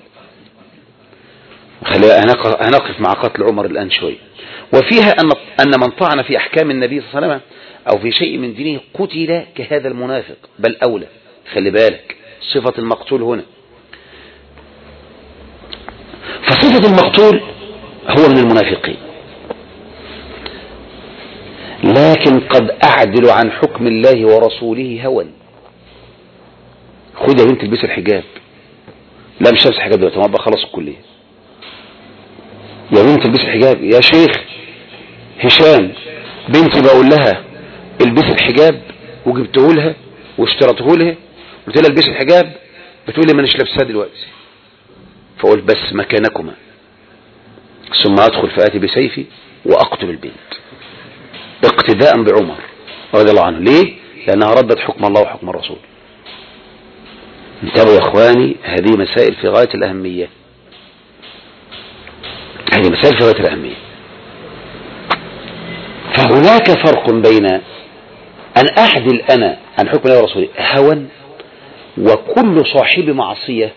هنقف مع قتل عمر الآن شوي. وفيها أن من طعن في أحكام النبي صلى الله عليه وسلم أو في شيء من دينه قتل كهذا المنافق، بل أولى. خلي بالك صفة المقتول هنا، فصفة المقتول هو من المنافقين، لكن قد أعدل عن حكم الله ورسوله هوى. خد يا بنت البس الحجاب، لا مش لابس الحجاب دلوقتي ما بقى خلص الكلية. يا بنت البس الحجاب، يا شيخ هشام بنتي بقول لها البس الحجاب وجبته لها واشترته لها، قلت لها البس الحجاب، بتقول لي ما اناش لابسها دلوقتي. فقلت بس مكانكما، ثم أدخل فآتي بسيفي وأقتل البنت اقتداء بعمر رضي الله عنه. ليه؟ لأنها ردت حكم الله وحكم الرسول. انتبهوا يا أخواني، هذه مسائل في غاية الأهمية، هذه مسائل في غاية الأهمية. فهناك فرق بين أن أعدل أنا عن حكم الله ورسوله هوى، وكل صاحب معصية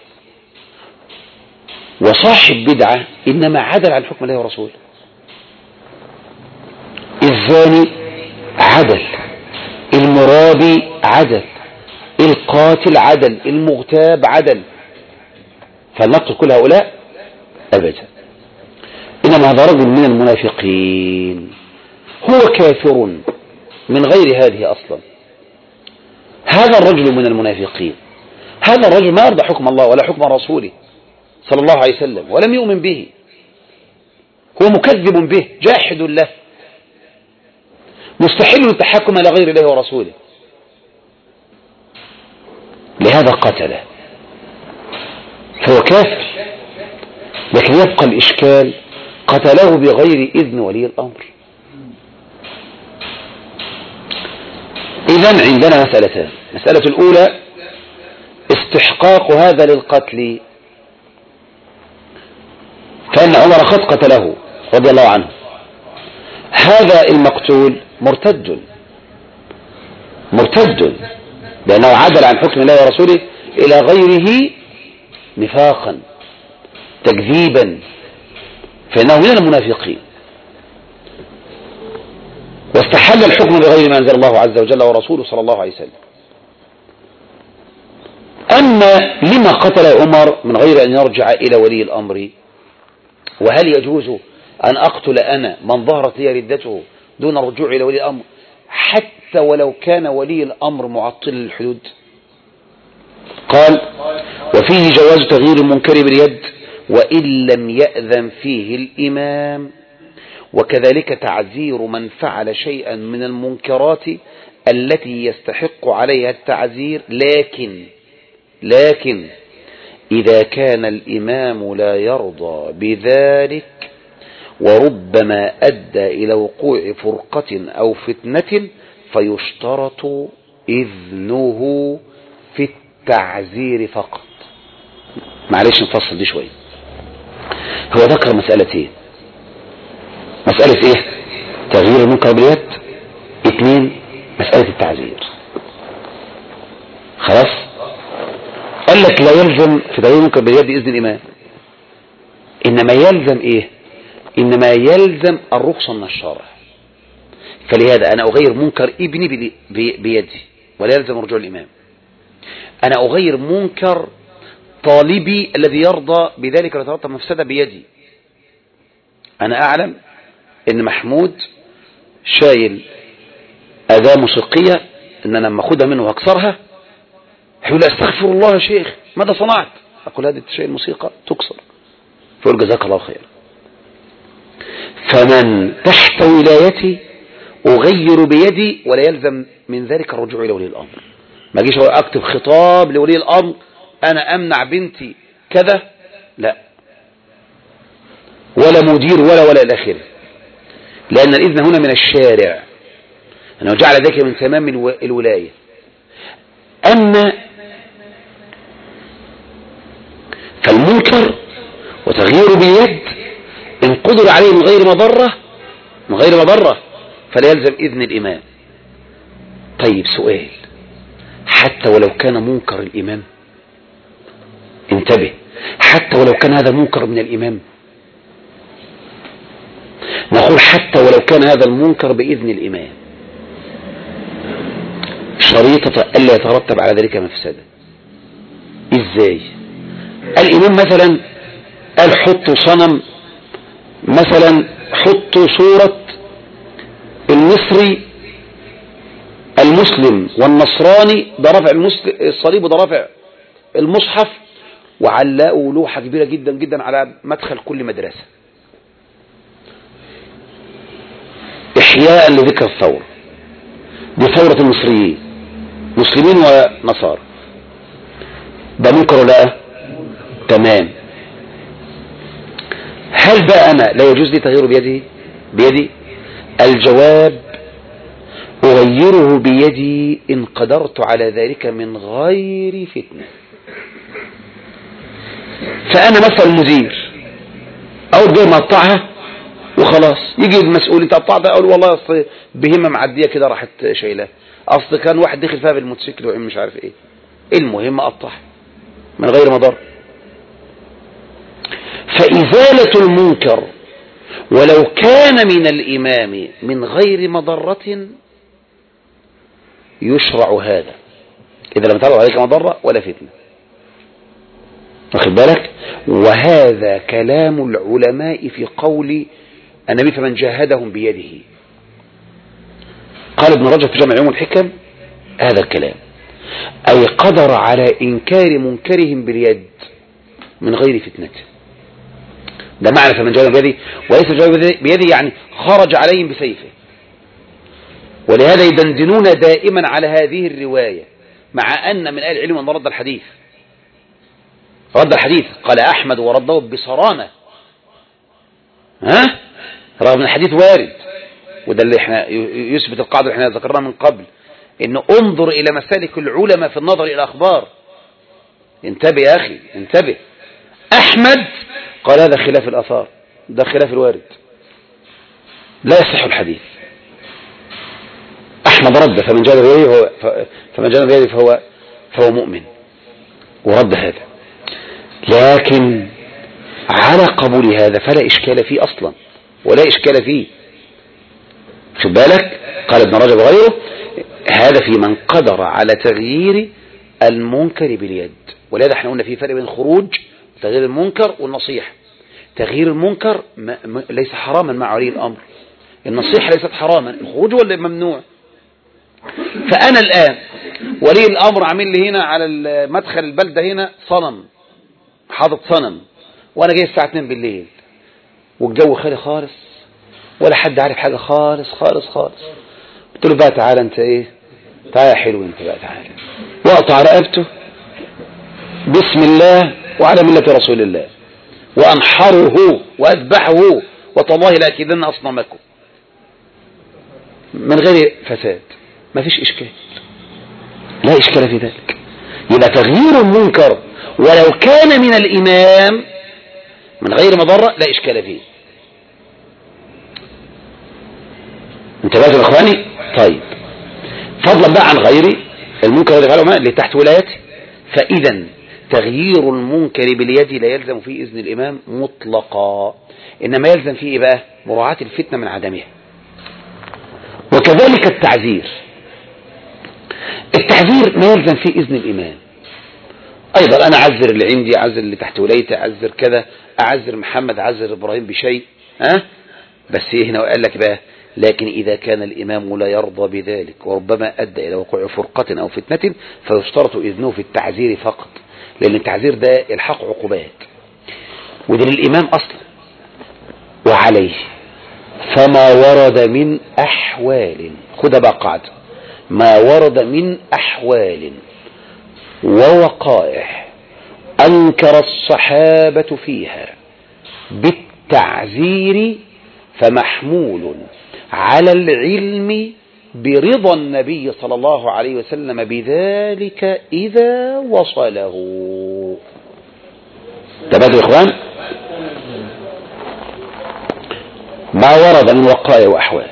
وصاحب بدعة إنما عدل عن حكم الله ورسوله. الزاني عدل، المرابي عدل، القاتل عدل، المغتاب عدل، فلنقتل كل هؤلاء أبدا. إنما هذا رجل من المنافقين هو كافر من غير هذه أصلا. هذا الرجل من المنافقين، هذا الرجل ما يرضى حكم الله ولا حكم رسوله صلى الله عليه وسلم ولم يؤمن به، هو مكذب به جاحد له، مستحيل التحكم إلى غير الله ورسوله، لهذا قتله فهو كافر. لكن يبقى الإشكال قتله بغير إذن ولي الأمر. إذن عندنا مسألتان. مسألة الأولى استحقاق هذا للقتل، فإن عمر قد قتله رضي الله عنه. هذا المقتول مرتد لأنه عدل عن حكم الله ورسوله إلى غيره نفاقا تكذيبا، فإنه من المنافقين، واستحل الحكم بغير ما أنزل الله عز وجل ورسوله صلى الله عليه وسلم. أما لما قتل عمر من غير أن يرجع إلى ولي الأمر؟ وهل يجوز أن أقتل أنا من ظهرت لي ردته دون الرجوع إلى ولي الأمر حتى ولو كان ولي الأمر معطل للحدود؟ قال: وفيه جواز تغيير المنكر باليد وإن لم يأذن فيه الإمام، وكذلك تعزير من فعل شيئا من المنكرات التي يستحق عليها التعزير، لكن إذا كان الإمام لا يرضى بذلك وربما أدى إلى وقوع فرقة أو فتنة فيشترط إذنه في التعزير فقط. معلش نفصل دي شوية. هو ذكر مسألتين: مسألة إيه؟ تغيير المنكر باليد. 2 مسألة التعزير. خلاص؟ قال لك لا يلزم في تغيير المنكر باليد بإذن الإمام، إنما يلزم إيه؟ إنما يلزم الرخصة من الشرع. فلهذا أنا أغير منكر ابني بيدي ولا يلزم رجوع الإمام. أنا أغير منكر طالبي الذي يرضى بذلك ويترتب مفسدة بيدي. أنا أعلم إن محمود شايل أداة موسيقية، إن أنا لما أخذها منه وأكسرها يقول: أستغفر الله يا شيخ، ماذا صنعت؟ أقول: هذه شايل موسيقى تكسر. فيقول: جزاك الله خير. فمن تحت ولايتي أغير بيدي ولا يلزم من ذلك الرجوع إلى ولي الأمر. ما أجيش أكتب خطاب لولي الأمر أنا أمنع بنتي كذا، لا، ولا مدير ولا إلى آخره، لأن الإذن هنا من الشارع، أنه جعل ذلك من تمام الولاية. أما فالمنكر وتغيير باليد إن قدر عليه من غير مضرة فلا يلزم إذن الإمام. طيب سؤال: حتى ولو كان منكر الإمام، انتبه، حتى ولو كان هذا منكر من الإمام، نقول حتى ولو كان هذا المنكر بإذن الإمام، شريطة ألا يترتب على ذلك مفسدة. إزاي؟ الإمام مثلا قال: حطوا صنم، مثلا حطوا صورة المصري المسلم والنصراني ده رافع الصليب وده رافع المصحف، وعلقوا لوحة كبيرة جدا جدا على مدخل كل مدرسة إحياء لذكر الثورة. دي ثورة المصريين مسلمين ونصارى. ده منكر ولا؟ تمام. هل بقى أنا لا يجوز لي تغييره بيدي؟ الجواب: أغيره بيدي إن قدرت على ذلك من غير فتنة. فأنا مثلا مدير أو غير مقطعها وخلاص، يجي المسؤول: انت قطعتها؟ أقول: والله أصل بهمة معدية كده راحت شايلها، أصل كان واحد دخل فيها بالموتوسيكل وإن مش عارف إيه، المهم أقطعها من غير مضر. فإزالة المنكر ولو كان من الإمام من غير مضرة يشرع هذا إذا لم تعرض عليك مضرة ولا فتنة. واخد بالك؟ وهذا كلام العلماء في قول النبي: فمن جاهدهم بيده. قال ابن رجب في جامع علوم الحكم هذا الكلام، أي قدر على إنكار منكرهم باليد من غير فتنة. ده معنى فمن جاهدهم بيده، وليس جاهدهم بيده يعني خرج عليهم بسيفه. ولهذا يدندنون دائما على هذه الرواية، مع أن من أهل العلم من رد الحديث قال أحمد ورده بصرامة، رغم ان الحديث وارد، وده اللي احنا يثبت القاعدة اللي احنا ذكرناها من قبل، انه انظر الى مسالك العلماء في النظر الى الاخبار. انتبه يا اخي انتبه. احمد قال هذا خلاف الاثار، ده خلاف الوارد، لا يصح الحديث. احمد رد فمن جاد بيده فهو مؤمن، ورد هذا. لكن على قبول هذا فلا اشكال فيه اصلا، ولا اشكال فيه. خد بالك، قال ابن رجب وغيره هذا في من قدر على تغيير المنكر باليد. ولهذا احنا قلنا في فرق بين الخروج تغيير المنكر والنصيحة. تغيير المنكر ليس حراما مع ولي الامر، النصيحة ليست حراما، الخروج هو اللي ممنوع. فانا الان ولي الامر عامل لي هنا على مدخل البلدة هنا صنم، حاطط صنم، وانا جاي الساعة 2 بالليل والجو خالي خالص ولا حد عارف حاجة خالص خالص خالص. قلت له بقى تعالى انت ايه، تعالى يا حلو انت بقى تعالى، واقطع رقبته بسم الله وعلى ملة رسول الله، وانحره واذبحه، وتالله لاكيدن اصنامكم، من غير فساد، ما فيش اشكال، لا اشكال في ذلك. يبقى تغيير المنكر ولو كان من الامام من غير مضرة لا اشكال فيه. انتبهتوا يا اخواني؟ طيب، فضلا بقى عن غير المنكر الذي فعله اللي تحت ولايته. فاذا تغيير المنكر باليد لا يلزم فيه اذن الامام مطلقا، انما يلزم فيه ايه بقى؟ مراعاة الفتنة من عدمها. وكذلك التعذير ما يلزم فيه اذن الامام ايضا. انا اعذر اللي عندي، اعذر اللي تحت ولايتي، اعذر كذا، اعذر محمد، اعذر ابراهيم بشيء، بس ايه هنا وقال لك بقى لكن إذا كان الإمام لا يرضى بذلك وربما أدى إلى وقوع فرقة أو فتنة فيشترط إذنه في التعزير فقط، لأن التعزير ده الحق عقوبات وده للإمام أصلا. وعليه فما ورد من أحوال، خد بقى قاعدة، ما ورد من أحوال ووقائع أنكر الصحابة فيها بالتعزير فمحمول على العلم برضا النبي صلى الله عليه وسلم بذلك إذا وصله. تبادل يا إخوان، ما ورد من وقائع وأحوال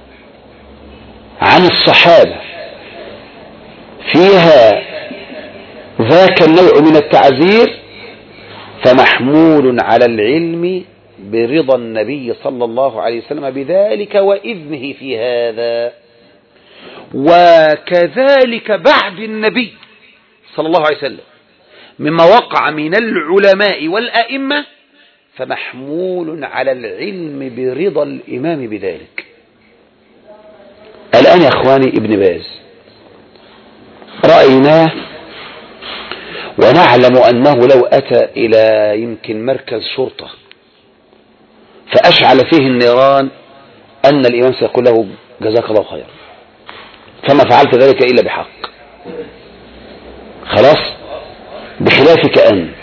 عن الصحابة فيها ذاك النوع من التعزير فمحمول على العلم برضا النبي صلى الله عليه وسلم بذلك وإذنه في هذا. وكذلك بعد النبي صلى الله عليه وسلم مما وقع من العلماء والأئمة فمحمول على العلم برضا الإمام بذلك. الآن يا أخواني ابن باز رأيناه ونعلم أنه لو أتى إلى يمكن مركز شرطة فأشعل فيه النيران أن الإمام سيقول له جزاك الله خير، فما فعلت ذلك إلا بحق. خلاص، بخلافك أنت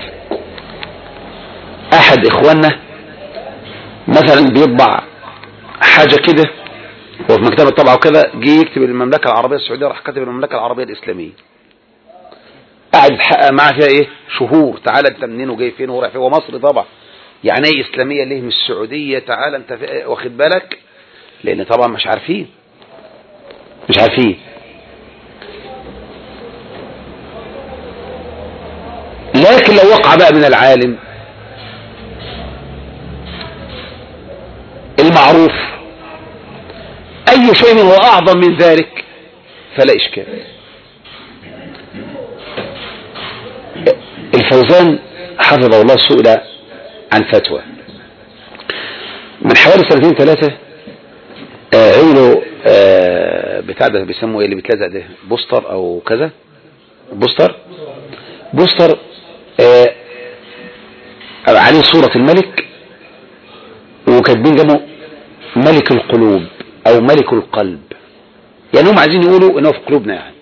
أحد إخواننا مثلا بيطبع حاجة كده وفي مكتبة الطبعة وكذا، جي يكتب المملكة العربية السعودية، راح كتب المملكة العربية الإسلامية، قاعد يتحقق معاه فيها إيه شهور، تعالى أنت منين وجاي فين ورايح فين، ومصر طبعا يعني ايه اسلامية ليه مش السعودية، تعال انت واخد بالك، لان طبعا مش عارفين. لكن لو وقع بقى من العالم المعروف اي شيء هو اعظم من ذلك فلا اشكال. الفوزان حفظه الله سئل عن فتوى من حوالي 2-3 عملوا بتاع ده بيسموه ايه اللي بيتلزق ده، بوستر او كذا، بوستر عليه صورة الملك وكاتبين جنبه ملك القلوب او ملك القلب، يعني هم عايزين يقولوا انه في قلوبنا يعني.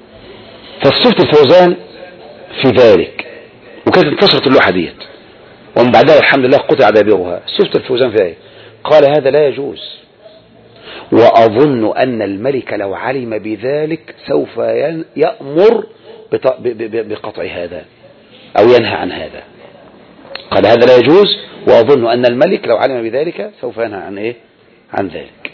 فاستفتى الفوزان في ذلك وكانت انتشرت اللوحة ديت ومن بعدها الحمد لله قطع دابرها. شفت الفوزان في ايه؟ قال هذا لا يجوز، وأظن أن الملك لو علم بذلك سوف يأمر بقطع هذا أو ينهى عن هذا. قال هذا لا يجوز، وأظن أن الملك لو علم بذلك سوف ينهى عن إيه؟ عن ذلك.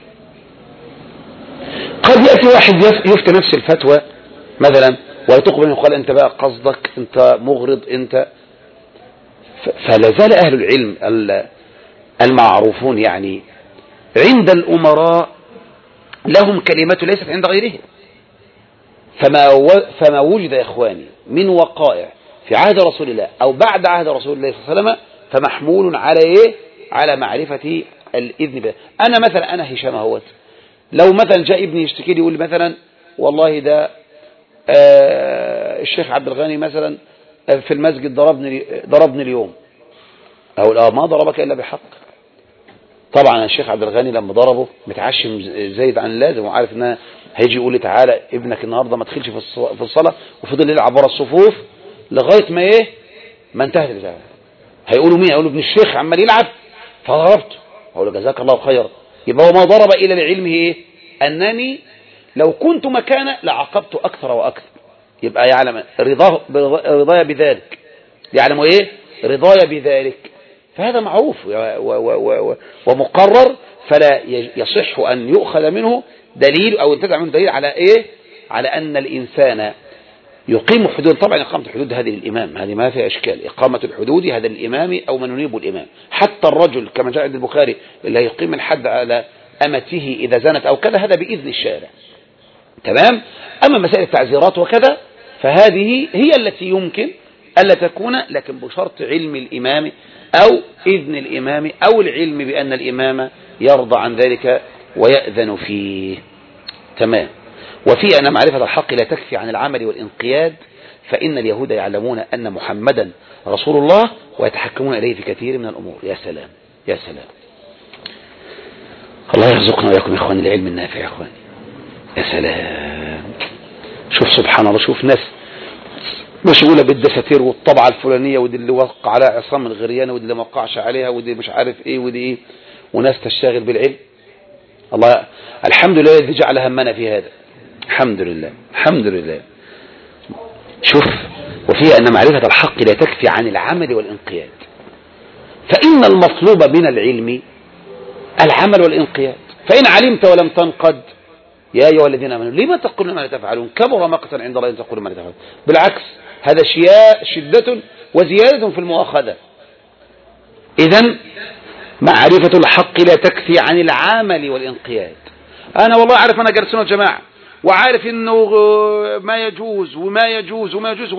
قد يأتي واحد يفتي نفس الفتوى مثلا ويتقبل منه، قال أنت بقى قصدك أنت مغرض أنت. فلا زال أهل العلم المعروفون يعني عند الأمراء لهم كلمة ليست عند غيرهم. فما وجد يا إخواني من وقائع في عهد رسول الله أو بعد عهد رسول الله صلى الله عليه وسلم فمحمول على إيه؟ على معرفة الإذن به. أنا مثلا أنا هشام اهوت، لو مثلا جاء ابني يشتكي لي يقول لي مثلا والله ده الشيخ عبد الغني مثلا في المسجد ضربني اليوم، أو ما ضربك إلا بحق. طبعا الشيخ عبد الغني لما ضربه متعشم زايد عن اللازم، وعارف انه هيجي يقول لي تعالى ابنك النهارده ما تدخلش في الصلاه، وفضل يلعب ورا الصفوف لغايه ما ايه؟ ما انتهت البتاع. هيقولوا مين؟ هيقولوا ابن الشيخ عمال يلعب فضربته. اقول له جزاك الله خيرا. يبقى هو ما ضرب الا لعلمه ايه؟ انني لو كنت مكانه لعاقبته اكثر واكثر. يبقى يعلم رضايا بذلك، يعلم ايه؟ رضايا بذلك. فهذا معروف ومقرر، فلا يصح أن يؤخذ منه دليل أو ينتزع منه دليل على إيه؟ على أن الإنسان يقيم حدود. طبعا إقامة الحدود هذه للإمام، هذه ما فيها إشكال. إقامة الحدود هذا للإمام أو من ينيب الإمام. حتى الرجل كما جاء عند البخاري اللي يقيم الحد على أمته إذا زنت أو كذا، هذا بإذن الشارع. تمام. أما مسائل التعزيرات وكذا فهذه هي التي يمكن ألا تكون، لكن بشرط علم الإمام أو إذن الإمام أو العلم بأن الإمام يرضى عن ذلك ويأذن فيه. تمام. وفي أن معرفة الحق لا تكفي عن العمل والانقياد، فإن اليهود يعلمون أن محمدا رسول الله ويتحكمون إليه في كثير من الأمور. يا سلام يا سلام. الله يرزقنا وياكم يا إخواني العلم النافع يا إخواني. يا سلام. شوف سبحان الله، شوف ناس مشغولة بالدساتير والطبعة الفلانية، ودي اللي وقع عليها عصام الغريانة، ودي اللي ما وقعش عليها، ودي مش عارف ايه ودي ايه، وناس تشتغل بالعلم. الله الحمد لله الذي جعل همنا في هذا. الحمد لله الحمد لله. شوف، وفيها أن معرفة الحق لا تكفي عن العمل والانقياد، فإن المطلوب من العلم العمل والانقياد. فإن علمت ولم تنقد يا أيها الذين آمنوا لما تقولون ما لا تفعلون كبر مقتا عند الله أن تقولوا ما لا تفعلون. بالعكس هذا شدة وزيادة في المؤاخذة. إذن معرفة الحق لا تكفي عن العمل والانقياد. أنا والله عارف أنا جالسون الجماعة وعارف إنه ما يجوز وما يجوز وما يجوز،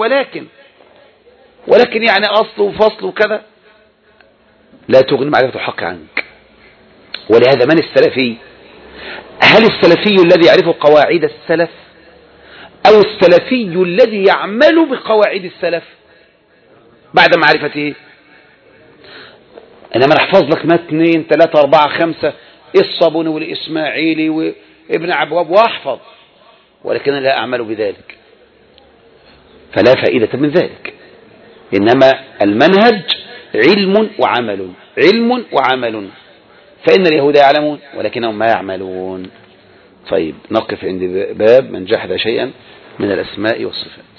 ولكن يعني أصل وفصل وكذا لا تغني معرفة الحق عنك. ولهذا من السلفي؟ هل السلفي الذي يعرف قواعد السلف أو السلفي الذي يعمل بقواعد السلف بعد معرفته؟ أنا ما أحفظ لك ما 2 3 4 5 الصابوني والإسماعيلي وابن عبواب وأحفظ، ولكن لا أعمل بذلك، فلا فائدة من ذلك. إنما المنهج علم وعمل، علم وعمل. فإن اليهود يعلمون ولكنهم ما يعملون. طيب نقف عند باب من جحد شيئا من الأسماء والصفات.